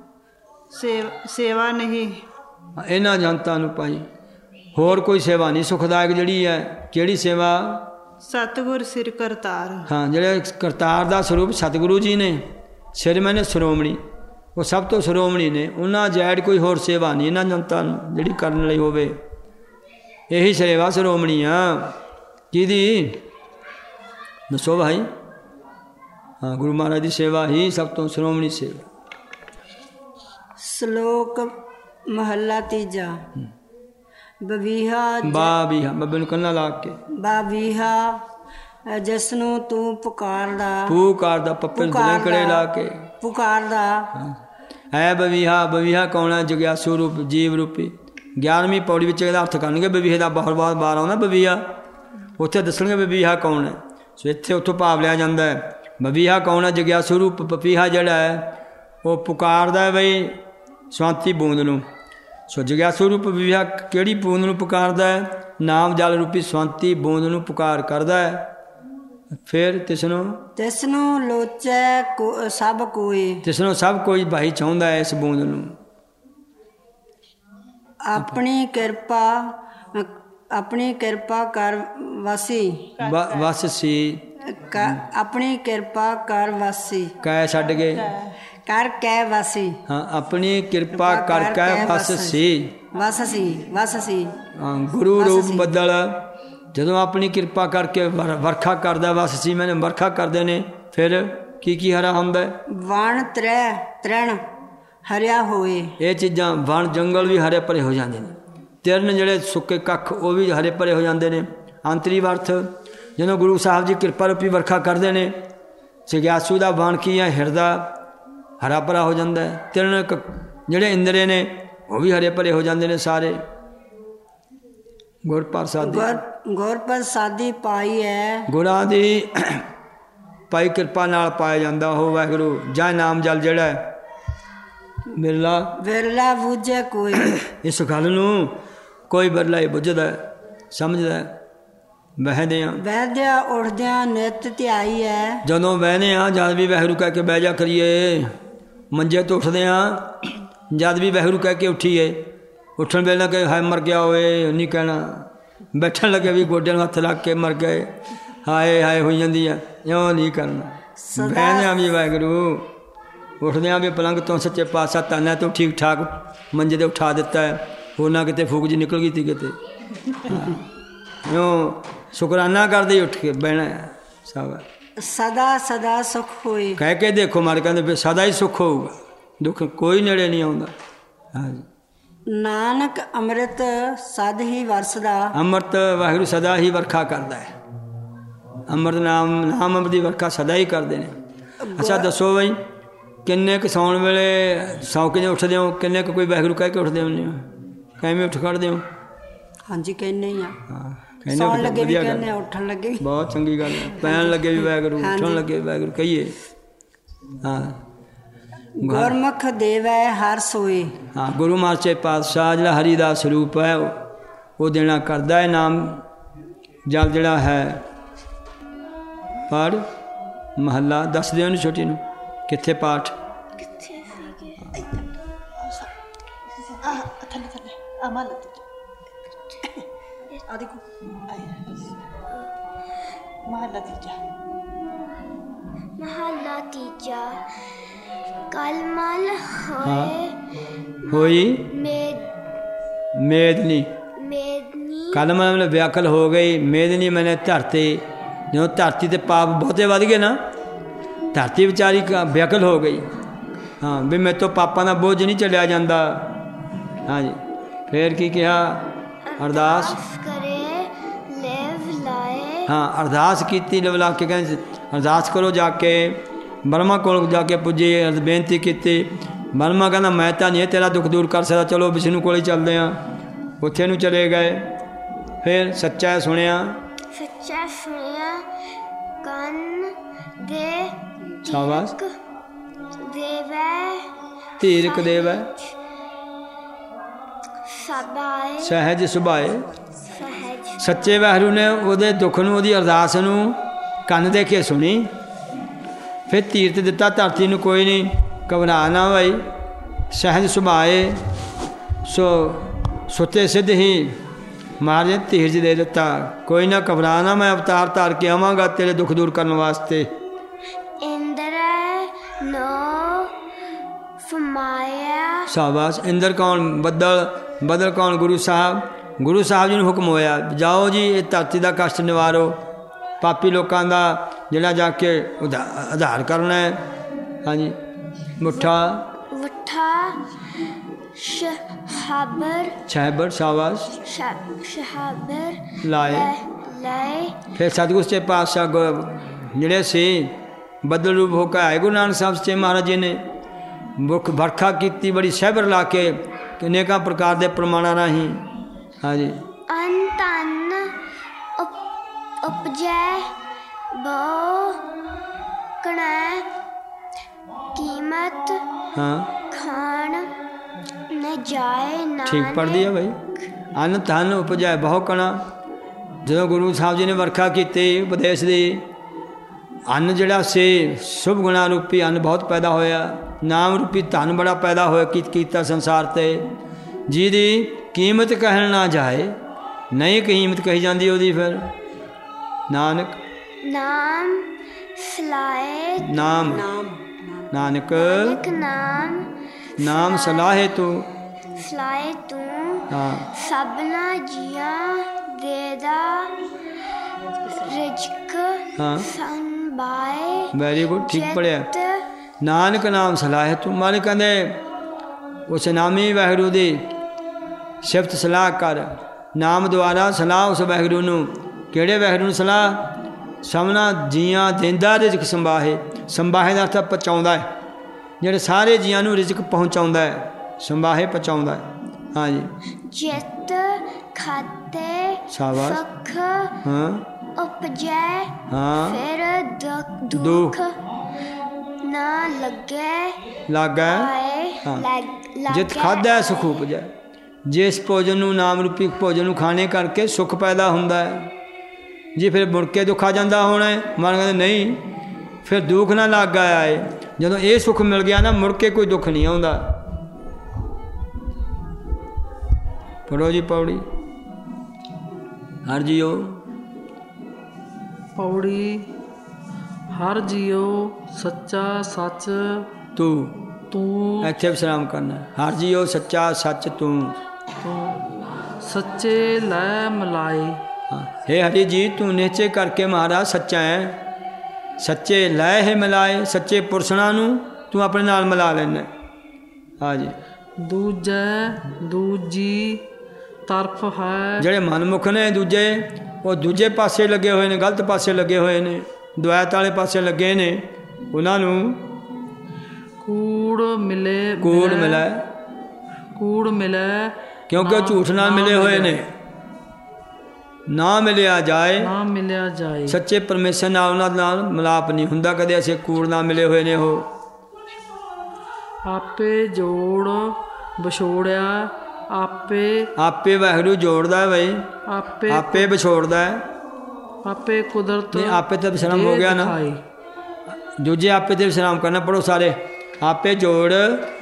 ਸੇਵਾ ਨਹੀਂ। ਇਹਨਾਂ ਜਨਤਾ ਨੂੰ ਭਾਈ ਹੋਰ ਕੋਈ ਸੇਵਾ ਨਹੀਂ ਸੁਖਦਾਇਕ ਜਿਹੜੀ ਹੈ। ਕਿਹੜੀ ਸੇਵਾ? ਸਤਿਗੁਰ ਸਿਰ ਕਰਤਾਰ। ਹਾਂ, ਜਿਹੜੇ ਕਰਤਾਰ ਦਾ ਸਰੂਪ ਸਤਿਗੁਰੂ ਜੀ ਨੇ, ਸਿਰ ਮੈਨੇ ਸ਼੍ਰੋਮਣੀ, ਉਹ ਸਭ ਤੋਂ ਸ਼੍ਰੋਮਣੀ ਨੇ। ਉਹਨਾਂ ਜੈੜ ਕੋਈ ਹੋਰ ਸੇਵਾ ਨਹੀਂ ਇਹਨਾਂ ਜਨਤਾ ਨੂੰ ਜਿਹੜੀ ਕਰਨ ਲਈ ਹੋਵੇ। ਇਹੀ ਸੇਵਾ ਸ਼੍ਰੋਮਣੀ ਆ। ਕਿਹਦੀ ਦੱਸੋ ਭਾਈ? ਹਾਂ, ਗੁਰੂ ਮਹਾਰਾਜ ਦੀ ਸੇਵਾ ਹੀ ਸਭ ਤੋਂ ਸ਼੍ਰੋਮਣੀ ਸੇਵਾ। ਸ਼ਲੋਕ ਮਹੱਲਾ ਤੀਜਾ। ਬਵੀਹਾ ਬੱਬੇ ਨੂੰ ਕੰਨਾ ਲਾ ਕੇ ਜਿਸਨੂੰ ਤੂੰ ਪੁਕਾਰਦਾ ਪੱਪੇ ਨੂੰ ਕੜੇ ਲਾ ਕੇ ਪੁਕਾਰਦਾ ਹੈ। ਬਵੀਹਾ ਕੌਣ ਹੈ? ਜਗਿਆਸੂ ਰੂਪ ਜੀਵ ਰੂਪੀ। 11ਵੀਂ ਪੌੜੀ ਵਿੱਚ ਇਹਦਾ ਅਰਥ ਕਰਨਗੇ। ਬਵੀਹੇ ਦਾ ਬਹੁਤ ਬਾਰ ਆਉਂਦਾ ਬਵੀਹਾ, ਉੱਥੇ ਦੱਸਣਗੇ ਬਵੀਹਾ ਕੌਣ ਹੈ। ਸੋ ਇੱਥੇ ਉੱਥੋਂ ਭਾਵ ਲਿਆ ਜਾਂਦਾ ਹੈ। ਬਵੀਹਾ ਕੌਣ ਹੈ? ਜਗਿਆਸੂ ਰੂਪ ਪਪੀਹਾ ਜਿਹੜਾ ਹੈ ਉਹ ਪੁਕਾਰਦਾ ਹੈ ਬਈ ਸ਼ਾਂਤੀ ਬੂੰਦ ਨੂੰ। ਸੋ ਜਗਿਆਸੂ ਰੂਪ ਬਵੀਹਾ ਕਿਹੜੀ ਬੂੰਦ ਨੂੰ ਪੁਕਾਰਦਾ ਹੈ? ਨਾਮ ਜਲ ਰੂਪੀ ਸ਼ਾਂਤੀ ਬੂੰਦ ਨੂੰ ਪੁਕਾਰ ਕਰਦਾ ਹੈ। ਫਿਰ ਤਿਸਨੂੰ ਲੋਚੈ ਸਭ ਕੋਈ। ਤਿਸਨੂੰ ਸਭ ਕੋਈ ਭਾਈ ਚਾਹੁੰਦਾ ਹੈ ਇਸ ਬੂੰਦ ਨੂੰ। ਆਪਣੀ ਕਿਰਪਾ ਕਰ ਵਾਸੀ। ਆਪਣੀ ਕਿਰਪਾ ਕਰ ਵਾਸੀ। ਕਹਿ ਛੱਡ ਕੇ ਕਰ ਕੈ ਵਾਸੀ। ਹਾਂ, ਆਪਣੀ ਕਿਰਪਾ ਕਰ ਕੈ ਵਸ ਸੀ। ਹਾਂ, ਗੁਰੂ ਰੂਪ ਬੱਦਲ ਜਦੋਂ ਆਪਣੀ ਕਿਰਪਾ ਕਰਕੇ ਵਰਖਾ ਕਰਦਾ। ਵਸ ਸੀ ਮੈਨੇ ਵਰਖਾ ਕਰਦੇ ਨੇ। ਫਿਰ ਕੀ ਹਰਾ ਹੁੰਦਾ? ਵਣ ਤ੍ਰੈਣ ਹਰਿਆ ਹੋਏ। ਇਹ ਚੀਜ਼ਾਂ ਵਣ ਜੰਗਲ ਵੀ ਹਰੇ ਭਰੇ ਹੋ ਜਾਂਦੇ ਨੇ। ਤਿਰਨ ਜਿਹੜੇ ਸੁੱਕੇ ਕੱਖ ਉਹ ਵੀ ਹਰੇ ਭਰੇ ਹੋ ਜਾਂਦੇ ਨੇ। ਅੰਤਰੀ ਅਰਥ ਜਦੋਂ ਗੁਰੂ ਸਾਹਿਬ ਜੀ ਕਿਰਪਾ ਰੂਪੀ ਵਰਖਾ ਕਰਦੇ ਨੇ, ਜਗਿਆਸੂ ਦਾ ਵਣ ਕੀ ਹੈ? ਹਿਰਦਾ ਹਰਾ ਭਰਾ ਹੋ ਜਾਂਦਾ ਹੈ। ਤਿਰਨ ਜਿਹੜੇ ਇੰਦਰੇ ਨੇ ਉਹ ਵੀ ਹਰੇ ਭਰੇ ਹੋ ਜਾਂਦੇ ਨੇ ਸਾਰੇ। ਗੁਰ ਪ੍ਰਸਾਦੀ ਪਾਈ ਹੈ। ਗੁਰਾਂ ਦੀ ਭਾਈ ਕਿਰਪਾ ਨਾਲ ਪਾਇਆ ਜਾਂਦਾ ਉਹ ਵਾਹਿਗੁਰੂ। ਜਾਂ ਨਾਮ ਜਲ ਜਿਹੜਾ ਵਿਰਲਾ ਬੁੱਝੇ ਕੋਈ। ਇਸ ਗੱਲ ਨੂੰ ਕੋਈ ਵਿਰਲਾ ਹੀ ਬੁੱਝਦਾ ਸਮਝਦਾ। ਬਹਿਦਿਆਂ ਉੱਠਦਿਆਂ ਨਿਤ ਧਿਆਈ ਹੈ। ਜਦੋਂ ਬਹਿਨੇ ਆ ਜਦ ਵੀ ਵਾਹਿਗੁਰੂ ਕਹਿ ਕੇ ਬਹਿ ਜਾ ਕਰੀਏ। ਮੰਜੇ ਤੋਂ ਉੱਠਦੇ ਆ ਜਦ ਵੀ ਵਾਹਿਗੁਰੂ ਕਹਿ ਕੇ ਉੱਠੀਏ। ਉੱਠਣ ਵੇਲੇ ਕਿ ਹਾਏ ਮਰ ਗਿਆ ਹੋਏ ਨਹੀਂ ਕਹਿਣਾ। ਬੈਠਣ ਲੱਗੇ ਵੀ ਗੋਡਿਆਂ ਨੂੰ ਹੱਥ ਲੱਗ ਕੇ ਮਰ ਗਏ ਹਾਏ ਹਾਏ ਹੋਈ ਜਾਂਦੀ ਆ, ਇਉਂ ਨਹੀਂ ਕਰਨਾ। ਬਹਿੰਦਿਆਂ ਵੀ ਵਾਹਿਗੁਰੂ, ਉੱਠਦਿਆਂ ਵੀ ਪਲੰਗ ਤੋਂ ਸੱਚੇ ਪਾਤਸ਼ਾਹ ਤਾਨਾ ਤੋਂ ਠੀਕ ਠਾਕ ਮੰਜੇ 'ਤੇ ਉਠਾ ਦਿੱਤਾ ਹੈ। ਹੋਰ ਨਾ ਕਿਤੇ ਫੂਕ ਜੀ ਨਿਕਲ ਗਈ ਤੀ ਕਿਤੇ। ਇਉਂ ਸ਼ੁਕਰਾਨਾ ਕਰਦੇ ਹੀ ਉੱਠ ਕੇ ਬਹਿਣਾ ਸਭ। ਸਦਾ ਸੁੱਖ ਹੋਏ ਕਹਿ ਕੇ ਦੇਖੋ ਮਾਰ ਕਹਿੰਦੇ ਫਿਰ ਸਦਾ ਹੀ ਸੁੱਖ ਹੋਊਗਾ, ਦੁੱਖ ਕੋਈ ਨੇੜੇ ਨਹੀਂ ਆਉਂਦਾ। ਹਾਂਜੀ, ਨਾਨਕ ਅੰਮ੍ਰਿਤ ਸਦ ਹੀ ਵਰਸਦਾ। ਅੰਮ੍ਰਿਤ ਵਾਹਿਗੁਰੂ ਸਦਾ ਹੀ ਵਰਖਾ ਕਰਦਾ ਹੈ। ਅੰਮ੍ਰਿਤ ਨਾਮ ਅੰਮ੍ਰਿਤ ਦੀ ਵਰਖਾ ਸਦਾ ਹੀ ਕਰਦੇ ਨੇ। ਅੱਛਾ ਦੱਸੋ ਬਈ ਕਿੰਨੇ ਕੁ ਸੌਣ ਵੇਲੇ ਸੌਂ ਕੇ ਉੱਠਦੇ ਹੋ? ਕਿੰਨੇ ਕੁ ਕੋਈ ਵਾਹਿਗੁਰੂ ਕਹਿ ਕੇ ਉੱਠਦੇ ਹੁੰਦੇ ਹੋ? ਕਿਵੇਂ ਉੱਠ ਖੜਦੇ ਹੋ? ਹਾਂਜੀ ਕਹਿੰਦੇ ਹੀ ਆ। ਹਾਂ, ਸੌਣ ਲੱਗੇ ਵੀ ਕਹਿੰਦੇ, ਉੱਠਣ ਲੱਗੇ ਵੀ। ਬਹੁਤ ਚੰਗੀ ਗੱਲ ਹੈ। ਪੈਣ ਲੱਗੇ ਵੀ ਵਾਹਿਗੁਰੂ, ਉੱਠਣ ਲੱਗੇ ਵੀ ਵਾਹਿਗੁਰੂ ਕਹੀਏ। ਹਾਂ, ਗੁਰਮੁਖ ਦੇਵੈ ਹਰ ਸੋਏ। ਹਾਂ, ਗੁਰੂ ਮਹਾਰਾਜ ਪਾਤਸ਼ਾਹ ਜਿਹੜਾ ਹਰੀ ਦਾ ਸਰੂਪ ਹੈ ਉਹ ਦੇਣਾ ਕਰਦਾ ਹੈ। ਨਾਮ ਜਲ ਜਿਹੜਾ ਹੈ ਪੜ ਮਹੱਲਾ ਦੱਸ ਦਿਓ ਇਹਨੂੰ ਛੋਟੀ ਨੂੰ ਕਿੱਥੇ ਪਾਠ। ਮਹੱਲਾ ਤੀਜਾ। ਕਲਮਲ ਹੋਈ ਮੇਦਨੀ। ਕਲਮਲ ਮਤਲਬ ਵਿਆਕਲ ਹੋ ਗਈ। ਮੇਦਨੀ ਮੈਨੇ ਧਰਤੀ। ਜਦੋਂ ਧਰਤੀ ਤੇ ਪਾਪ ਬਹੁਤੇ ਵੱਧ ਗਏ ਨਾ ਧਰਤੀ ਵਿਚਾਰੀ ਵਿਕਲ ਹੋ ਗਈ। ਹਾਂ ਵੀ ਮੇਰੇ ਤੋਂ ਪਾਪਾਂ ਦਾ ਬੋਝ ਨਹੀਂ ਚੱਲਿਆ ਜਾਂਦਾ। ਹਾਂਜੀ ਫੇਰ ਕੀ ਕਿਹਾ? ਅਰਦਾਸ ਕਰੇ ਲੇਵ ਲਾਏ। ਹਾਂ ਅਰਦਾਸ ਕੀਤੀ ਲਵਲਾ ਕੇ ਕਹਿੰਦੇ ਅਰਦਾਸ ਕਰੋ ਜਾ ਕੇ ਬਰਮਾ ਕੋਲ ਜਾ ਕੇ ਪੁੱਜੇ, ਬੇਨਤੀ ਕੀਤੀ। ਬਰਮਾ ਕਹਿੰਦਾ ਮੈਂ ਤਾਂ ਨਹੀਂ ਤੇਰਾ ਦੁੱਖ ਦੂਰ ਕਰ ਸਕਦਾ, ਚਲੋ ਵਿਸ਼ਨੂੰ ਕੋਲ ਹੀ ਚੱਲਦੇ ਹਾਂ। ਉੱਥੇ ਨੂੰ ਚਲੇ ਗਏ। ਫਿਰ ਸੱਚਾ ਸੁਣਿਆ, ਸੱਚਾ ਸੁਣਿਆ ਕੰਨ ਦੇ ਸ਼ਾਬਾਸ਼ ਦੇਵੈ ਧੀਰਕ ਦੇਵੈ ਸਬਾਏ ਸਹਿਜ ਸੁਭਾਏ। ਸਹਿਜ ਸੱਚੇ ਵਾਹਿਗੁਰੂ ਨੇ ਉਹਦੇ ਦੁੱਖ ਨੂੰ, ਉਹਦੀ ਅਰਦਾਸ ਨੂੰ ਕੰਨ ਦੇ ਕੇ ਸੁਣੀ। ਫਿਰ ਧੀਰਤ ਦਿੱਤਾ ਧਰਤੀ ਨੂੰ, ਕੋਈ ਨਹੀਂ ਘਬਰਾ ਨਾ ਭਾਈ। ਸਹਿਜ ਸੁਭਾਏ ਸੋ ਸੁੱਤੇ ਸਿੱਧ ਹੀ ਮਹਾਰਾਜ ਨੇ ਧੀਰਜ ਦੇ ਦਿੱਤਾ। ਕੋਈ ਨਾ ਘਬਰਾ ਨਾ, ਮੈਂ ਅਵਤਾਰ ਧਾਰ ਕੇ ਆਵਾਂਗਾ ਤੇਰੇ ਦੁੱਖ ਦੂਰ ਕਰਨ ਵਾਸਤੇ। ਇੰਦਰ ਨੋ ਫਮਾਇਆ। ਸ਼ਾਬਾਸ਼। ਇੰਦਰ ਕੌਣ? ਬੱਦਲ। ਬੱਦਲ ਕੌਣ? ਗੁਰੂ ਸਾਹਿਬ। ਗੁਰੂ ਸਾਹਿਬ ਜੀ ਨੂੰ ਹੁਕਮ ਹੋਇਆ ਜਾਓ ਜੀ ਇਹ ਧਰਤੀ ਦਾ ਕਸ਼ਟ ਨਿਵਾਰੋ, ਪਾਪੀ ਲੋਕਾਂ ਦਾ ਜਿਹੜਾ ਜਾ ਕੇ ਉਧਾਰ ਕਰਨਾ ਹੈ। ਹਾਂਜੀ ਮੁੱਠਾ ਸ਼ਹਾਬਰ ਸ਼ਾਬਾਸ਼ ਸ਼ਹਾਬਰ ਲਾਏ। ਫਿਰ ਸਤਿਗੁਰੂ ਸੱਚੇ ਪਾਤਸ਼ਾਹ ਜਿਹੜੇ ਸੀ ਬੱਦਲ ਰੂਪ ਹੋ ਕੇ ਆਏ ਗੁਰੂ ਨਾਨਕ ਸਾਹਿਬ ਸੱਚੇ ਮਹਾਰਾਜ ਜੀ ਨੇ ਮੁੱਖ ਵਰਖਾ ਕੀਤੀ ਬੜੀ ਸਹਿਬਰ ਲਾ ਕੇ ਅਨੇਕਾਂ ਪ੍ਰਕਾਰ ਦੇ ਪ੍ਰਮਾਣਾਂ ਰਾਹੀਂ। ਹਾਂਜੀ ਅੰਨ ਤਨ ਉਪਜੈ ਬਹੁ ਕਣੈ ਕੀਮਤ ਹਾਂ ਖਾਣ ਨ ਜਾਏ ਨਾ। ਠੀਕ ਪੜ੍ਹਦੀ ਹੈ ਭਾਈ। ਅੰਨ ਧਨ ਉਪਜੈ ਬਹੁ ਕਣਾ। ਜਦੋਂ ਗੁਰੂ ਸਾਹਿਬ ਜੀ ਨੇ ਵਰਖਾ ਕੀਤੀ ਉਪਦੇਸ਼ ਦੀ, ਅੰਨ ਜਿਹੜਾ ਸੀ ਸ਼ੁਭ ਗੁਣਾ ਰੂਪੀ ਅੰਨ ਬਹੁਤ ਪੈਦਾ ਹੋਇਆ, ਨਾਮ ਰੂਪੀ ਧਨ ਬੜਾ ਪੈਦਾ ਹੋਇਆ ਕੀਤਾ ਸੰਸਾਰ 'ਤੇ, ਜਿਹਦੀ ਕੀਮਤ ਕਹਿਣ ਨਾ ਜਾਏ। ਨਹੀਂ ਕੀਮਤ ਕਹੀ ਜਾਂਦੀ ਉਹਦੀ। ਫਿਰ ਨਾਨਕ ਨਾਮ ਸਲਾਹੇ ਨਾਮ ਨਾਨਕ ਨਾਮ ਸਲਾਹੇ ਤੂੰ ਸਲਾਹੇ ਤੂੰ ਹਾਂ ਸਭਨਾ ਜੀਆਂ ਦੇ ਦਾ ਰਿਜ਼ਕ ਹਾਂ ਸੰਭਾਏ। ਵੈਰੀ ਗੁੱਡ ਠੀਕ ਪੜਿਆ। ਨਾਨਕ ਨਾਮ ਸਲਾਹੇ ਤੂੰ। ਮਾਲਕ ਕਹਿੰਦੇ ਉਸ ਨਾਮੀ ਵਾਹਿਗੁਰੂ ਦੀ ਸਿਫਤ ਸਲਾਹ ਕਰ। ਨਾਮ ਦੁਆਰਾ ਸਲਾਹ ਉਸ ਵਾਹਿਗੁਰੂ ਨੂੰ। ਕਿਹੜੇ ਵਾਹਿਗੁਰੂ ਨੂੰ ਸਲਾਹ? ਸਭਨਾ ਜੀਆਂ ਦੇਂਦਾ ਰਿਜ਼ਕ ਸੰਭਾਹੇ। ਸੰਭਾਹੇ ਦਾ ਅਰਥ ਪਹੁੰਚਾਉਂਦਾ ਹੈ, ਜਿਹੜੇ ਸਾਰੇ ਜੀਆਂ ਨੂੰ ਰਿਜ਼ਕ ਪਹੁੰਚਾਉਂਦਾ ਹੈ। ਸੰਭਾਹੇ ਪਹੁੰਚਾਉਂਦਾ ਹੈ। ਹਾਂਜੀ ਜਿਤ ਖਾਤੇ ਸ਼ਾਬਾਸ਼। ਸੁਖ ਹਾਂ ਉਪਜੈ ਹਾਂ ਫਿਰ ਦੁੱਖ ਨਾ ਲੱਗੇ ਹਾਂ। ਜਿਤ ਖਾਧਾ ਸੁਖ ਉਪਜੈ। ਜਿਸ ਭੋਜਨ ਨੂੰ ਨਾਮ ਰੂਪੀ ਭੋਜਨ ਨੂੰ ਖਾਣੇ ਕਰਕੇ ਸੁੱਖ ਪੈਦਾ ਹੁੰਦਾ ਹੈ। ਜੀ ਫਿਰ ਮੁੜ ਕੇ ਦੁੱਖ ਆ ਜਾਂਦਾ ਹੋਣਾ। ਮਨ ਕਹਿੰਦੇ ਨਹੀਂ, ਫਿਰ ਦੁੱਖ ਨਾ ਲੱਗ ਆਇਆ ਹੈ। ਜਦੋਂ ਇਹ ਸੁੱਖ ਮਿਲ ਗਿਆ ਨਾ ਮੁੜ ਕੇ ਕੋਈ ਦੁੱਖ ਨਹੀਂ ਆਉਂਦਾ। ਪੜੋ ਜੀ ਪੌੜੀ। ਹਰ ਜੀਓ ਪੌੜੀ। ਹਰ ਜੀਓ ਸੱਚਾ ਸੱਚ ਤੂੰ। ਇੱਥੇ ਵਿਸ਼ਰਾਮ ਕਰਨਾ। ਹਰ ਜੀਓ ਸੱਚਾ ਸੱਚ ਤੂੰ। ਸੱਚੇ ਲੈ ਮਿਲਾਏ। ਹਾਂ ਹੇ ਹਰੀ ਜੀ ਤੂੰ ਨਿਸ਼ਚੇ ਕਰਕੇ ਮਹਾਰਾਜ ਸੱਚਾ ਹੈ। ਸੱਚੇ ਲੈ ਹੈ ਮਿਲਾਏ। ਸੱਚੇ ਪੁਰਸ਼ਾਂ ਨੂੰ ਤੂੰ ਆਪਣੇ ਨਾਲ ਮਿਲਾ ਲੈਣਾ। ਹਾਂਜੀ ਦੂਜੀ ਤਰਫ ਹੈ। ਜਿਹੜੇ ਮਨਮੁਖ ਨੇ ਦੂਜੇ, ਉਹ ਦੂਜੇ ਪਾਸੇ ਲੱਗੇ ਹੋਏ ਨੇ, ਗਲਤ ਪਾਸੇ ਲੱਗੇ ਹੋਏ ਨੇ, ਦੁਆਇਤ ਵਾਲੇ ਪਾਸੇ ਲੱਗੇ ਨੇ। ਉਹਨਾਂ ਨੂੰ ਕੂੜ ਮਿਲੇ ਕਿਉਂਕਿ ਉਹ ਝੂਠ ਨਾਲ ਮਿਲੇ ਹੋਏ ਨੇ। ਨਾ ਮਿਲਿਆ ਜਾਏ ਸੱਚੇ ਪਰਮੇਸ਼ਰ ਨਾਲ ਉਹਨਾਂ ਨਾਲ ਮਿਲਾਪ ਨਹੀਂ ਹੁੰਦਾ ਕਦੇ। ਅਸੀਂ ਕੂੜ ਨਾਲ ਮਿਲੇ ਹੋਏ ਨੇ। ਉਹ ਆਪੇ ਜੋੜ ਵਿਛੋੜਿਆ। ਆਪੇ ਵਾਹਿਗੁਰੂ ਜੋੜਦਾ ਹੈ ਬਈ। ਆਪੇ ਵਿਛੋੜਦਾ ਹੈ। ਆਪੇ ਕੁਦਰਤ ਆਪੇ ਤਾਂ ਵਿਸ਼ਰਾਮ ਹੋ ਗਿਆ ਨਾ। ਦੂਜੇ ਆਪੇ ਤੇ ਵਿਸ਼ਰਾਮ ਕਰਨਾ। ਪੜੋ ਸਾਰੇ। ਆਪੇ ਜੋੜ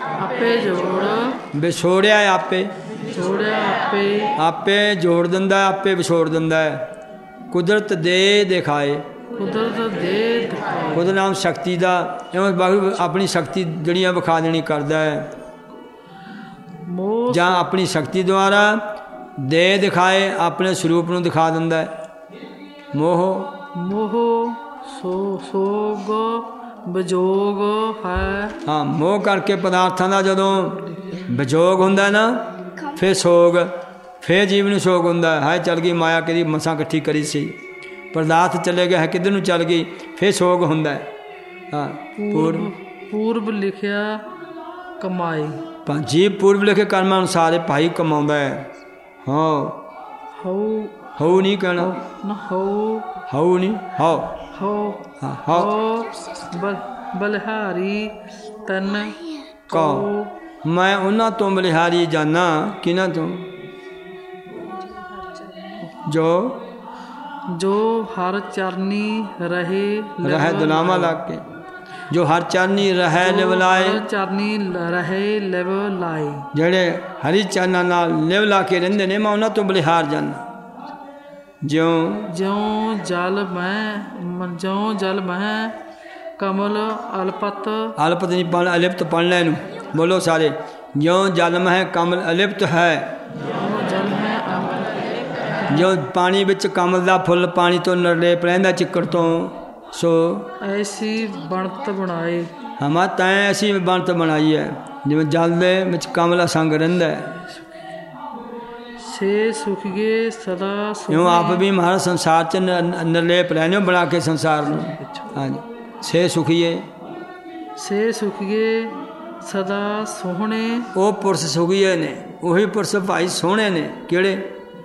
ਵਿਛੋੜਿਆ। ਆਪੇ ਜੋੜ ਦਿੰਦਾ, ਆਪੇ ਵਿਛੋੜ ਦਿੰਦਾ ਹੈ। ਕੁਦਰਤ ਦੇ ਦਿਖਾਏ। ਕੁਦਰਤ ਨਾਮ ਸ਼ਕਤੀ ਦਾ ਐਵੇਂ ਵਾਹਿਗੁਰੂ ਆਪਣੀ ਸ਼ਕਤੀ ਜਿਹੜੀਆਂ ਵਿਖਾ ਦੇਣੀ ਕਰਦਾ ਹੈ। ਜਾਂ ਆਪਣੀ ਸ਼ਕਤੀ ਦੁਆਰਾ ਦੇ ਦਿਖਾਏ, ਆਪਣੇ ਸਰੂਪ ਨੂੰ ਦਿਖਾ ਦਿੰਦਾ ਹੈ। ਮੋਹ ਸੋਗ ਵਿਜੋਗ ਹੈ। ਹਾਂ, ਮੋਹ ਕਰਕੇ ਪਦਾਰਥਾਂ ਦਾ ਜਦੋਂ ਵਿਜੋਗ ਹੁੰਦਾ ਨਾ, ਫਿਰ ਸੋਗ, ਫਿਰ ਜੀਵ ਨੂੰ ਸੋਗ ਹੁੰਦਾ। ਹਾਏ ਚੱਲ ਗਈ ਮਾਇਆ, ਕਿਹਦੀ ਮਸਾਂ ਇਕੱਠੀ ਕਰੀ ਸੀ, ਪਦਾਰਥ ਚਲੇ ਗਏ, ਹੈ ਕਿੱਧਰ ਨੂੰ ਚੱਲ ਗਈ, ਫਿਰ ਸੋਗ ਹੁੰਦਾ। ਹਾਂ, ਪੂਰਬ ਲਿਖਿਆ ਕਮਾਏ। ਜੀਵ ਪੂਰਬ ਲਿਖੇ ਕਰਮਾਂ ਅਨੁਸਾਰ ਭਾਈ ਕਮਾਉਂਦਾ ਹੈ। ਹਾਂ, ਹਉ ਨਹੀਂ ਕਹਿਣਾ, ਹਉ ਨਹੀਂ, ਹਉ ਬਲਿਹਾਰੀ ਤਨ ਕਉ, ਮੈਂ ਉਹਨਾਂ ਤੋਂ ਬਲਿਹਾਰੀ ਜਾਨਾ। ਕਿਹਨਾਂ ਤੋਂ? ਜੋ ਹਰ ਚਰਨੀ ਰਹੇ ਦੁਲਾਮਾ ਲੱਗ ਕੇ, ਜੋ ਹਰ ਚਰਨੀ ਰਹੇ ਲਿਵ ਲਾਏ, ਚਰਨੀ ਰਹੇ ਲਿਵ ਲਾਏ, ਜਿਹੜੇ ਹਰੀ ਚਰਨਾਂ ਨਾਲ ਲਿਵ ਲਾ ਕੇ ਰਹਿੰਦੇ ਨੇ, ਮੈਂ ਉਹਨਾਂ ਤੋਂ ਬਲਿਹਾਰ ਜਾਨਾ। ਜਿਉ ਜਲ ਮਹਿ ਕਮਲ ਅਲਪਤ ਨਹੀਂ ਪੜ੍ਹ, ਅਲਿਪਤ ਪੜ੍ਹਨਾ ਇਹਨੂੰ, ਬੋਲੋ ਸਾਰੇ। ਜਿਉ ਜਲ ਮਹਿ ਕਮਲ ਅਲਿਪਤ ਹੈ, ਜੋ ਪਾਣੀ ਵਿੱਚ ਕਮਲ ਦਾ ਫੁੱਲ ਪਾਣੀ ਤੋਂ ਨਿਰਲੇਪ ਰਹਿੰਦਾ, ਚਿੱਕੜ ਤੋਂ, ਸੋ ਐਸੀ ਬਣਤ ਬਣਾਏ। ਹਮਾ ਤੈਂ ਐਸੀ ਬਣਤ ਬਣਾਈ ਹੈ, ਜਿਵੇਂ ਜਲ ਦੇ ਵਿੱਚ ਕਮਲ ਸੰਗ ਰਹਿੰਦਾ। ਸੇ ਸੁਖੀਏ ਸਦਾ ਇਉਂ ਆਪ ਵੀ ਮਹਾਰਾਜ ਸੰਸਾਰ 'ਚ ਨਿਰਲੇਪ ਰਹਿੰਦੇ ਹੋ ਬਣਾ ਕੇ ਸੰਸਾਰ ਨੂੰ। ਹਾਂਜੀ, ਸੇ ਸੁਖੀਏ ਸਦਾ ਸੋਹਣੇ। ਉਹ ਪੁਰਸ਼ ਸੁਖੀਏ ਨੇ, ਉਹੀ ਪੁਰਸ਼ ਭਾਈ ਸੋਹਣੇ ਨੇ। ਕਿਹੜੇ?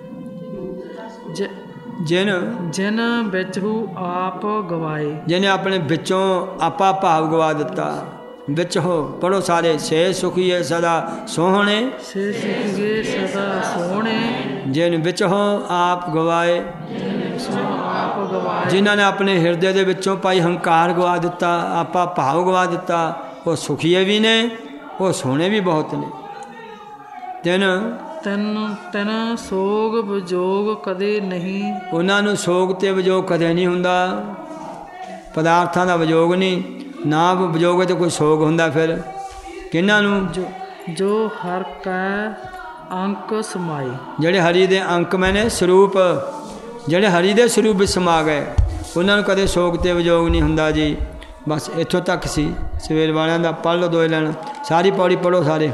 ਜਿਨ ਵਿੱਚੋਂ ਆਪ ਗਵਾਏ, ਜਿਹਨੇ ਆਪਣੇ ਵਿੱਚੋਂ ਆਪਾ ਭਾਵ ਗਵਾ ਦਿੱਤਾ। ਵਿੱਚ ਹੋ ਪੜੋ ਸਾਰੇ। ਸੇ ਸੁਖੀਏ ਸਦਾ ਸੋਹਣੇ, ਸੇ ਸੁਖੀਏ ਸਦਾ ਸੋਹਣੇ, ਜਿਨ ਵਿੱਚ ਹੋ ਆਪ ਗਵਾਏ, ਜਿਨ੍ਹਾਂ ਨੇ ਆਪਣੇ ਹਿਰਦੇ ਦੇ ਵਿੱਚੋਂ ਭਾਈ ਹੰਕਾਰ ਗਵਾ ਦਿੱਤਾ, ਆਪਾ ਭਾਵ ਗਵਾ ਦਿੱਤਾ, ਉਹ ਸੁਖੀਏ ਵੀ ਨੇ, ਉਹ ਸੋਹਣੇ ਵੀ ਬਹੁਤ ਨੇ। ਤਿੰਨ ਸੋਗ ਵਿਜੋਗ ਕਦੇ ਨਹੀਂ, ਉਹਨਾਂ ਨੂੰ ਸੋਗ ਤੇ ਵਿਜੋਗ ਕਦੇ ਨਹੀਂ ਹੁੰਦਾ। ਪਦਾਰਥਾਂ ਦਾ ਵਿਜੋਗ ਨਹੀਂ, ਨਾ ਵਿਜੋਗ ਤੇ ਕੋਈ ਸੋਗ ਹੁੰਦਾ। ਫਿਰ ਕਿਹਨਾਂ ਨੂੰ? ਜੋ ਹਰ ਕੈ ਅੰਕ ਸਮਾਏ, ਜਿਹੜੇ ਹਰੀ ਦੇ ਅੰਕ ਮੈਨੇ ਸਰੂਪ, ਜਿਹੜੇ ਹਰੀ ਦੇ ਸਰੂਪ ਵਿੱਚ ਸਮਾ ਗਏ, ਉਹਨਾਂ ਨੂੰ ਕਦੇ ਸੋਗ ਤੇ ਵਿਜੋਗ ਨਹੀਂ ਹੁੰਦਾ ਜੀ। ਬਸ ਇੱਥੋਂ ਤੱਕ ਸੀ ਸਵੇਰ ਵਾਲਿਆਂ ਦਾ। ਪੜ੍ਹ ਲਓ ਦੋਏ ਲੈਣ, ਸਾਰੀ ਪੌੜੀ ਪੜ੍ਹੋ ਸਾਰੇ।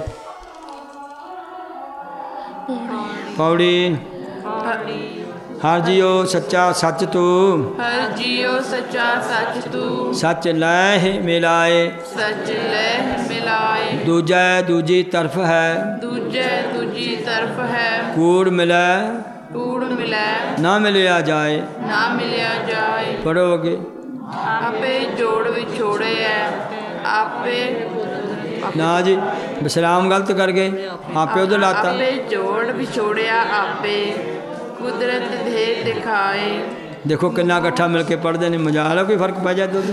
ਪੌੜੀ। ਹਰ ਜੀਓ ਸੱਚਾ ਸੱਚ ਤੂੰ, ਹਰ ਜੀਓ ਸੱਚਾ ਸੱਚ ਤੂੰ, ਸੱਚ ਲੈ ਮਿਲਾਏ, ਸੱਚ ਲੈ ਮਿਲਾਏ, ਦੂਜੈ ਦੂਜੀ ਤਰਫ ਹੈ, ਦੂਜੈ ਦੂਜੀ ਤਰਫ ਹੈ, ਕੂੜ ਮਿਲੈ, ਕੂੜ ਮਿਲੈ, ਨਾ ਮਿਲਿਆ ਜਾਏ, ਨਾ ਮਿਲਿਆ ਜਾਏ। ਪੜੋ ਅੱਗੇ। ਆਪੇ ਜੋੜ ਵਿਛੋੜਿਆ, ਆਪੇ ਨਾ ਜੀ ਵਿਸਰਾਮ ਗਲਤ ਕਰ ਗਏ, ਆਪੇ ਉਧਰ ਲਾਤਾ। ਆਪੇ ਜੋੜ ਵਿਛੋੜਿਆ, ਆਪੇ ਕੁਦਰਤ ਦੇ ਦਿਖਾਏ। ਦੇਖੋ ਕਿੰਨਾ ਇਕੱਠਾ ਮਿਲ ਕੇ ਪੜ੍ਹਦੇ ਨੇ, ਮਜ਼ਾਲ ਹੈ ਕੋਈ ਫਰਕ ਪੈ ਜਾਏ ਦੋ।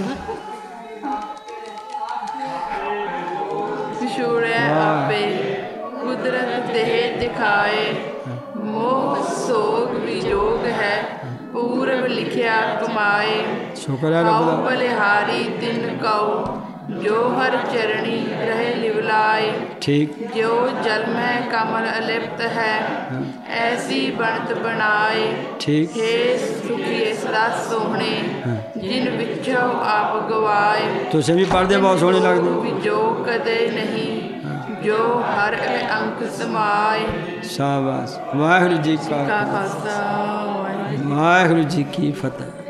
ਵਿਛੋੜਿਆ ਆਪੇ ਕੁਦਰਤ ਦੇ ਦਿਖਾਏ, ਮੋਹ ਸੋਗ ਵਿਜੋਗ ਹੈ, ਪੂਰਬ ਲਿਖਿਆ ਕਮਾਏ। ਸ਼ੁਕਰ ਹੈ ਕਉ ਬਲਿਹਾਰੀ ਤਿਨ ਕਉ, ਜੋ ਹਰ ਚਰਣੀ ਰਹੇ ਲਿਵਲਾਏ। ਠੀਕ। ਜੋ ਜਲ ਮਹਿ ਕਮਲ ਅਲਿਪਤ ਹੈ, ਐਸੀ ਬਣਤ ਬਣਾਏ। ਠੀਕ। ਹੇ ਸੁਖੀਏ ਸਦਾ ਸੋਹਣੇ, ਜਿਨ ਵਿੱਚੋਂ ਆਪ ਗਵਾਏ। ਤੁਸੀਂ ਵੀ ਪੜ੍ਹਦੇ ਬਹੁਤ ਸੋਹਣੇ ਲੱਗਦੇ ਹੋ। ਜੋ ਕਦੇ ਨਹੀਂ, ਜੋ ਹਰ ਅੰਕ ਸਮਾਏ। ਸ਼ਾਬਾਸ਼। ਵਾਹਿਗੁਰੂ ਜੀ ਕਾ ਖਾਲਸਾ, ਵਾਹਿਗੁਰੂ ਜੀ ਕੀ ਫਤਿਹ।